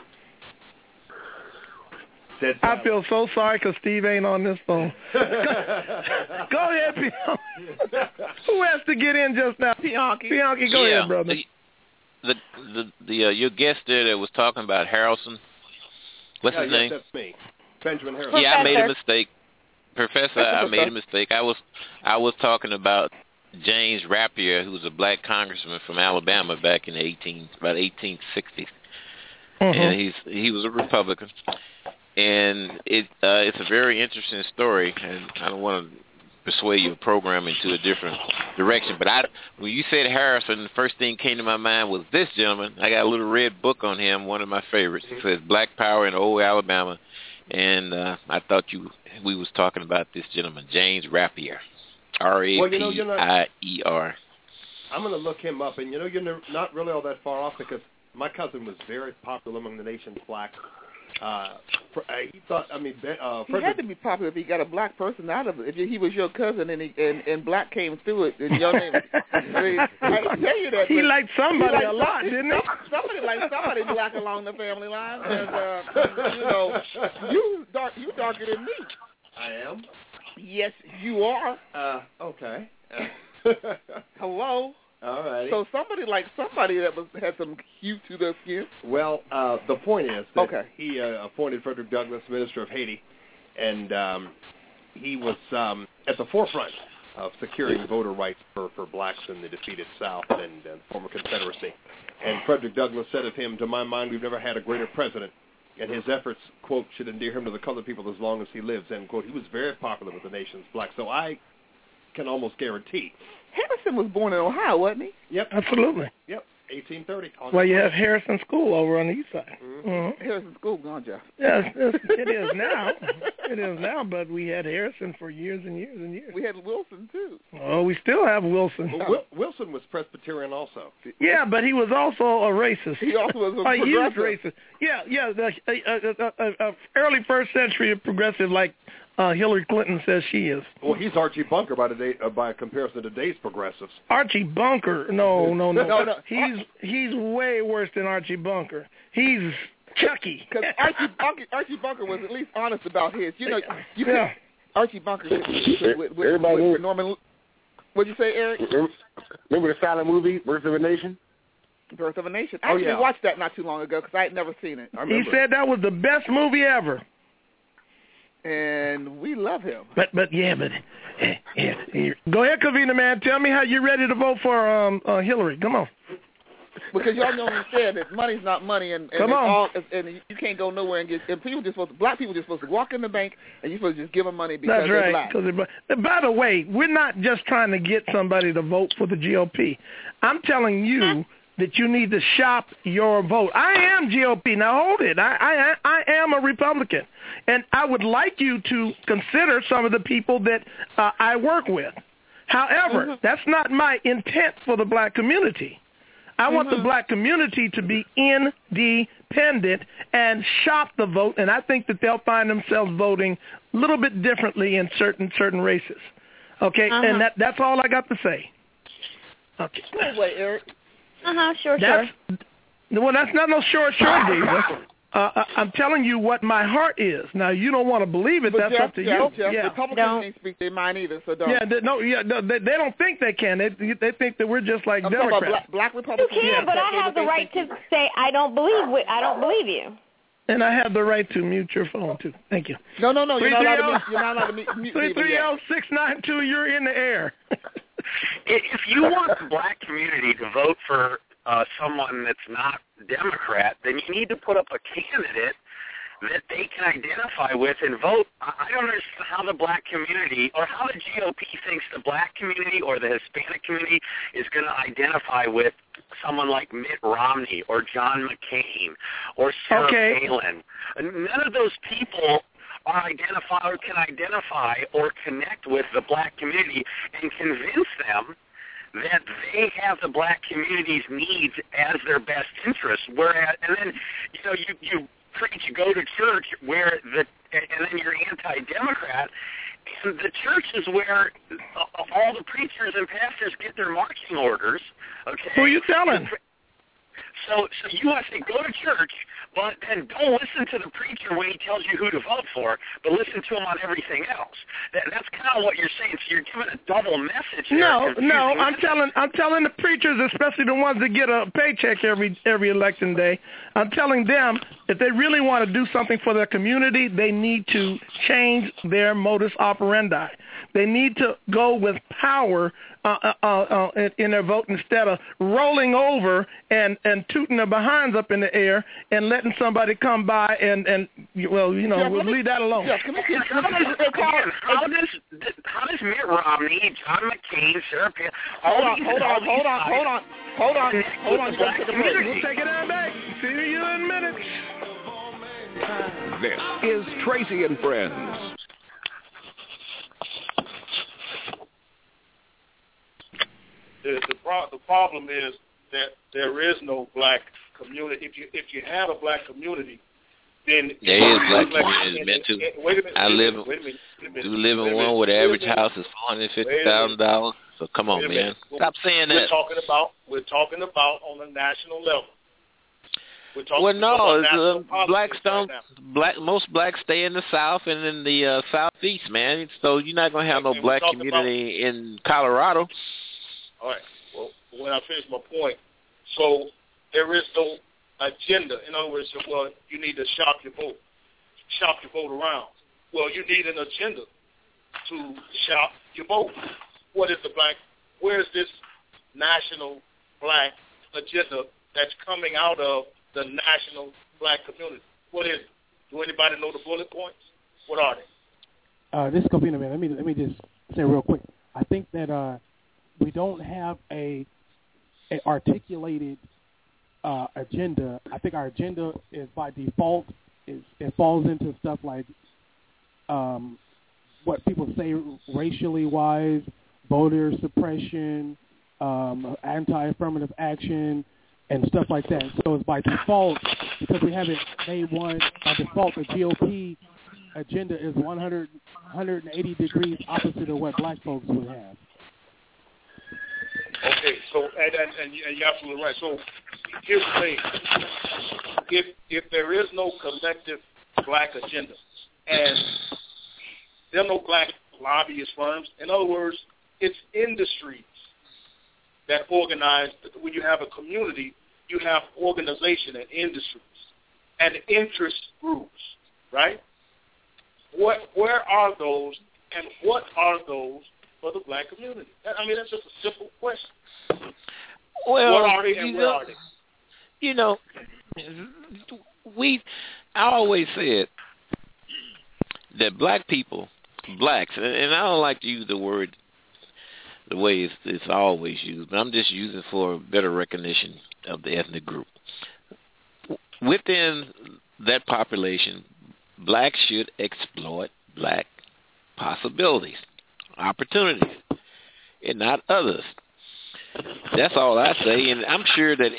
I feel so sorry because Steve ain't on this phone. Go ahead, Bianchi. Who has to get in just now? Bianchi, go ahead, brother. Your guest there that was talking about Harrelson. What's his name? That's me, Benjamin Harrelson. Yeah, I made a mistake, Professor. I made a mistake. I was talking about James Rapier, who was a black congressman from Alabama back in the 1860s, and he was a Republican. And it's a very interesting story, and I don't want to persuade your program into a different direction. But when you said Harrison, the first thing came to my mind was this gentleman. I got a little red book on him, one of my favorites. It says Black Power in Old Alabama, and I thought we was talking about this gentleman, James Rapier, R-A-P-I-E-R. I'm going to look him up, and you're not really all that far off because my cousin was very popular among the nation's blacks. He thought. He had to be popular if he got a black person out of it. If he was your cousin and black came through it, and your name. I can tell you that. He liked somebody a lot, didn't he? Somebody liked somebody black along the family line. And you darker than me. I am. Yes, you are. Okay. Hello. All right. So somebody that had some hue to their skin. Well, the point is that he appointed Frederick Douglass, Minister of Haiti, and he was at the forefront of securing voter rights for blacks in the defeated South and former Confederacy. And Frederick Douglass said of him, "To my mind, we've never had a greater president, and his efforts, quote, should endear him to the colored people as long as he lives," end quote. He was very popular with the nation's blacks, so I can almost guarantee. Harrison was born in Ohio, wasn't he? Yep. Absolutely. Yep, 1830. Well, you have Harrison School over on the east side. Mm-hmm. Harrison School gone, Jeff. Yes, it is now. It is now, but we had Harrison for years and years and years. We had Wilson, too. Oh, we still have Wilson. Well, Wilson was Presbyterian also. Yeah, but he was also a racist. He also was a he was racist. Yeah, early first century progressive like Hillary Clinton says she is. Well, he's Archie Bunker by comparison to today's progressives. Archie Bunker? No. He's way worse than Archie Bunker. He's Chucky. Because Archie Bunker was at least honest about his. Archie Bunker with Norman. What'd you say, Eric? Remember the silent movie, Birth of a Nation? Birth of a Nation. I actually watched that not too long ago because I had never seen it. He said that was the best movie ever. And we love him. But go ahead, Kavina, man. Tell me how you're ready to vote for Hillary. Come on. Because y'all know what said that money's not money, and you can't go nowhere and get. And black people just supposed to walk in the bank, and you're supposed to just give them money because they're black. By the way, we're not just trying to get somebody to vote for the GOP. I'm telling you that you need to shop your vote. I am GOP. Now hold it. I am a Republican, and I would like you to consider some of the people that I work with. However, that's not my intent for the black community. I want the black community to be independent and shop the vote, and I think that they'll find themselves voting a little bit differently in certain races. Okay, and that's all I got to say. Okay. Wait, Eric. Sure. Well, that's not no short, Diva. I'm telling you what my heart is. Now, you don't want to believe it. That's up to you. Jeff, Republicans can't speak their mind either, so don't. They don't think they can. They think that we're just like Democrats. Black Republicans. You can, but I have the right to say I don't believe you. And I have the right to mute your phone too. Thank you. No. You're not allowed to mute. 330-692. You're in the air. If you want the black community to vote for someone that's not Democrat, then you need to put up a candidate that they can identify with and vote. I don't understand how the black community or how the GOP thinks the black community or the Hispanic community is going to identify with someone like Mitt Romney or John McCain or Sarah Palin. None of those people can identify or connect with the black community and convince them that they have the black community's needs as their best interest. Whereas, and then, you preach, you go to church and then you're anti-Democrat, and the church is where all the preachers and pastors get their marching orders. Okay. Who are you telling? So you want to say go to church, but then don't listen to the preacher when he tells you who to vote for, but listen to him on everything else. That's kind of what you're saying. So you're giving a double message there. No, I'm telling the preachers, especially the ones that get a paycheck every election day, I'm telling them if they really want to do something for their community, they need to change their modus operandi. They need to go with power in their vote instead of rolling over and tooting their behinds up in the air and letting somebody come by and we'll leave that alone. How does Mitt Romney, John McCain, Sarah Palin, hold on. We'll take it out back. See you in minutes. This is Tracy and Friends. The problem is that there is no black community. If you have a black community, then there is black community, man, too. I live in one where the average house is $450,000. So come on, man, stop saying that. We're talking about on a national level. Most blacks stay in the South and in the Southeast, man. So you're not gonna have no black community in Colorado. All right. Well, when I finish my point, so there is no agenda. In other words, you need to shop your vote around. Well, you need an agenda to shop your vote. Where's this national black agenda that's coming out of the national black community? What is it? Do anybody know the bullet points? What are they? This is Covina, man. Let me just say real quick. I think that we don't have a articulated agenda. I think our agenda is by default. It falls into stuff like what people say racially wise, voter suppression, anti-affirmative action, and stuff like that. So it's by default, because we haven't made one, by default the GOP agenda is 180 degrees opposite of what black folks would have. Okay, so and you're absolutely right. So here's the thing: if there is no collective black agenda, and there are no black lobbyist firms, in other words, it's industries that organize. When you have a community, you have organization and industries and interest groups, right? Where are those, and what are those for the black community? I mean, that's just a simple question. Well, what are they and where are they? You know, I always said that blacks, and I don't like to use the word the way it's always used, but I'm just using for better recognition of the ethnic group. Within that population, blacks should exploit black possibilities, opportunities, and not others. That's all I say, and I'm sure that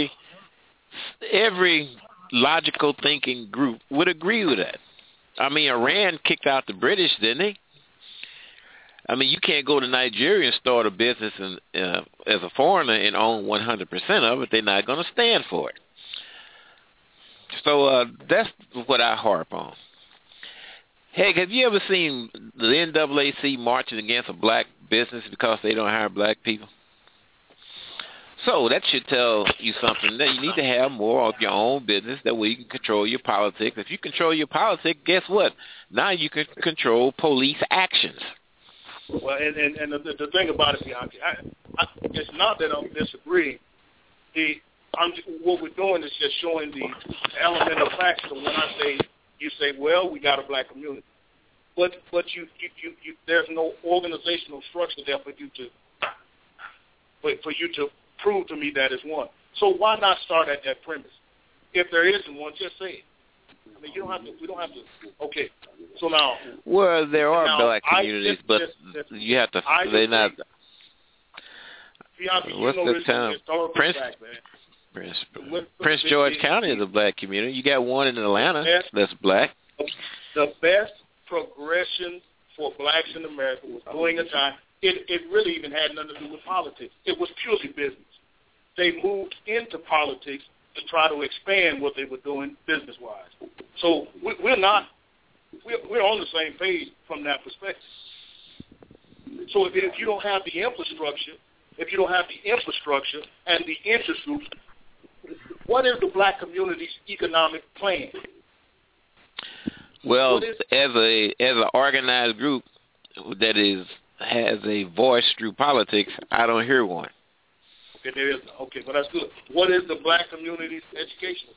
every logical thinking group would agree with that. I mean, Iran kicked out the British, didn't they? I mean, you can't go to Nigeria and start a business as a foreigner and own 100% of it. They're not going to stand for it. So that's what I harp on. Heck, have you ever seen the NAACP marching against a black business because they don't hire black people? So that should tell you something, that you need to have more of your own business, that way you can control your politics. If you control your politics, guess what? Now you can control police actions. Well, and the thing about it, Bianchi, it's not that I'm disagreeing. What we're doing is just showing the element of facts. So when you say, well, we got a black community, but you there's no organizational structure there for you to prove to me that is one. So why not start at that premise? If there isn't one, just say it. I mean, we don't have to. Okay. So now. Well, there are black communities, but you have to. They're not. What's the town? Prince George County is a black community. You got one in Atlanta that's black. The best progression for blacks in America was during a time. It really even had nothing to do with politics. It was purely business. They moved into politics to try to expand what they were doing business-wise. So we're on the same page from that perspective. So if you don't have the infrastructure, and the interest groups, what is the black community's economic plan? Well, as an organized group that has a voice through politics, I don't hear one. Okay, there is. Okay, well, that's good. What is the black community's educational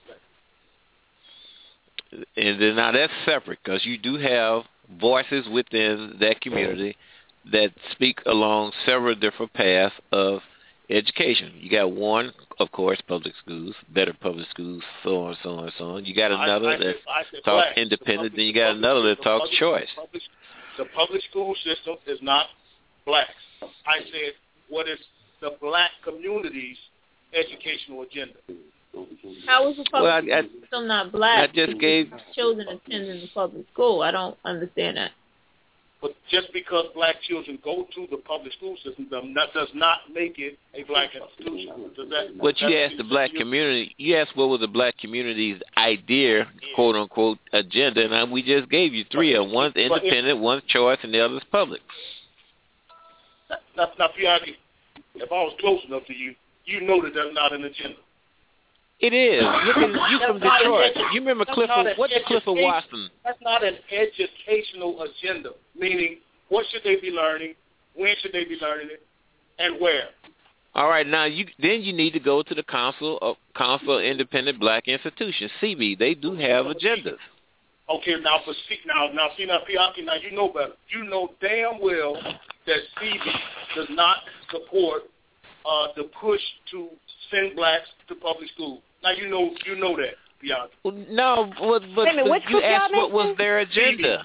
plan? And then now that's separate, because you do have voices within that community that speak along several different paths of education. You got one, of course, public schools, better public schools, so on, so on, so on. You got another that talks independent, then you got another that talks choice. The public school system is not blacks. I said, what is the black community's educational agenda? How is the public system not black? I just gave children attending the public school. I don't understand that. But just because black children go to the public school system, that does not make it a black institution. But you asked the black community. You asked what was the black community's idea, quote unquote, agenda, and we just gave you three of them. One's independent, one's choice, and the other's public. Now, Piaggi, if I was close enough to you, you know that that's not an agenda. It is. Look at you from Detroit. You remember Clifford? What's Clifford Watson? That's not an educational agenda. Meaning, what should they be learning? When should they be learning it? And where? All right. Now, you need to go to the Council of Independent Black Institutions, CB. They do have agendas. Okay. Now, Piaggi, now you know better. You know damn well that CB does not support the push to send blacks to public school. Now you know that, Bianca. Well, no, but you asked what was their agenda.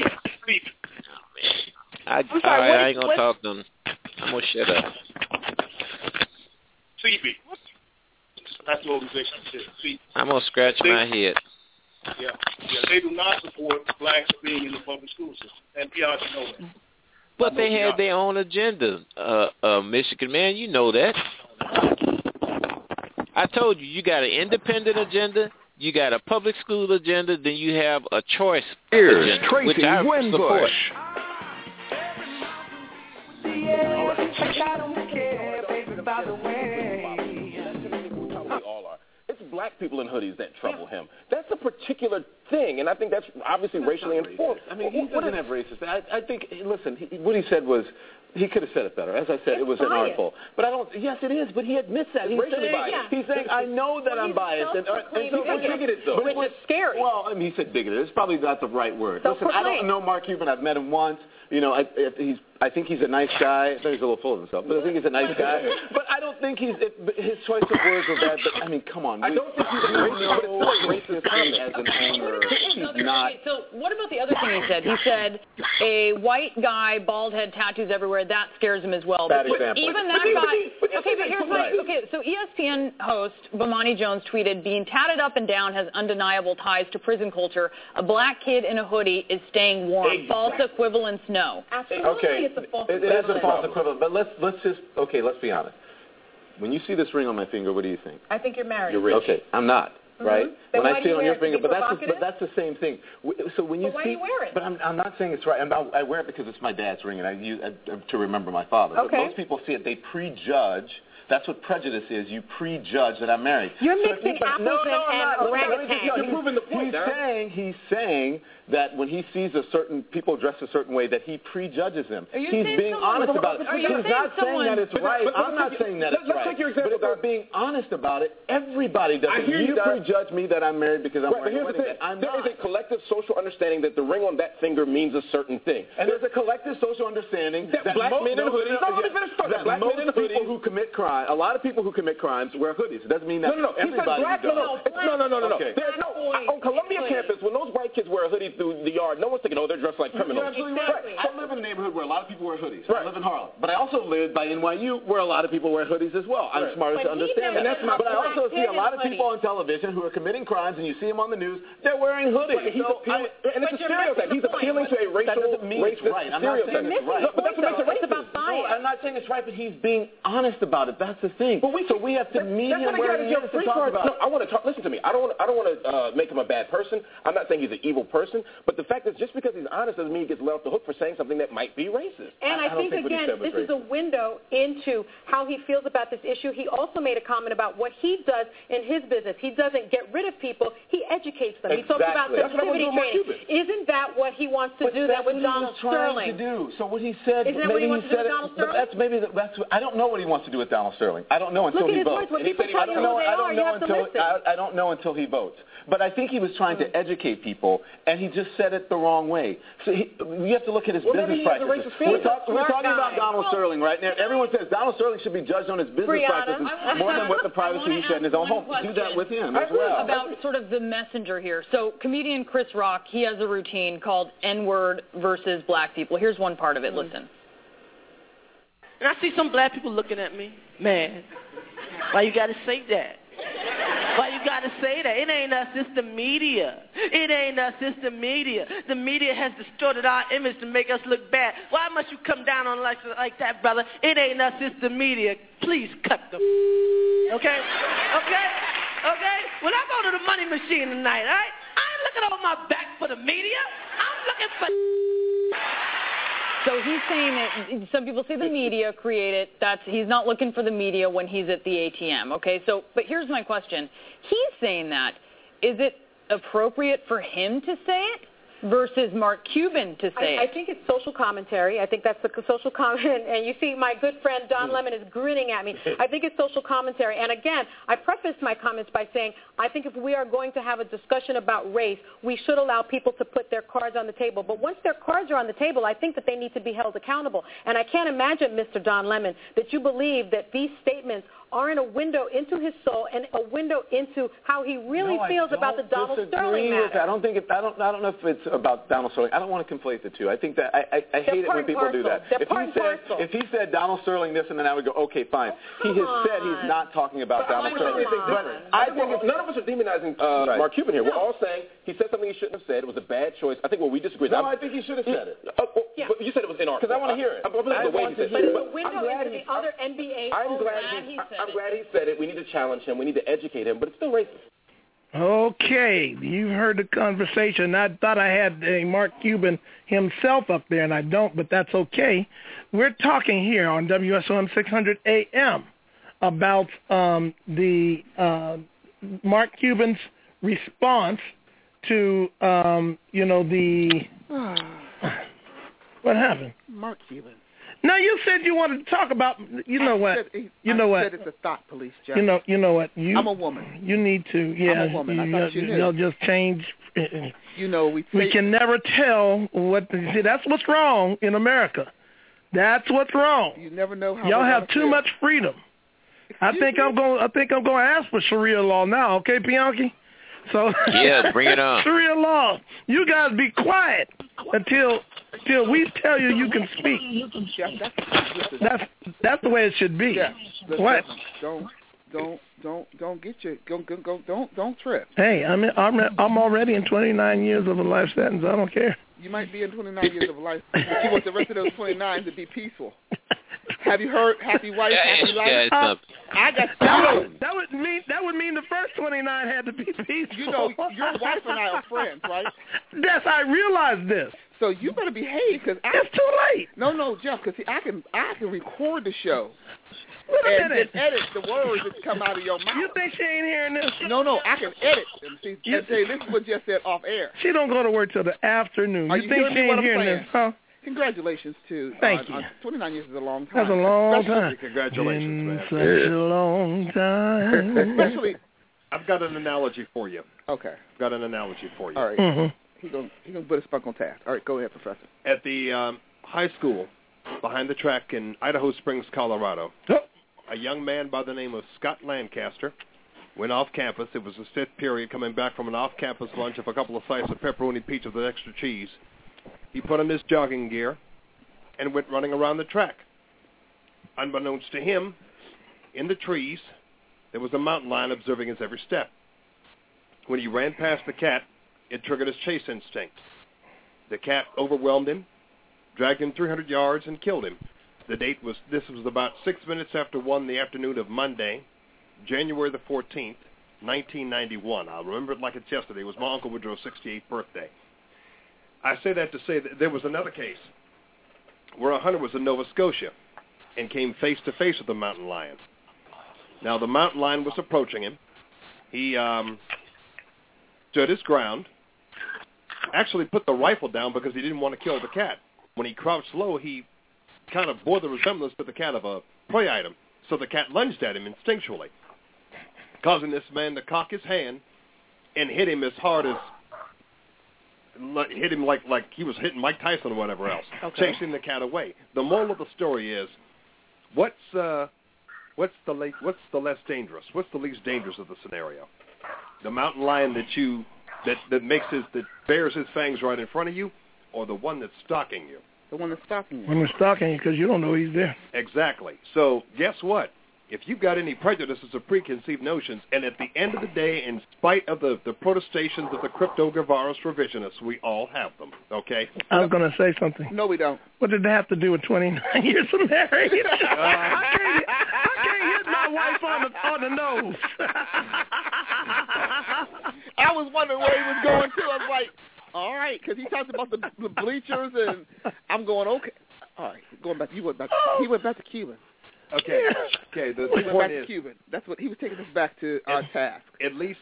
I ain't gonna talk to them. I'm gonna shut up. CB. That's the organization. CB. I'm gonna scratch my head. Yeah, they do not support blacks being in the public school system, and Bianca knows that. But they had their own agenda, Michigan man. You know that. I told you, you got an independent agenda, you got a public school agenda, then you have a choice agenda, Tracy which I support. It's black people in hoodies that trouble him. That's a particular thing, and I think that's obviously racially informed. I mean, he doesn't have racist. I think, listen, what he said was, he could have said it better. As I said, it was an artful. But yes, it is, but he admits that. He's racially biased. Yeah. He's saying, I know that I'm biased. And so bigoted, though. But it's scary. Well, I mean, he said bigoted. It's probably not the right word. Listen, I don't know Mark Cuban. I've met him once. You know, I think he's a nice guy. I think he's a little full of himself, but I think he's a nice guy. But I don't think his choice of words were bad. But I mean, come on. I don't think he's a racist as an owner. So what about the other thing he said? He said a white guy, bald head, tattoos everywhere, where that scares him as well. Bad example. Even that guy. Okay, but here's my. Okay, so ESPN host Bomani Jones tweeted, "Being tatted up and down has undeniable ties to prison culture. A black kid in a hoodie is staying warm. Exactly. False equivalence, no." Absolutely, Okay, it's a false it equivalent. is a false equivalent. But let's be honest. When you see this ring on my finger, what do you think? I think you're married. You're rich. Okay, I'm not. Right? Then when why I do see you it on wear your it? finger, To be but that's the same thing. So when you But why see, do you wear it? But I'm not saying it's right. I wear it because it's my dad's ring, and I use to remember my father. Okay. But most people see it; they prejudge. That's what prejudice is. You prejudge that I'm married. You're So mixing apples no, and orangutan. You're proving the point. He's saying that when he sees people dressed a certain way, that he prejudges them. He's being honest about it. He's not saying that it's right. I'm not saying that it's right. Let's take your example. But if I'm being honest about it, everybody does it. You prejudge me that I'm married because I'm wearing a wedding band. I'm not. There is a collective social understanding that the ring on that finger means a certain thing. And there's a collective social understanding that black men in hoodies. People who commit crime, a lot of people who commit crimes wear hoodies. It doesn't mean that everybody does. No. On Columbia campus, when those white kids wear a hoodie through the yard, no one's thinking, oh, they're dressed like criminals. You're absolutely right. I live in a neighborhood where a lot of people wear hoodies. I live in Harlem. But I also live by NYU where a lot of people wear hoodies as well. I'm smart to understand that. But I also see a lot of people on television who are committing crimes, and you see them on the news, they're wearing hoodies. And it's a stereotype. He's appealing to a racial, racist I'm not saying it's right. But that's what makes it racist. No, I'm not saying it's right, but he's being honest about it. That's the thing. So we have to meet him where he is to talk about it. No, I want to talk. Listen to me. I don't want to make him a bad person. I'm not saying he's an evil person, but the fact is, just because he's honest doesn't mean he gets let off the hook for saying something that might be racist. And I think again, this is a window into how he feels about this issue. He also made a comment about what he does in his business. He doesn't get rid of people. He educates them. He talks about sensitivity training. Isn't that what he wants to do? That with Donald Sterling. To do. So what he said. Isn't that what he wants to do with Donald Sterling? That's I don't know what he wants to do with Donald Sterling. I don't know until he votes. I don't know until he votes. But I think he was trying to educate people, and he just said it the wrong way. So you have to look at his business practices. We're talking about Donald Sterling right now. Everyone says Donald Sterling should be judged on his business practices more than what the privacy he said in his own home. Do that with him as well. About sort of the messenger here. So comedian Chris Rock, he has a routine called N-word versus black people. Here's one part of it. Listen. And I see some black people looking at me. Man, why you got to say that? Why you got to say that? It ain't us, it's the media. It ain't us, it's the media. The media has distorted our image to make us look bad. Why must you come down on like that, brother? It ain't us, it's the media. Please cut the okay? When I go to the money machine tonight, all right? I ain't looking over my back for the media. I'm looking for So he's saying that some people say the media create it. He's not looking for the media when he's at the ATM. Okay, but here's my question. He's saying that. Is it appropriate for him to say it versus Mark Cuban to say it? I think it's social commentary. I think that's the social comment. And you see my good friend Don Lemon is grinning at me. I think it's social commentary. And again, I prefaced my comments by saying I think if we are going to have a discussion about race, we should allow people to put their cards on the table. But once their cards are on the table, I think that they need to be held accountable. And I can't imagine, Mr. Don Lemon, that you believe that these statements aren't a window into his soul and a window into how he really feels about the Donald Sterling matter. I don't know if it's about Donald Sterling. I don't want to conflate the two. I think that I hate it when people do that. If he said Donald Sterling this, and then I would go, okay, fine. He has said he's not talking about Donald Sterling. But I think none of us are demonizing Mark Cuban here. We're all saying he said something he shouldn't have said. It was a bad choice. I think where we disagree. No, I think he should have said it. But you said it was inartful. Because I want to hear it. But it's a window into the other NBA. I'm glad he said it. We need to challenge him. We need to educate him. But it's still racist. Okay, you've heard the conversation. I thought I had Mark Cuban himself up there, and I don't, but that's okay. We're talking here on WSOM 600 AM about the Mark Cuban's response to, what happened? Mark Cuban. No, you said you wanted to talk about. You know what? I said it's a thought police, Jeff. You know what? I'm a woman. You need to. Yeah, I'm a woman. I thought you knew. You'll just change. We can never tell what. See, that's what's wrong in America. That's what's wrong. You never know how. Y'all have too much freedom. I think I'm going to ask for Sharia law now. Okay, Bianchi. So yeah, bring it on. Sharia law. You guys be quiet until till we tell you you can speak. That's the way it should be. Yeah. What? Don't get your don't trip. Hey, I'm already in 29 years of a life sentence. I don't care. You might be in 29 years of life, but you want the rest of those 29 to be peaceful. Have you heard happy wife, happy life? I got that would mean the first 29 had to be peaceful. You know, your wife and I are friends, right? Yes, I realize this. So you better behave because it's too late. No, Jeff, because I can record the show. And edit the words that come out of your mouth. You think she ain't hearing this? No, I can edit them. See, and say this is what Jeff said off air. She don't go to work till the afternoon. Are you think she ain't hearing this, huh? Congratulations to Thank you. 29 years is a long time. That's a long time. Congratulations, man. Such a long time. Especially, I've got an analogy for you. Okay. I've got an analogy for you. All right. Mm-hmm. He's gonna put us back on task. All right, go ahead, Professor. At the high school behind the track in Idaho Springs, Colorado, a young man by the name of Scott Lancaster went off campus. It was his fifth period, coming back from an off-campus lunch of a couple of slices of pepperoni pizza with extra cheese. He put on his jogging gear and went running around the track. Unbeknownst to him, in the trees, there was a mountain lion observing his every step. When he ran past the cat, it triggered his chase instinct. The cat overwhelmed him, dragged him 300 yards, and killed him. This was about 6 minutes after 1 the afternoon of Monday, January the 14th, 1991. I'll remember it like it's yesterday. It was my Uncle Woodrow's 68th birthday. I say that to say that there was another case where a hunter was in Nova Scotia and came face to face with a mountain lion. Now, the mountain lion was approaching him. He stood his ground, actually put the rifle down because he didn't want to kill the cat. When he crouched low, he kind of bore the resemblance to the cat of a prey item. So the cat lunged at him instinctually, causing this man to cock his hand and hit him as hard as hit him like he was hitting Mike Tyson or whatever else, chasing the cat away. The moral of the story is, what's the less dangerous? What's the least dangerous of the scenario? The mountain lion that bears his fangs right in front of you, or the one that's stalking you? The one that's stalking you. When they're stalking you because you don't know he's there. Exactly. So guess what? If you've got any prejudices or preconceived notions, and at the end of the day, in spite of the protestations of the crypto-Guevara revisionists, we all have them, okay? I was going to say something. No, we don't. What did that have to do with 29 years of marriage? I can't hit my wife on the nose. I was wondering where he was going to. I was like, all right, because he talked about the bleachers, and I'm going, okay. All right, he went back to Cuban. Okay. The he went point back is, to Cuban. That's what he was taking us back to our task. At least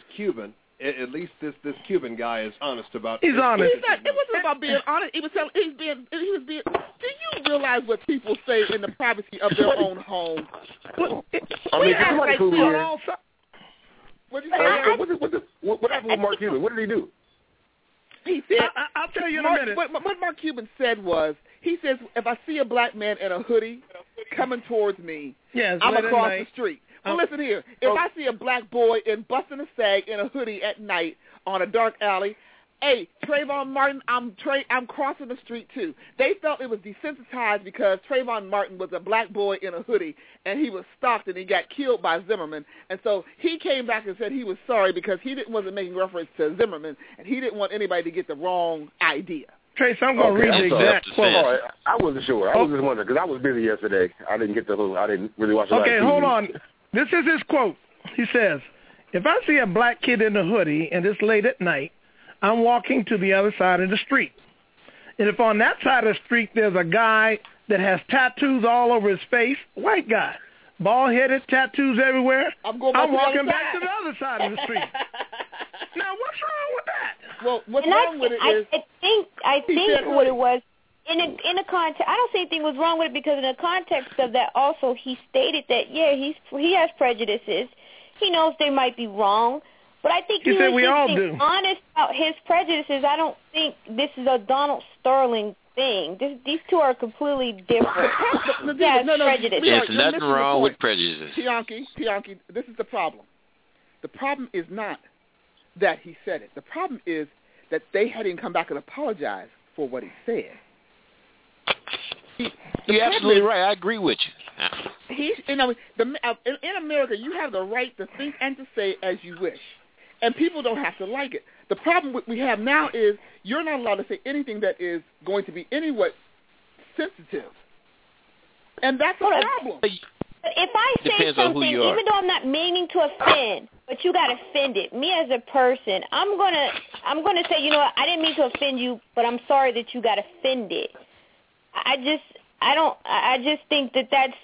this Cuban guy is honest about. He's honest. It wasn't about being honest. He was being. Do you realize what people say in the privacy of their own home? Somebody prove it. What did you say? What happened with Mark Cuban? What did he do? He said, I'll tell you in a minute. What Mark Cuban said was, he says, if I see a black man in a hoodie coming towards me, I'm across the street. Well, listen here. If I see a black boy busting a sag in a hoodie at night on a dark alley, hey, Trayvon Martin, I'm crossing the street too. They felt it was desensitized because Trayvon Martin was a black boy in a hoodie, and he was stalked and he got killed by Zimmerman. And so he came back and said he was sorry because he wasn't making reference to Zimmerman, and he didn't want anybody to get the wrong idea. Trace, I'm going to read the exact quote. Right. I wasn't sure. I was just wondering because I was busy yesterday. I didn't really watch the Okay, hold on. This is his quote. He says, if I see a black kid in a hoodie and it's late at night, I'm walking to the other side of the street. And if on that side of the street there's a guy that has tattoos all over his face, white guy, bald-headed, tattoos everywhere, I'm walking back to the other side of the street. Now, what's wrong with that? Well, what's wrong with it is... I think what it was, in a context, I don't see anything was wrong with it because in the context of that also, he stated that, he has prejudices. He knows they might be wrong. But I think he was just being honest about his prejudices. I don't think this is a Donald Sterling thing. These two are completely different. Prejudices. There's nothing wrong with prejudices. Bianchi, this is the problem. The problem is not that he said it. The problem is that they had him come back and apologize for what he said. You're absolutely right. I agree with you. In America, you have the right to think and to say as you wish, and people don't have to like it. The problem we have now is you're not allowed to say anything that is going to be anywhat sensitive, and that's a problem. But if I say something, even though I'm not meaning to offend, but you got offended, me as a person, I'm gonna say, you know what, I didn't mean to offend you, but I'm sorry that you got offended. I just think that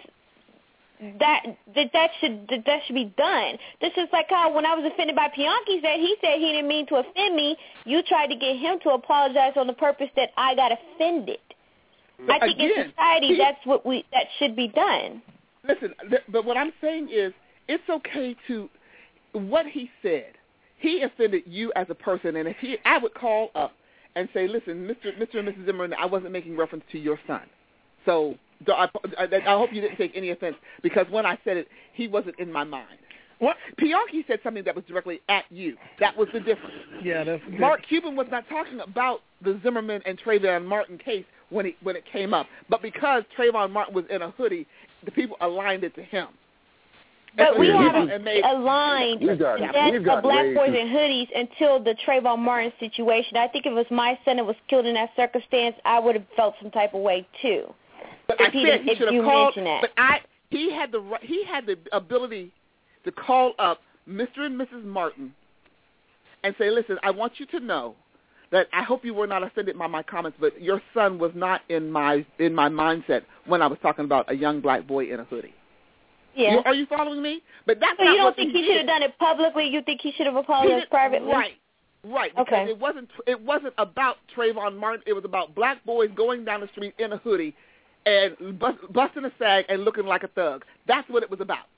should be done. This is like how when I was offended by Pianki, he said he didn't mean to offend me. You tried to get him to apologize on the purpose that I got offended. I think in society that should be done. Listen, but what I'm saying is it's okay to what he said. He offended you as a person, and I would call up and say, listen, Mr. and Mrs. Zimmerman, I wasn't making reference to your son. So I hope you didn't take any offense, because when I said it, he wasn't in my mind. What? Pianki said something that was directly at you. That was the difference. Yeah, that's good. Mark Cuban was not talking about the Zimmerman and Trayvon Martin case when it came up, but because Trayvon Martin was in a hoodie, the people aligned it to him. But we haven't aligned the black boys in hoodies until the Trayvon Martin situation. I think if it was my son that was killed in that circumstance, I would have felt some type of way too. But I said he should have called. But he had the ability to call up Mr. and Mrs. Martin and say, listen, I want you to know that I hope you were not offended by my comments, but your son was not in my mindset when I was talking about a young black boy in a hoodie. Yeah. Are you following me? But that's so not you don't what think he should have done it publicly? You think he should have apologized privately? Right. Because it wasn't about Trayvon Martin. It was about black boys going down the street in a hoodie and busting a sag and looking like a thug. That's what it was about.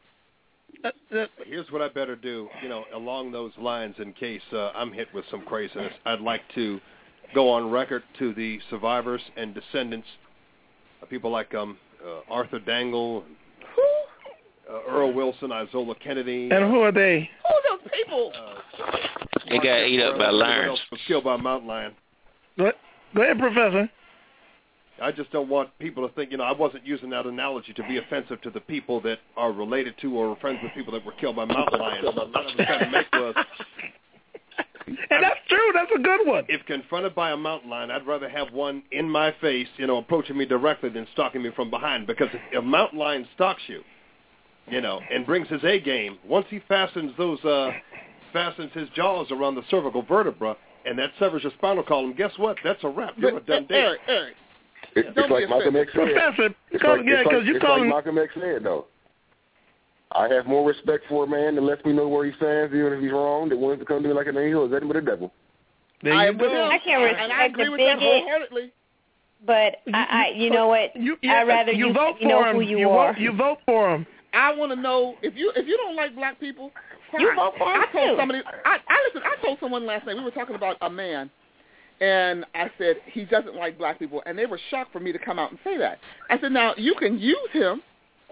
Here's what I better do, along those lines, in case I'm hit with some craziness. I'd like to go on record to the survivors and descendants, people like Arthur Dangle, Earl Wilson, Isola Kennedy. And who are they? Who are those people? They got ate up by lions. Was killed by a mountain lion. Go ahead, Professor. I just don't want people to think, I wasn't using that analogy to be offensive to the people that are related to or friends with people that were killed by mountain lions. What I was trying to make was... And that's true. That's a good one. If confronted by a mountain lion, I'd rather have one in my face, approaching me directly than stalking me from behind. Because if a mountain lion stalks you, and brings his A game, once he fastens his jaws around the cervical vertebra, and that severs your spinal column, guess what? That's a wrap. You're a done deal. Eric. It's like Malcolm X said. Professor, it's like Malcolm X said, though. I have more respect for a man that lets me know where he stands, even if he's wrong, that wants to come to me like an angel. Is that but a devil? I can't respect and I agree with that wholeheartedly. But you know what? I'd rather you vote for know him. who you are. You vote for him. I want to know if you don't like black people. Fine. You vote for him too. I told someone last night, we were talking about a man, and I said he doesn't like black people, and they were shocked for me to come out and say that. I said, now you can use him,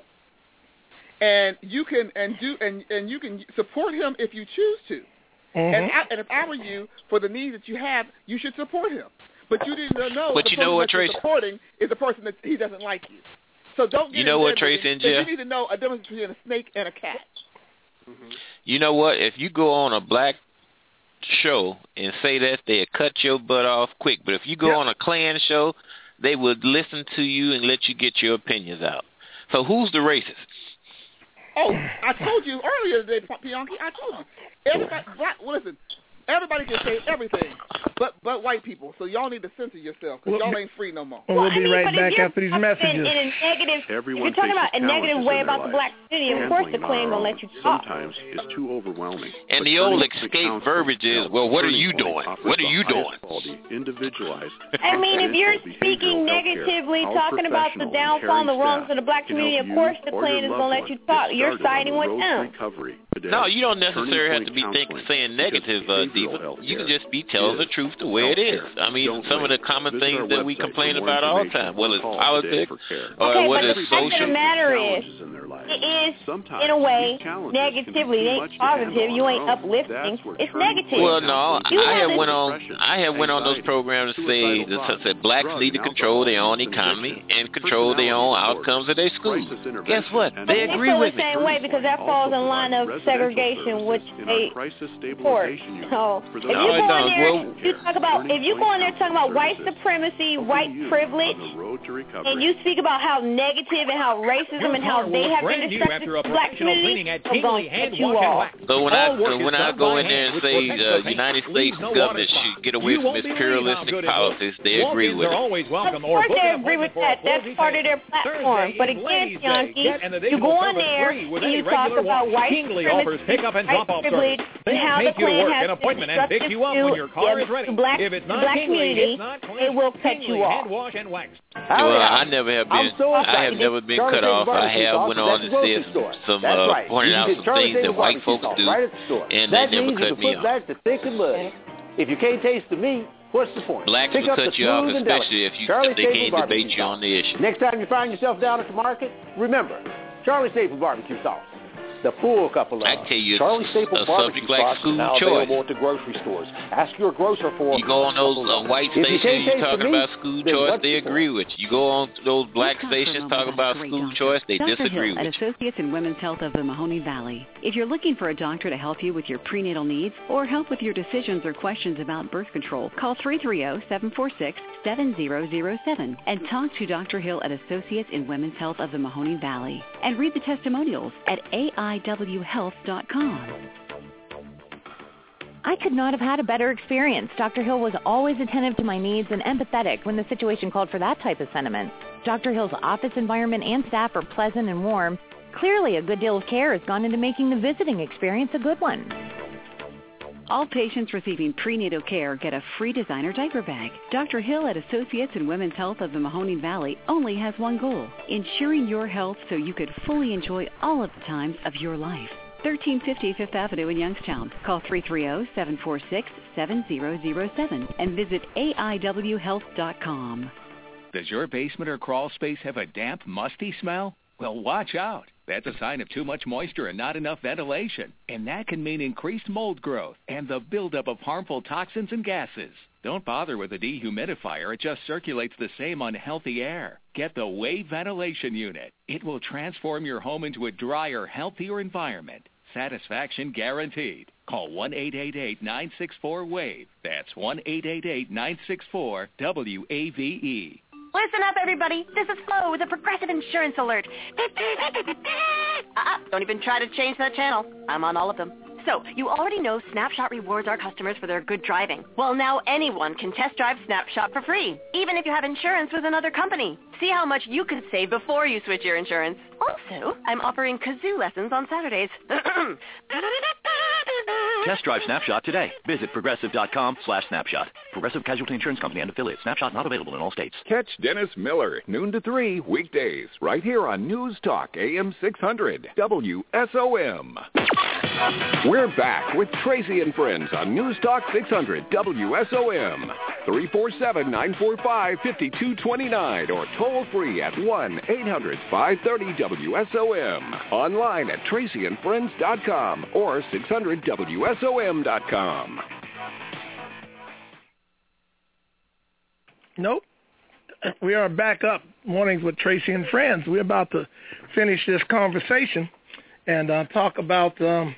and you can you can support him if you choose to. Mm-hmm. And if I were you, for the needs that you have, you should support him. But you didn't know. But you know what, Tracy? Supporting is the person that he doesn't like you. So don't get Tracy and Jeff? You need to know a difference between a snake and a cat. Mm-hmm. You know what? If you go on a black show and say that, they'll cut your butt off quick. But if you go on a Klan show, they would listen to you and let you get your opinions out. So who's the racist? Oh, I told you earlier today, Pianki. I told you. Listen, everybody can say everything, but white people. So y'all need to censor yourself because y'all ain't free no more. We'll be right back after these messages. In a negative, if you're talking about a negative way about the black community, of course the Klan gonna let you talk. Sometimes it's too overwhelming. And the old escape verbiage is, well, what are you doing? What are you doing? Individualized. I mean, if you're speaking negatively, talking about the downfall and the wrongs of the black community, of course the Klan is gonna let you talk. You're siding with them. No, you don't necessarily have to be saying negative, Diva. You can just be telling the truth the way it is. I mean, some of the common things that we complain about all the time, whether it's politics or whether it's social. The matter is, it is, in a way, negatively. It ain't positive. You ain't uplifting. It's negative. Well, no, I have went on those programs to say that blacks need to control their own economy and control their own outcomes of their schools. Guess what? They agree with me. The same way because that falls in line of segregation, which they support. So if you go in there, if you go in there talking about white supremacy, white privilege, and you speak about how negative and how racism and how they have been destructive to the black community, I'm going to cut you off. So when I go in there and say United States government should get away from its imperialistic politics, they agree with it. Of course they agree with that. That's part of their platform. But again, Yankee, you go on there and you talk about white supremacy, white privilege, and how the Klan has been destructive to the black community, they will cut you off. Well, I never have been. I have never been cut off. I have went on and said some pointed out some things that white folks do, and they never cut me off. Back to thick and muddy. If you can't taste the meat, what's the point? Blacks will cut you off, especially if they can't debate you on the issue. Next time you find yourself down at the market, remember, Charlie Staple barbecue sauce. The full cup of love. I tell you, Charlie Staple a subject like school now choice. Available at the grocery stores. Ask your grocer for. You go on those white stations, you talking about school choice, they agree with you. You go on those black stations talking about school choice, they disagree with you. Associates in Women's Health of the Mahoning Valley. If you're looking for a doctor to help you with your prenatal needs or help with your decisions or questions about birth control, call 330-746-7007 and talk to Dr. Hill at Associates in Women's Health of the Mahoning Valley. And read the testimonials at AIWhealth.com. I could not have had a better experience. Dr. Hill was always attentive to my needs and empathetic when the situation called for that type of sentiment. Dr. Hill's office environment and staff are pleasant and warm. Clearly, a good deal of care has gone into making the visiting experience a good one. All patients receiving prenatal care get a free designer diaper bag. Dr. Hill at Associates in Women's Health of the Mahoning Valley only has one goal, ensuring your health so you could fully enjoy all of the times of your life. 1350 Fifth Avenue in Youngstown. Call 330-746-7007 and visit AIWhealth.com. Does your basement or crawl space have a damp, musty smell? Well, watch out. That's a sign of too much moisture and not enough ventilation. And that can mean increased mold growth and the buildup of harmful toxins and gases. Don't bother with a dehumidifier. It just circulates the same unhealthy air. Get the Wave Ventilation Unit. It will transform your home into a drier, healthier environment. Satisfaction guaranteed. Call 1-888-964-WAVE. That's 1-888-964-WAVE. Listen up, everybody. This is Flo with a Progressive Insurance Alert. Don't even try to change that channel. I'm on all of them. So, you already know Snapshot rewards our customers for their good driving. Well, now anyone can test drive Snapshot for free, even if you have insurance with another company. See how much you could save before you switch your insurance. Also, I'm offering kazoo lessons on Saturdays. Test drive Snapshot today. Visit Progressive.com/Snapshot. Progressive Casualty Insurance Company and affiliates. Snapshot not available in all states. Catch Dennis Miller, noon to 3, weekdays, right here on News Talk AM 600, WSOM. We're back with Tracy and Friends on News Talk 600, WSOM. 347-945-5229 or toll free at 1-800-530-WSOM. Online at TracyandFriends.com or 600WSOM.com. Nope. We are back up mornings with Tracy and Friends. We're about to finish this conversation and talk about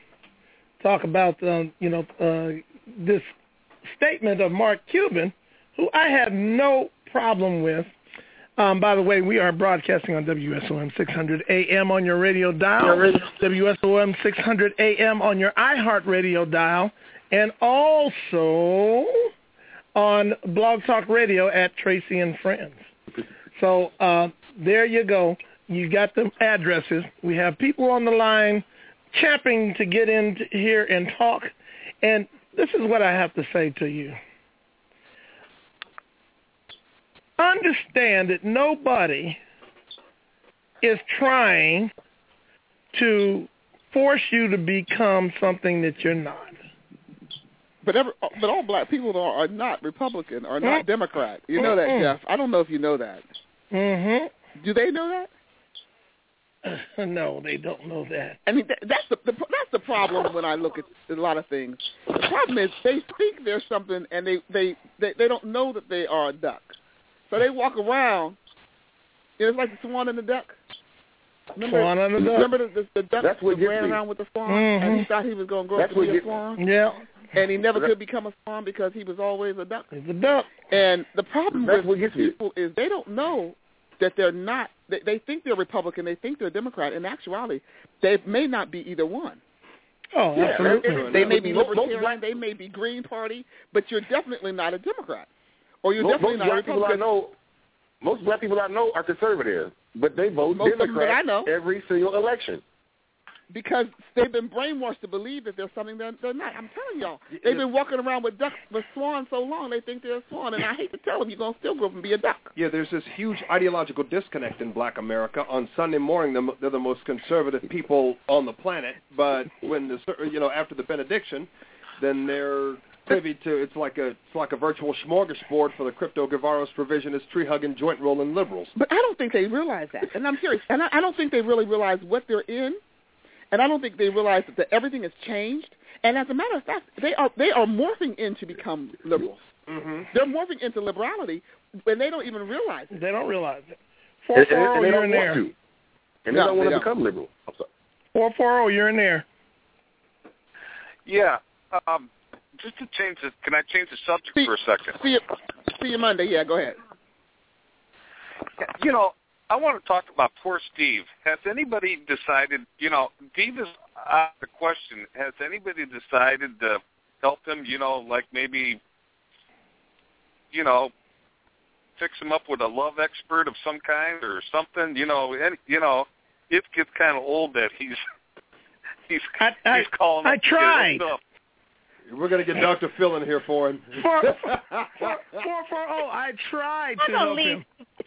this statement of Mark Cuban, who I have no problem with. By the way, we are broadcasting on WSOM 600 AM on your radio dial, WSOM 600 AM on your iHeartRadio dial, and also on Blog Talk Radio at Tracy and Friends. So there you go. You got the addresses. We have people on the line champing to get in here and talk. And this is what I have to say to you. Understand that nobody is trying to force you to become something that you're not. But all black people are not Republican, are not Democrat. You know that, Jeff. I don't know if you know that. Mm-hmm. Do they know that? No, they don't know that. I mean, that's the problem when I look at a lot of things. The problem is they think there's something, and they don't know that they are a duck. So they walk around. It's like the swan and the duck. Remember the duck that ran around with the swan, and he thought he was going to grow up to be a swan? Yeah. And he never could become a swan because he was always a duck. He's a duck. And the problem with people is they don't know that they're not. They think they're Republican. They think they're Democrat. In actuality, they may not be either one. Oh, absolutely. They may be Libertarian. They may be Green Party, but you're definitely not a Democrat. Or you're definitely not a Republican. Most black people I know are conservative, but they vote Democrat every single election. Because they've been brainwashed to believe that there's something they're not. I'm telling y'all, they've been walking around with swans so long they think they're a swan, and I hate to tell them, you're going to still grow up and be a duck. Yeah, there's this huge ideological disconnect in black America. On Sunday morning, they're the most conservative people on the planet, but when after the benediction, then they're privy to it's like a virtual smorgasbord for the crypto-Guevaros provisionist, tree-hugging, joint-rolling liberals. But I don't think they realize that, and I'm serious. And I don't think they really realize what they're in. And I don't think they realize that everything has changed. And as a matter of fact, they are morphing in to become liberals. Mm-hmm. They're morphing into liberality, and they don't even realize it. They don't realize it. 440, you're in there. And they don't want to become liberal. I'm sorry. 440, you're in there. Yeah. Just to change it, can I change the subject for a second? See you Monday. Yeah, go ahead. I want to talk about poor Steve. Has anybody decided, Steve is the question, has anybody decided to help him, like maybe, fix him up with a love expert of some kind or something? It gets kind of old that he's calling I tried. Stuff. We're going to get Dr. Phil in here for him. 440, I tried to help him.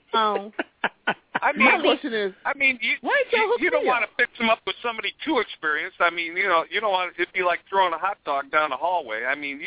My question is, you don't want to fix him up with somebody too experienced. I mean, you don't want it'd be like throwing a hot dog down the hallway. I mean,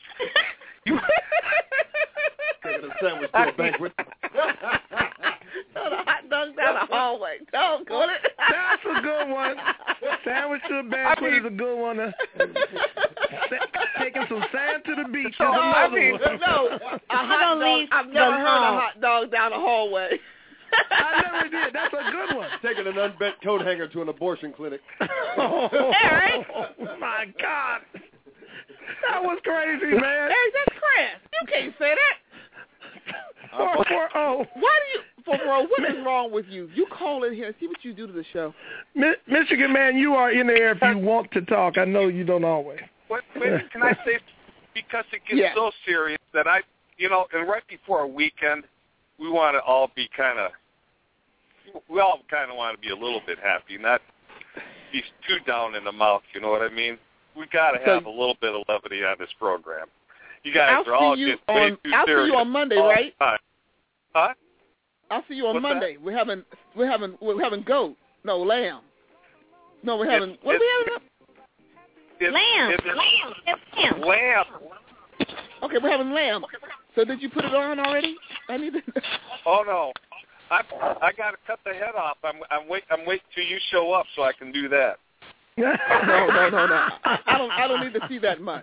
taking a sandwich to a banquet. Throw the hot dog down the hallway. Don't go to. That's a good one. Sandwich to a banquet is a good one. Taking some sand to the beach is another one. I've never heard a hot dog down the hallway. I never did. That's a good one. Taking an unbent coat hanger to an abortion clinic. Eric! Oh, my God. That was crazy, man. Eric, that's crass. You can't say that. 440. Why do you, 440, what is wrong with you? You call in here and see what you do to the show. Michigan man, you are in the air if you want to talk. I know you don't always. Wait, can I say, because it gets so serious that and right before a weekend, we want to all be we all kind of want to be a little bit happy, not be too down in the mouth, you know what I mean? We've got to have a little bit of levity on this program. You guys are all getting way too serious. I'll see you on Monday, right? Huh? I'll see you on Monday. We're having goat. No, lamb. No, we're having what are we having? Lamb. Lamb. Okay, we're having lamb. So did you put it on already? I need to. Oh no, I got to cut the head off. I'm waiting till you show up so I can do that. No. I don't need to see that much.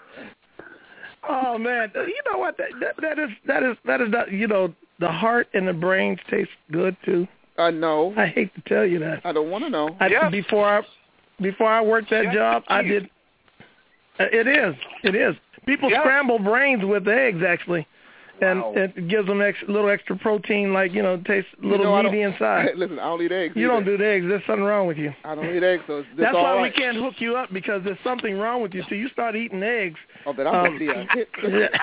Oh man, you know what? That is the heart and the brains taste good too. No. I hate to tell you that. I don't want to know. Before I worked that job, I did. It is. People scramble brains with eggs, actually, and it gives them little extra protein, tastes a little meaty inside. Listen, I don't eat eggs. You don't do the eggs. There's something wrong with you. I don't eat eggs, so that's why we can't hook you up, because there's something wrong with you till you start eating eggs. Oh, but I'm going to be a hit.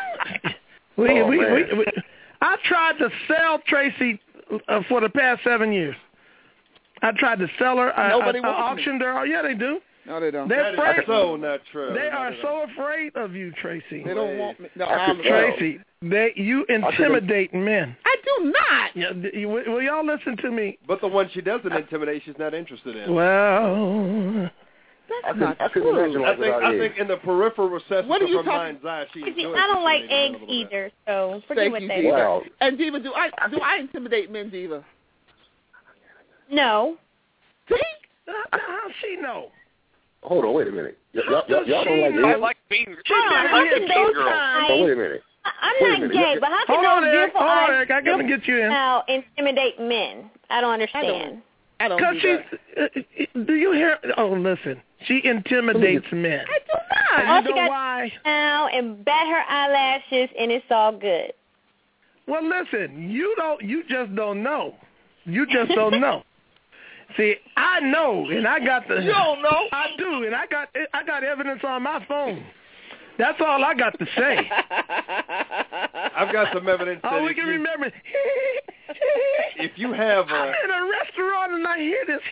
I tried to sell Tracy for the past 7 years. I tried to sell her. Nobody I auctioned her. Oh, yeah, they do. No, they don't. They're afraid. So not true. They are so afraid of you, Tracy. They don't want me. No, Tracy, you intimidate men. I do not. Yeah, will y'all listen to me? But the one she doesn't intimidate, she's not interested in. Well, that's not true. I think in the peripheral recesses of her mind's eye, she enjoys. I don't like eggs either, so forget what they say. And Diva, do I intimidate men, Diva? No. See? How's she know? Hold on, wait a minute. Y'all don't I like being girls. Oh, wait a minute. I'm not gay, but how can those beautiful eyes I gotta get you in. now intimidate men? I don't understand. I don't Because do you hear? Oh, listen. She intimidates men. I do not. All You she know got why? now and bat her eyelashes, and it's all good. Well, listen. You just don't know. You just don't know. See, I know, and I got the. You don't know? I do, and I got evidence on my phone. That's all I got to say. I've got some evidence. Oh, that we can remember. If you have I'm in a restaurant and I hear this.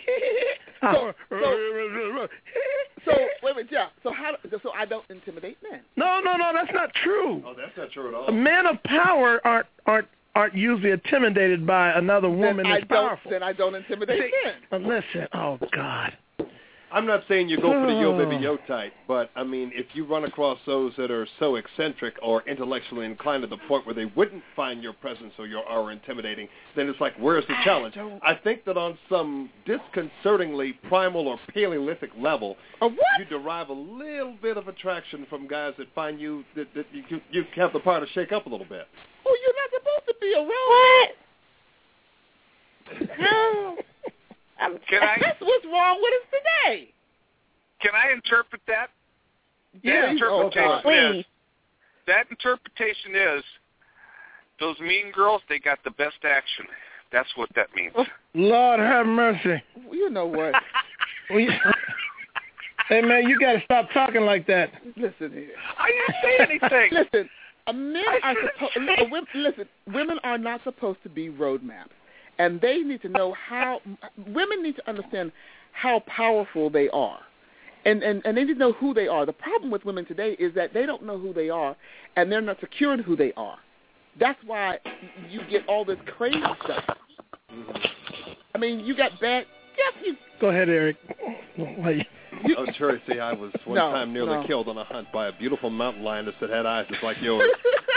So wait a minute, yeah. So I don't intimidate men. No, that's not true. Oh, that's not true at all. Men of power aren't usually intimidated by another woman that's powerful. Then I don't intimidate men. Listen, oh God. I'm not saying you go for the yo baby yo type, but I mean, if you run across those that are so eccentric or intellectually inclined to the point where they wouldn't find your presence or your aura intimidating, then it's like, where's the challenge? I think that on some disconcertingly primal or Paleolithic level, you derive a little bit of attraction from guys that find you that you have the power to shake up a little bit. Oh, you're not supposed to be around. What? No. That's what's wrong with us today. Can I interpret that? Yeah. That interpretation is those mean girls, they got the best action. That's what that means. Lord have mercy. You know what? Hey, man, you got to stop talking like that. Listen here. I didn't say anything. Listen, women are not supposed to be roadmaps. And they need to know women need to understand how powerful they are. And they need to know who they are. The problem with women today is that they don't know who they are, and they're not secure in who they are. That's why you get all this crazy stuff. I mean, you got bad... Yes, Go ahead, Eric. Oh, Tracy, I was one time nearly killed on a hunt by a beautiful mountain lioness that had eyes just like yours.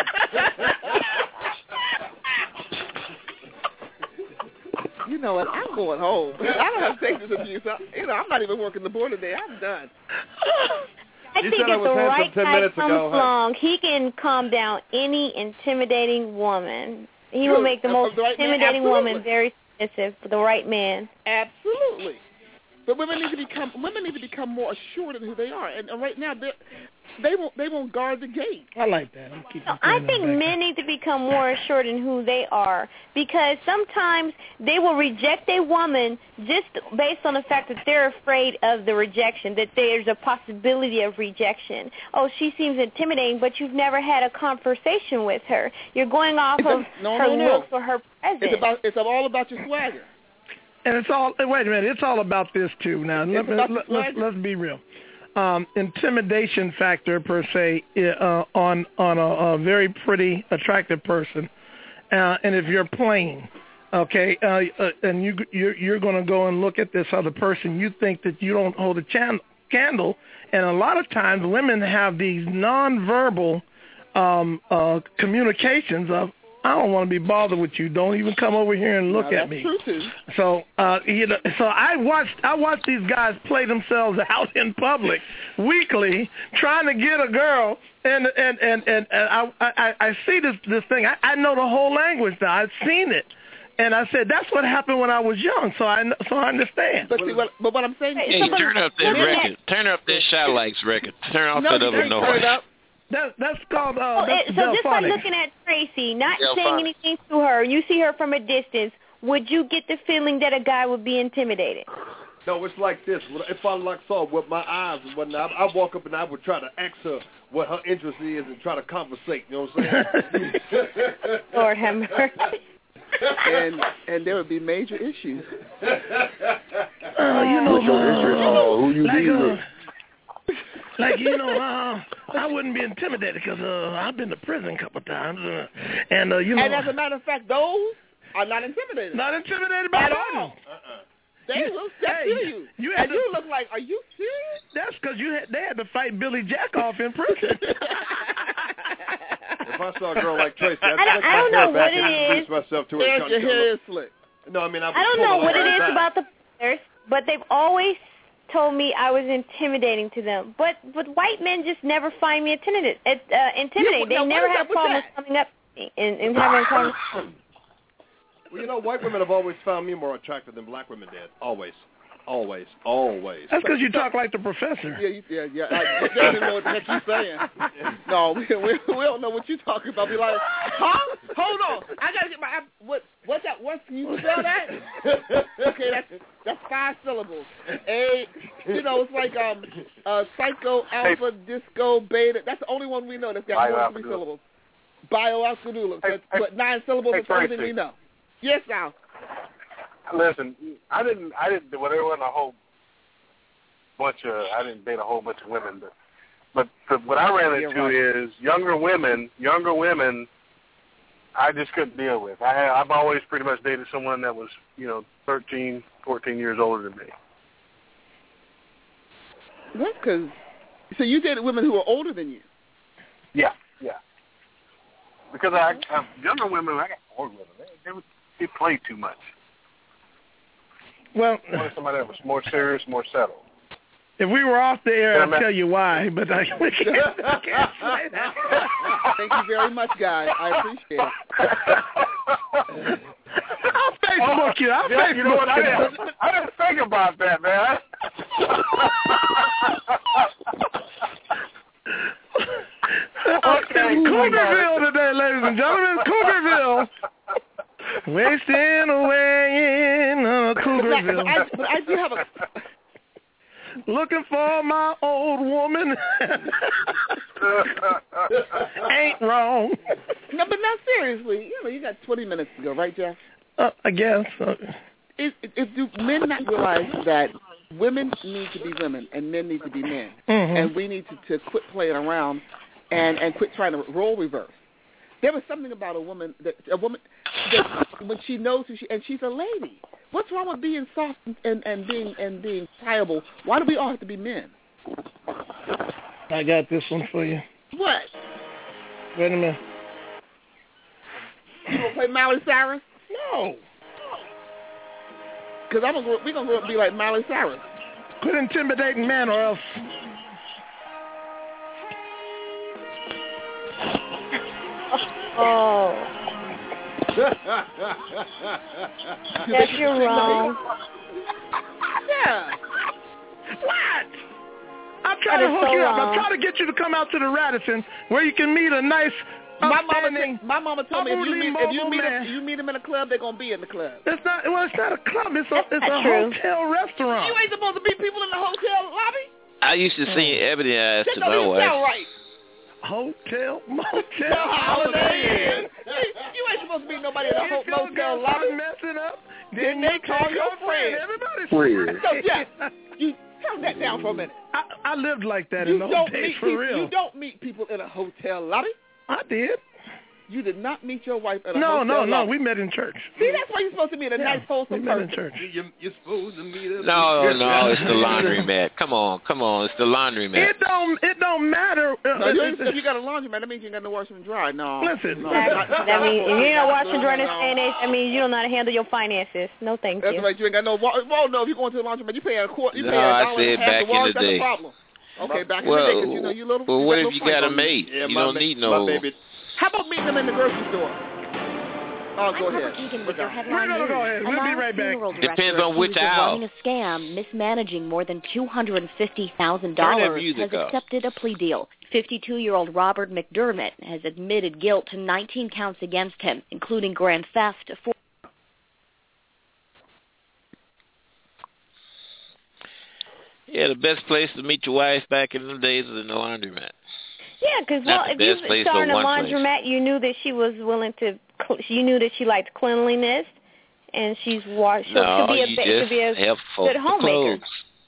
You know what? I'm going home. I don't have substance abuse. I'm not even working the board today. I'm done. I think if the right guy comes along, he can calm down any intimidating woman. He will make the most intimidating woman very submissive for the right man. Absolutely. But women need to become more assured in who they are. And right now, they won't guard the gate. I like that. I think men need to become more assured in who they are, because sometimes they will reject a woman just based on the fact that they're afraid of the rejection, that there's a possibility of rejection. Oh, she seems intimidating, but you've never had a conversation with her. You're going off of her looks or her presence. It's all about your swagger. And it's all, wait a minute, it's all about this too. Now, let's be real. Intimidation factor per se on a very pretty, attractive person, and if you're plain, okay, and you're going to go and look at this other person, you think that you don't hold a candle, and a lot of times women have these nonverbal communications of, I don't want to be bothered with you. Don't even come over here and look at me. True too. So, so I watched these guys play themselves out in public weekly, trying to get a girl, and I see this thing. I know the whole language now. I've seen it. And I said, that's what happened when I was young, so I understand. But what I'm saying is... Hey, turn up that record. Turn up that Shy Likes record. Turn off that other noise. That's called so just by looking at Tracy, not saying anything to her, you see her from a distance, would you get the feeling that a guy would be intimidated? No, it's like this. If I saw with my eyes and whatnot, I walk up and I would try to ask her what her interest is and try to conversate. You know what I'm saying? Lord have mercy. And there would be major issues. Who you be Like, I wouldn't be intimidated because I've been to prison a couple of times. And as a matter of fact, those are not intimidated. Not intimidated by at all. They will step to you. You look like, are you serious? That's because they had to fight Billy Jack off in prison. If I saw a girl like Tracy, I don't know what it is. Myself to her. Your hair is slick. No, I mean, I don't know what it is about the players, but they've always told me I was intimidating to them. But white men just never find me intimidating. They never have problems coming up to me and having a conversation. Well, white women have always found me more attractive than black women did. Always. That's because you talk like the professor. Yeah. They don't even know what the heck you're saying. No, we don't know what you're talking about. Be like, huh? Hold on. I got to get my... What's that? Can you spell that? Okay, that's 5 syllables. It's like psycho, alpha, disco, beta. That's the only one we know that's got more than 3 syllables. Bioalkadulus. That's 9 syllables is the only thing we know. Yes, Al. Listen, I didn't. Well, there wasn't a whole bunch of. I didn't date a whole bunch of women, but what I ran into is younger women. I just couldn't deal with. I've always pretty much dated someone that was 13, 14 years older than me. That's because. So you dated women who were older than you. Yeah. Because younger women, I got older women. They play too much. Well, I wanted somebody that was more serious, more settled. If we were off the air, I'd tell you why, but I can't say that. Thank you very much, guys. I appreciate it. I'll Facebook you. You know what? I didn't think about that, man. It's Cougarville today, ladies and gentlemen. Cougarville. Wasting away in Cougarville. But I do have a... Looking for my old woman. Ain't wrong. No, but now seriously, you got 20 minutes to go, right, Jeff? I guess. Do men not realize that women need to be women and men need to be men, and we need to quit playing around and quit trying to role reverse? There was something about a woman that when she knows who she's a lady. What's wrong with being soft and being pliable? Why do we all have to be men? I got this one for you. What? Wait a minute. You gonna play Miley Cyrus? No. Because we're gonna grow up and be like Miley Cyrus. Quit intimidating men, or else. Oh. Yes, you're wrong. Yeah. What? I'm trying to hook you up. I'm trying to get you to come out to the Radisson where you can meet a nice. My mama told me if you meet them in a club, they're gonna be in the club. It's not a club. It's a hotel restaurant. You ain't supposed to meet people in the hotel lobby. I used to sing Ebony Eyes to my wife. Right. Hotel, motel, Holiday Inn. You ain't supposed to meet nobody in a motel lobby. Messing up. Then they call your friend. Everybody's friend. So yeah, you turn that down for a minute. I lived like that in those days, for real. You don't meet people in a hotel lobby. I did. You did not meet your wife at a hotel lobby. No. We met in church. See, that's why you're supposed to meet a nice, wholesome person. We met in church. You're supposed to meet her. No, it's the laundromat. Come on, it's the laundromat. It don't matter. If you got a laundromat, that means you ain't got no washer and dry. No. Listen. That means if you ain't no washer and dry in this day and age, that means you don't know how to handle your finances. No, thank you. That's right. You ain't got no. Well, no. If you're going to the laundromat, you pay a quart. You pay I said back in the day. Okay, back in the day, because you little. Well, what if you got a maid? You don't need no. How about meeting them in the grocery store? Oh, go ahead. We're going to go ahead. We'll be right back. Depends on which aisle. Running a scam, mismanaging more than $250,000, has accepted a plea deal. 52-year-old Robert McDermott has admitted guilt to 19 counts against him, including grand theft. Yeah, the best place to meet your wife back in the days was in the laundromat. Yeah, because if you saw in a laundromat, you knew that she was willing to. You knew that she liked cleanliness, and she's washed. So no, she could be a good homemaker.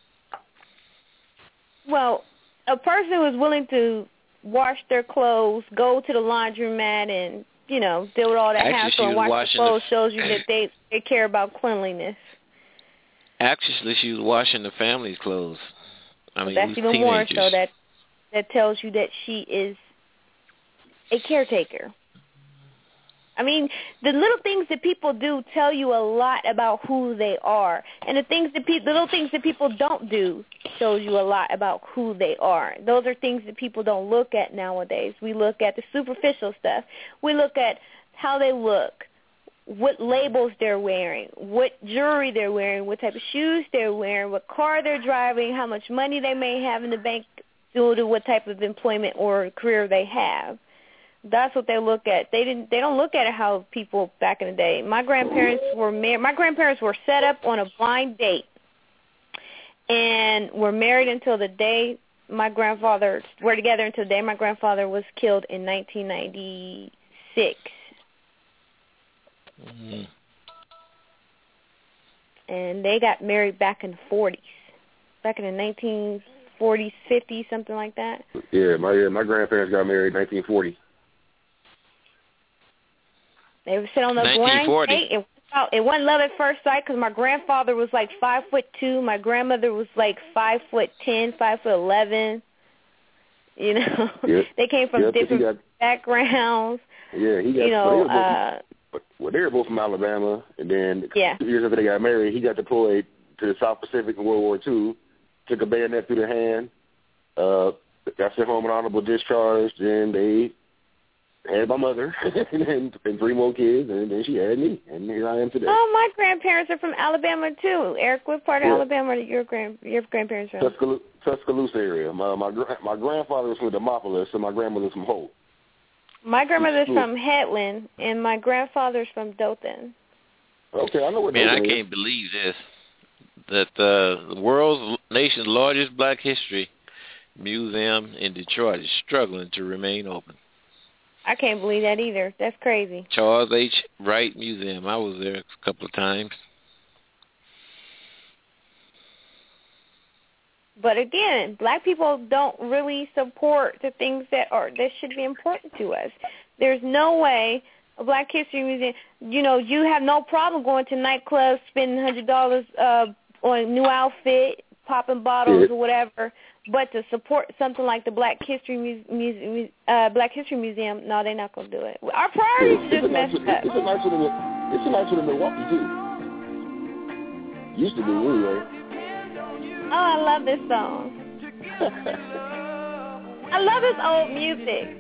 Well, a person who's willing to wash their clothes, go to the laundromat, and deal with all that hassle and wash the clothes shows you that they care about cleanliness. Actually, she was washing the family's clothes. I mean, that's even more so. That tells you that she is a caretaker. I mean, the little things that people do tell you a lot about who they are, and the little things that people don't do shows you a lot about who they are. Those are things that people don't look at nowadays. We look at the superficial stuff. We look at how they look, what labels they're wearing, what jewelry they're wearing, what type of shoes they're wearing, what car they're driving, how much money they may have in the bank due to what type of employment or career they have. That's what they look at. They don't look at it how people back in the day. My grandparents were set up on a blind date and were married until the day my grandfather were together until the day my grandfather was killed in 1996. Mm-hmm. And they got married back in the 40s, back in the 1940s, 50s, something like that. Yeah, my grandparents got married in 1940. They were sitting on the blind date. It wasn't love at first sight because my grandfather was like 5'2". My grandmother was like 5'10", 5'11". You know, yep. They came from different backgrounds. Yeah, they were both from Alabama, and then 2 years after they got married, he got deployed to the South Pacific in World War II, took a bayonet through the hand, got sent home with honorable discharge, and they had my mother and 3 more kids, and then she had me, and here I am today. Oh, my grandparents are from Alabama too. Eric, what part of Alabama are your grandparents from? Tuscaloosa area. My grandfather was from Demopolis, and my grandmother was from Holt. My grandmother's from Headland, and my grandfather's from Dothan. Okay, I know what. Man, I can't believe this. That the nation's largest Black History Museum in Detroit is struggling to remain open. I can't believe that either. That's crazy. Charles H. Wright Museum. I was there a couple of times. But again, Black people don't really support the things that should be important to us. There's no way a Black History Museum, you have no problem going to nightclubs, spending $100 on a new outfit, popping bottles or whatever. But to support something like the Black History Museum, no, they're not going to do it. Our priorities just messed up. It's a nice one in Milwaukee, too. Used to be, anyway. Oh, I love this song. I love this old music.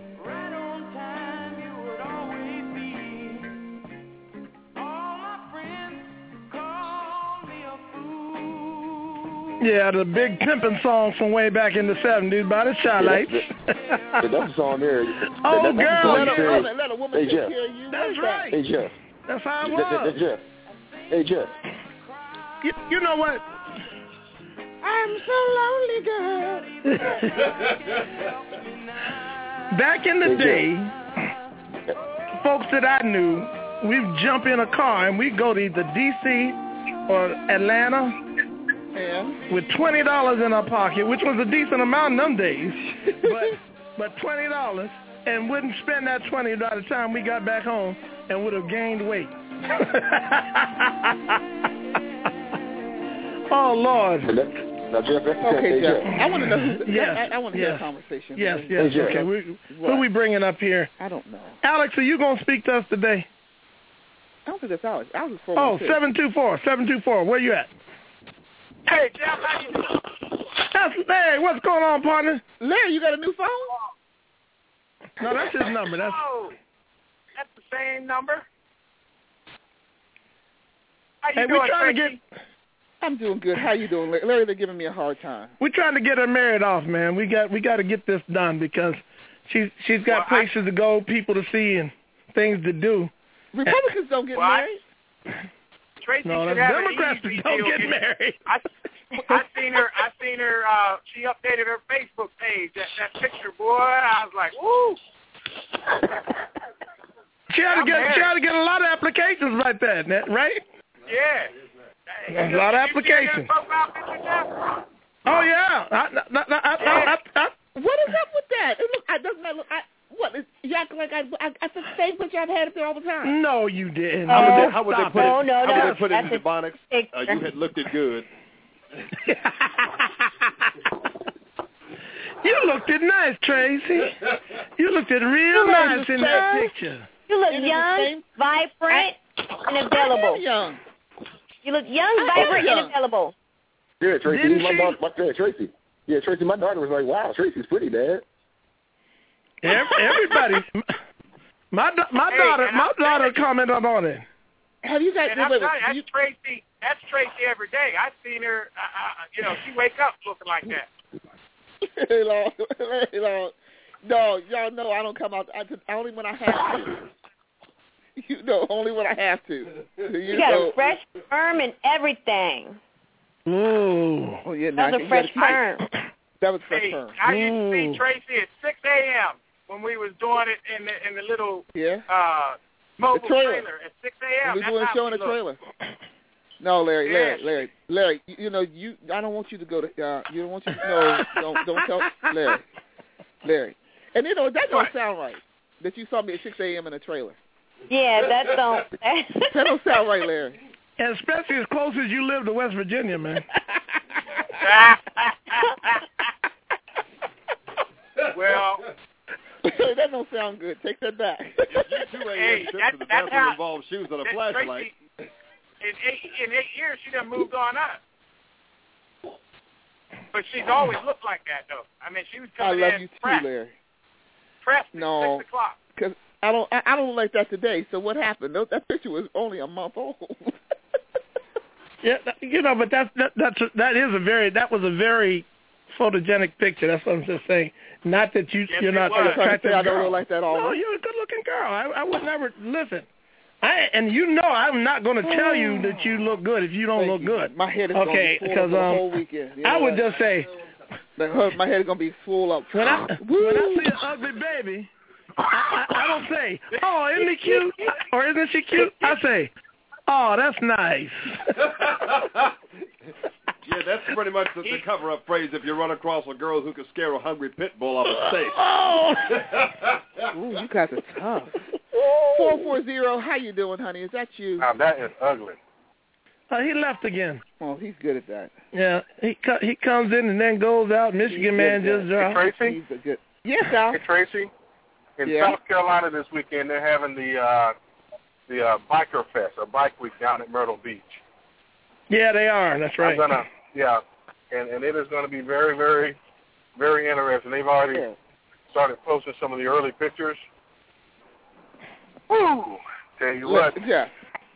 Yeah, the big pimpin' song from way back in the 70s by the Chi-Lites. That's the song there. Oh, girl. Let a woman take care of you. That's right. Hey, Jeff. That's how it was. Jeff. Hey, Jeff. You know what? I'm so lonely, girl. Back in the day, folks that I knew, we'd jump in a car and we'd go to either D.C. or Atlanta with $20 in our pocket, which was a decent amount in them days, but $20, and wouldn't spend that $20 by the time we got back home and would have gained weight. Oh, Lord. Now, Jeff, okay, Jeff. I want to know who. I want to hear a conversation. Yes. Okay. Who are we bringing up here? I don't know. Alex, are you going to speak to us today? I don't think that's Alex. Alex is 412. 724. Where you at? Hey, Jeff, how you doing? Hey, what's going on, partner? Larry, you got a new phone? No, that's his number. That's the same number. How you hey, doing, we're trying to get. I'm doing good. How you doing, Larry? They're giving me a hard time. We're trying to get her married off, man. We got to get this done because she's got places to go, people to see, and things to do. Republicans don't get married. Tracy no, should have Democrats an easy don't deal. get married. I seen her. She updated her Facebook page. That picture, boy. I was like, woo. She had to get a lot of applications like that, right? Yeah. A lot of applications. Oh yeah. What is up with that? What? You act like I the same picture I've had up there all the time. No, you didn't. How would they put it? No. How would they put it in Ebonics? You had looked it good. You looked it nice, Tracy. You looked it real nice in that picture. You look young, vibrant, and available. I am young. You look young, vibrant, and available. Yeah, Tracy. Tracy. Yeah, Tracy. My daughter was like, "Wow, Tracy's pretty, Dad." Everybody. My daughter commented on it. Have you guys? That's Tracy. That's Tracy every day. I've seen her. She wake up looking like that. No, y'all know I don't come out. Only when I have to. Only when I have to. You got a fresh perm and everything. Ooh. Oh yeah, that was a fresh perm. That was fresh perm. I used to see Tracy at 6 a.m. when we was doing it in the little mobile trailer at 6 a.m. We were showing a trailer. No, Larry. I don't want you to go to. You don't want you to. No, don't tell Larry. And that don't sound right. That you saw me at 6 a.m. in a trailer. Yeah, that don't. That don't sound right, Larry. And especially as close as you live to West Virginia, man. Well, that don't sound good. Take that back. You 2 a.m. trip to the bathroom involves shoes and a flashlight. In 8 years, she done moved on up. But she's always looked like that, though. I mean, she was coming in. I love you too, Larry. Pressed at 6 o'clock. Because I don't look like that today. So what happened? That picture was only a month old. Yeah, but that was a very photogenic picture. That's what I'm just saying. Not that you're not attractive. I don't look like that all. No, you're a good-looking girl. I would never listen. I'm not going to tell you that you look good if you don't look good. My head is going to be full the whole weekend. I would just say, my head is going to be full up. When I see an ugly baby, I don't say, "Oh, isn't he cute?" or "Isn't she cute?" I say, "Oh, that's nice." Yeah, that's pretty much the cover-up phrase if you run across a girl who can scare a hungry pit bull off a steak. Oh! Ooh, you guys are tough. 440, how you doing, honey? Is that you? That is ugly. He left again. Oh, he's good at that. Yeah, he comes in and then goes out. Michigan man just dropped. Hey, Tracy? He's a good. Yes, Al. Hey, Tracy? In South Carolina this weekend, they're having the Biker Fest, or Bike Week down at Myrtle Beach. Yeah, they are. That's right. And it is going to be very, very, very interesting. They've already started posting some of the early pictures. Woo! Tell you what. Yeah.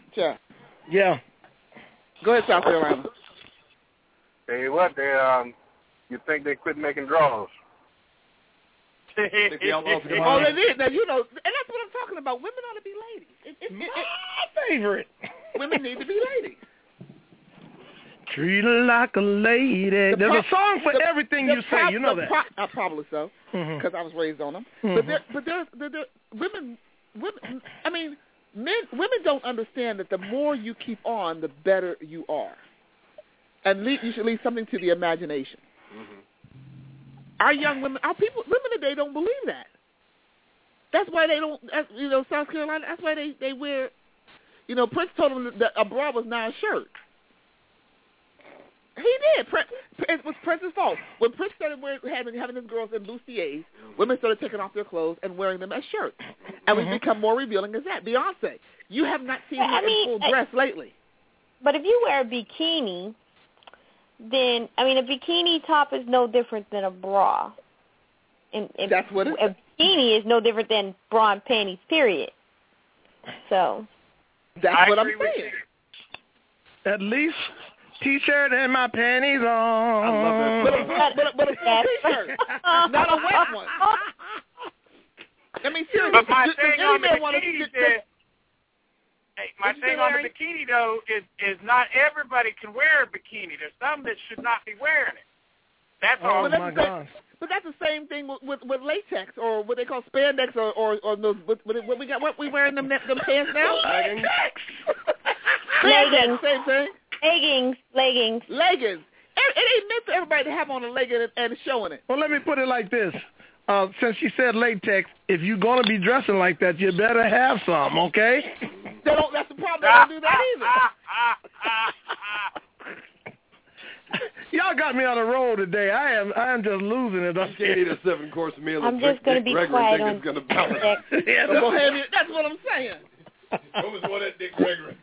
Go ahead, South Carolina. Tell you what, you think they quit making draws? Oh, they did. Now, and that's what I'm talking about. Women ought to be ladies. My favorite. Women need to be ladies. Treat her like a lady. There's a song for everything you say. You know that. Probably so, because I was raised on them. But there's women. I mean, women don't understand that the more you keep on, the better you are, and you should leave something to the imagination. Our young women, women today don't believe that. That's why they don't. South Carolina. That's why they wear. Prince told them that a bra was now a shirt. He did. It was Prince's fault. When Prince started having his girls in bustiers, women started taking off their clothes and wearing them as shirts. And we've become more revealing as that. Beyonce, you have not seen her in full dress lately. But if you wear a bikini, then, a bikini top is no different than a bra. That's what it is. A bikini is no different than bra and panties, period. So. That's what I'm saying. At least T-shirt and my panties on. I love that. But a full T-shirt, not a wet one. Seriously. But my thing on the bikini bikini though is not everybody can wear a bikini. There's some that should not be wearing it. That's all. Oh my gosh. But that's the same thing with latex or what they call spandex or those. What we wearing them pants now? Leggings. Same thing. Leggings. It ain't meant for everybody to have on a legging and showing it. Well, let me put it like this. Since you said latex, if you're going to be dressing like that, you better have some, okay? That's the problem. They don't do that either. Y'all got me on the road today. I am just losing it. You can't eat a 7-course meal. I'm just going to be quiet on Dick. That's what I'm saying. Woman's want that Dick Gregory.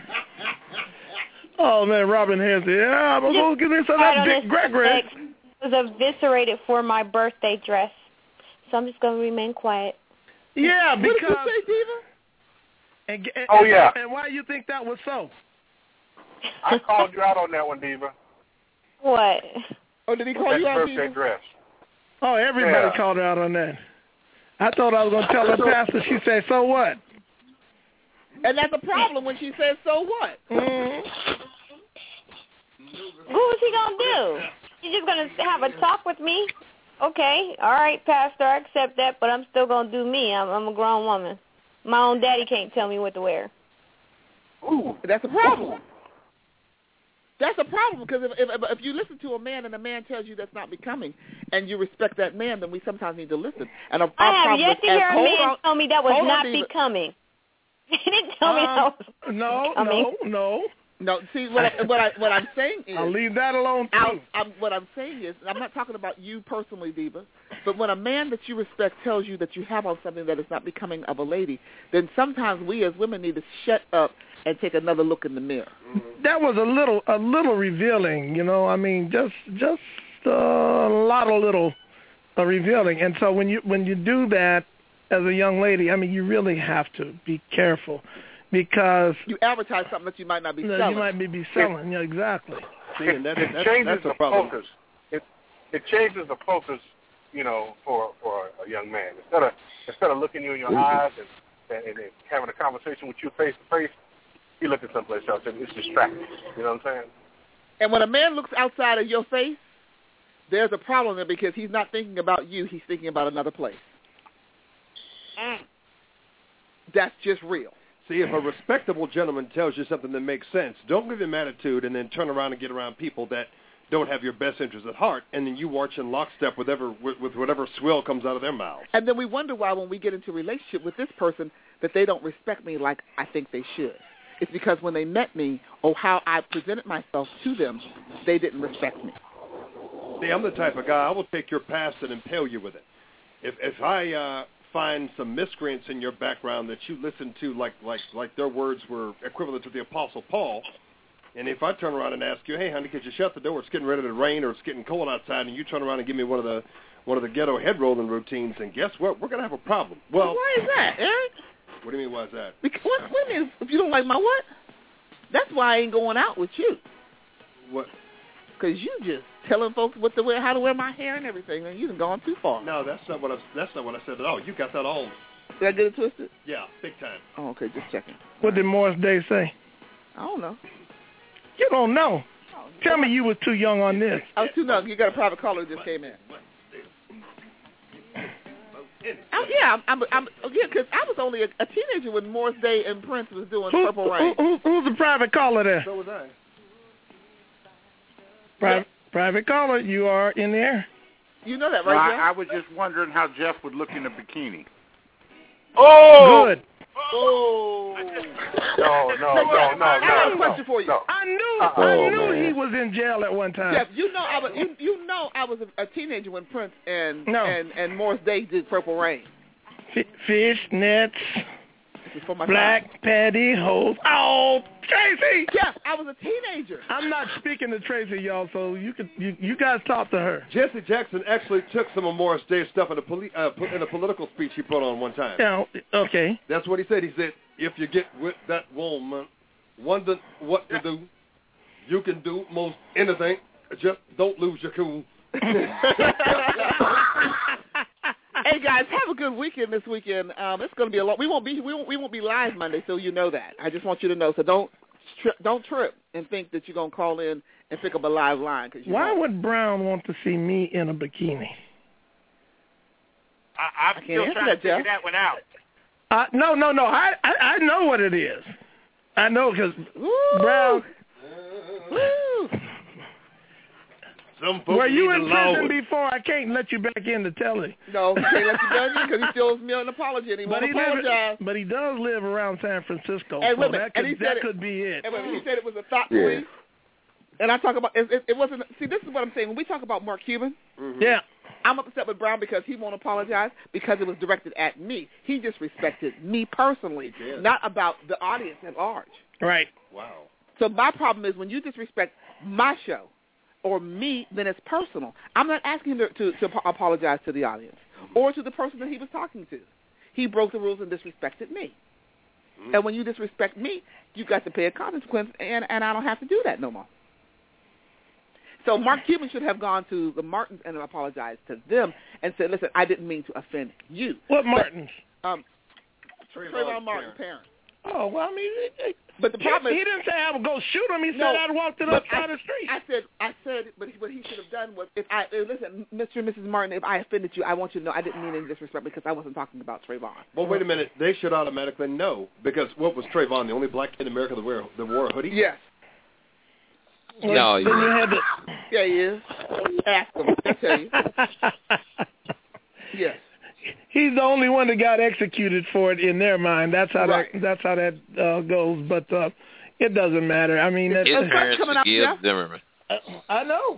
Oh, man, Robin Hensley. Yeah, I'm going to give me some of that Dick Gregory. I was eviscerated for my birthday dress, so I'm just going to remain quiet. Yeah, because... What did you say, Diva? And why do you think that was so? I called you out on that one, Diva. What? Oh, did he call you out, birthday Diva? dress. Oh, everybody called her out on that. I thought I was going to tell her pastor. She said, so what? And that's a problem when she says, so what? Mm-hmm. What was he going to do? He's just going to have a talk with me? Okay, all right, Pastor, I accept that, but I'm still going to do me. I'm a grown woman. My own daddy can't tell me what to wear. Ooh, that's a problem. That's a problem because if you listen to a man and a man tells you that's not becoming and you respect that man, then we sometimes need to listen. And I have yet to hear a man tell me that was not becoming. He didn't tell me that was becoming. No. See, what I'm saying is... I'll leave that alone, too. What I'm saying is, I'm not talking about you personally, Diva, but when a man that you respect tells you that you have on something that is not becoming of a lady, then sometimes we as women need to shut up and take another look in the mirror. That was a little revealing, you know. I mean, just a lot of little revealing. And so when you do that as a young lady, I mean, you really have to be careful because you advertise something that you might not be selling. You might be selling, yeah, exactly. See, it changes the focus. It changes the focus, you know, for a young man. Instead of looking you in your eyes and having a conversation with you face to face, he looked at someplace else. It's distracting. You know what I'm saying? And when a man looks outside of your face, there's a problem there because he's not thinking about you. He's thinking about another place. That's just real. See, if a respectable gentleman tells you something that makes sense, don't give him attitude and then turn around and get around people that don't have your best interest at heart, and then you march in lockstep with whatever swill comes out of their mouths. And then we wonder why when we get into a relationship with this person that they don't respect me like I think they should. It's because when they met me or how I presented myself to them, they didn't respect me. See, I'm the type of guy, I will take your past and impale you with it. If I find some miscreants in your background that you listen to like their words were equivalent to the Apostle Paul, and if I turn around and ask you, hey, honey, could you shut the door? It's getting ready to rain or it's getting cold outside, and you turn around and give me one of the ghetto head rolling routines, and guess what? We're going to have a problem. Well, why is that, Eric? What do you mean, why is that? Because, what do you mean, if you don't like my what? That's why I ain't going out with you. What? Because you just telling folks what to wear, how to wear my hair and everything, and you've gone too far. No, that's not what I said at all. You got that all. Did I get it twisted? Yeah, big time. Oh, okay, just checking. What did Morris Day say? I don't know. You don't know. Tell me you were too young on this. I was too young. You got a private caller who just came in. Because I was only a teenager when Morris Day and Prince was doing Purple Rain. Who's the private caller there? So was I. Private caller, you are in the air. You know that, right, Jeff? I was just wondering how Jeff would look in a bikini. Oh! Good. Oh! No. I have a question for you. No. I knew he was in jail at one time. Jeff, you know I was a teenager when Prince and Morris Day did Purple Rain. Fishnets, black pantyhose. Oh, Tracy! Jeff, I was a teenager. I'm not speaking to Tracy, y'all, so you guys talk to her. Jesse Jackson actually took some of Morris Day's stuff in a political speech he put on one time. Yeah, okay. That's what he said. He said, if you get with that woman, wonder what to do, you can do most anything. Just don't lose your cool. Hey guys, have a good weekend this weekend. It's going to be a lot. We won't be live Monday, so you know that. I just want you to know. So don't trip and think that you're going to call in and pick up a live line. Why would Brown want to see me in a bikini? I'm still trying to figure that one out. No. I know what it is. I know because Brown. Were you in prison before? I can't let you back in to tell it. No, he can't let you back in because he still owes me an apology and he won't apologize. But he does live around San Francisco. Hey, so that could be it. He said it was a thought police. And I talk about it wasn't. See, this is what I'm saying. When we talk about Mark Cuban, yeah, I'm upset with Brown because he won't apologize because it was directed at me. He disrespected me personally, not about the audience at large. Right. Wow. So my problem is when you disrespect my show or me, then it's personal. I'm not asking him to apologize to the audience or to the person that he was talking to. He broke the rules and disrespected me. And when you disrespect me, you got to pay a consequence, and I don't have to do that no more. So Mark Cuban should have gone to the Martins and apologized to them and said, listen, I didn't mean to offend you. What Martins? Trayvon Martin's parents. Oh, well, I mean, but the problem is, he didn't say I would go shoot him. He said I'd walk to the other side of the street. I said, but what he should have done was, listen, Mr. and Mrs. Martin, if I offended you, I want you to know I didn't mean any disrespect because I wasn't talking about Trayvon. Well, wait a minute. They should automatically know because what was Trayvon, the only black kid in America that wore a hoodie? Yes. No, you had to. Yeah, he is. Ask him. I'll tell you. Yes. He's the only one that got executed for it in their mind. That's how that goes. But it doesn't matter. I mean, his parents forgive Zimmerman. I know.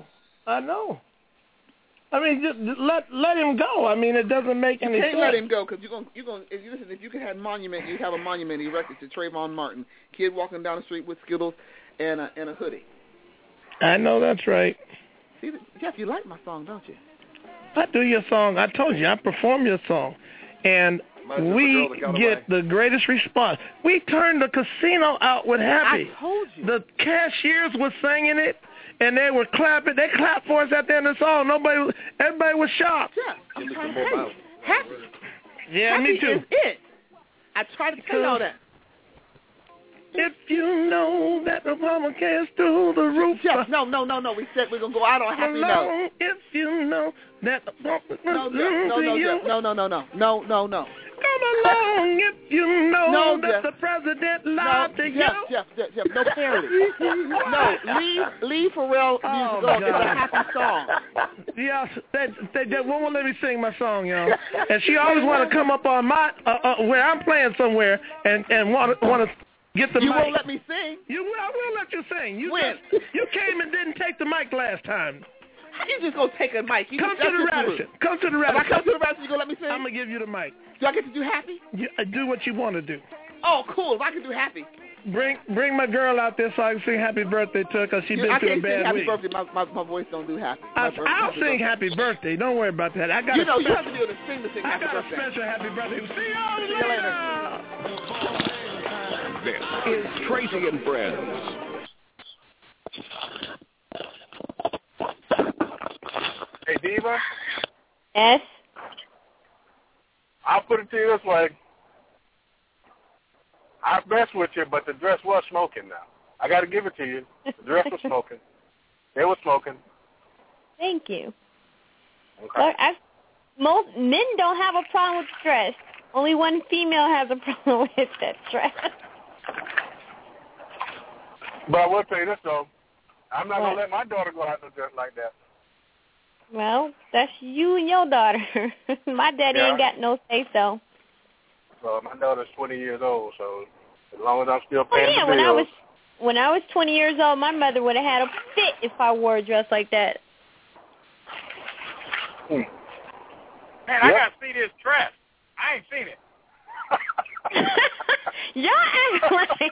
I mean, just let him go. I mean, it doesn't make any sense. You can't let him go because if you could have a monument, you'd have a monument erected to Trayvon Martin, kid walking down the street with Skittles and a hoodie. I know that's right. See, Jeff, you like my song, don't you? I do your song. I told you, I perform your song. And we get the greatest response. We turned the casino out with Happy. I told you. The cashiers were singing it, and they were clapping. They clapped for us at the end of the song. Everybody was shocked. Yeah, I'm trying to tell you. Happy. Yeah, Happy me too. Is it. I try to tell you all that. If you know that the mama cares through the roof. Jeff, no. We said we're going to go out on Happy Note. If you know that the mama No. Come along if you know that the president lied to you. Jeff, no parody. No, leave Pharrell music on. It's a happy song. Yeah, they won't let me sing my song, y'all. And she always want to come up on my where I'm playing somewhere and want to get the mic. You won't let me sing? I will let you sing. When? You came and didn't take the mic last time. How you just going to take a mic? Come to the Radisson. Come to the Radisson. If I come to the Radisson, you going to let me sing? I'm going to give you the mic. Do I get to do Happy? Do what you want to do. Oh, cool. If I can do Happy. Bring my girl out there so I can sing Happy Birthday to her because she's been through a bad week. I can't sing Happy Birthday. My voice don't do Happy. I'll sing Happy Birthday. Don't worry about that. You have to be able to sing the thing I Happy got Birthday. a special Happy Birthday. See you later. This is Tracy and Friends. Hey, Diva? Yes? I'll put it to you this way. I mess with you, but the dress was smoking now. I got to give it to you. The dress was smoking. It was smoking. Thank you. Okay. Most men don't have a problem with the dress. Only one female has a problem with that dress. But I will tell you this, though. I'm not going to let my daughter go out in a dress like that. Well, that's you and your daughter. My daddy ain't got no say-so. So my daughter's 20 years old, so as long as I'm still paying the bills. When I was 20 years old, my mother would have had a fit if I wore a dress like that. Man, I got to see this dress. I ain't seen it. Y'all act like...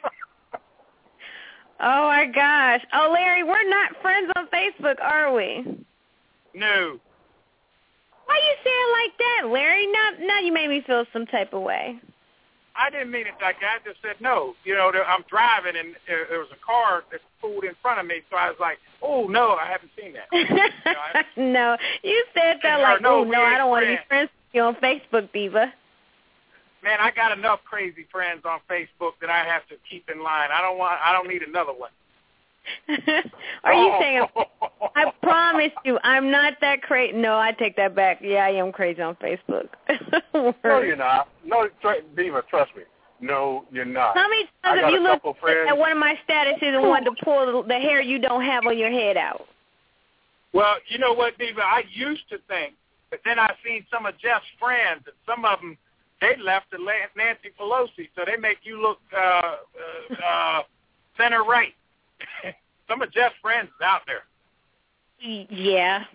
Oh, my gosh. Oh, Larry, we're not friends on Facebook, are we? No. Why you saying like that, Larry? Now you made me feel some type of way. I didn't mean it like that. I just said no. You know, I'm driving, and there was a car that pulled in front of me, so I was like, oh, no, I haven't seen that. No, you said that like, oh, no, I don't want to be friends with you on Facebook, Diva. Man, I got enough crazy friends on Facebook that I have to keep in line. I don't need another one. Are you saying, I promise you, I'm not that crazy. No, I take that back. Yeah, I am crazy on Facebook. No, you're not. No, Diva, trust me. No, you're not. How many times have you looked at one of my statuses and wanted to pull the hair you don't have on your head out? Well, you know what, Diva? I used to think, but then I seen some of Jeff's friends, and some of them, they left to Nancy Pelosi, so they make you look center right. some of Jeff's friends is out there. Yeah.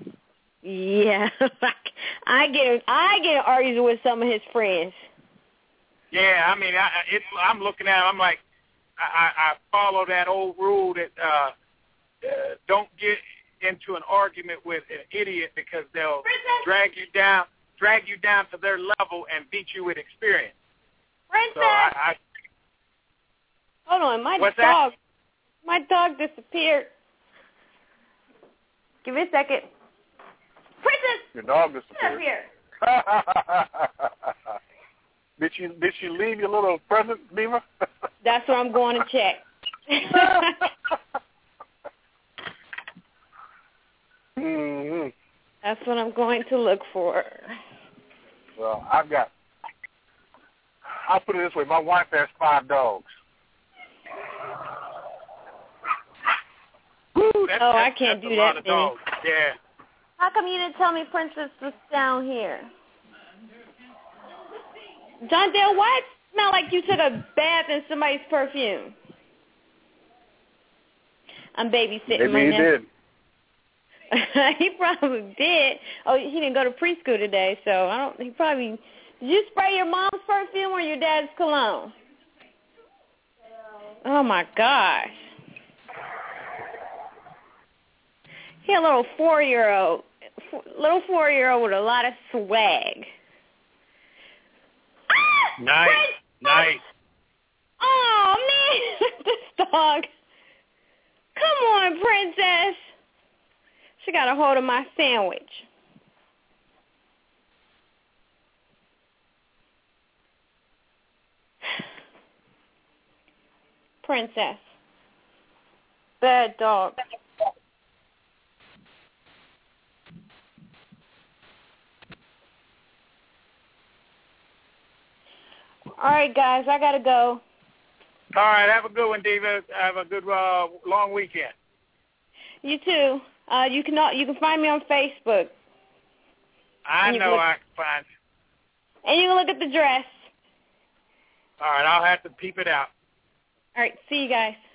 I get arguing with some of his friends. Yeah, I mean, I'm looking at it, I'm like, I follow that old rule that don't get into an argument with an idiot because they'll drag you down to their level and beat you with experience. Princess! So hold on, my dog disappeared. Give me a second. Princess! Your dog disappeared. Get up here. Did she leave your little present, Beaver? That's what I'm going to check. Mm-hmm. That's what I'm going to look for. Well, I'll put it this way. My wife has 5 dogs. Ooh, I can't do that. Yeah. How come you didn't tell me Princess was down here? John Dale, why it smell like you took a bath in somebody's perfume? I'm babysitting Maybe he did. He probably did. Oh, he didn't go to preschool today, so he probably. Did you spray your mom's perfume or your dad's cologne? Oh my gosh. He a little 4-year-old with a lot of swag. Nice. Oh man, this dog. Come on, Princess. She got a hold of my sandwich. Princess. Bad dog. All right, guys, I got to go. All right, have a good one, Diva. Have a good long weekend. You too. You can find me on Facebook. I know I can find you. And you can look at the dress. All right, I'll have to peep it out. All right, see you guys.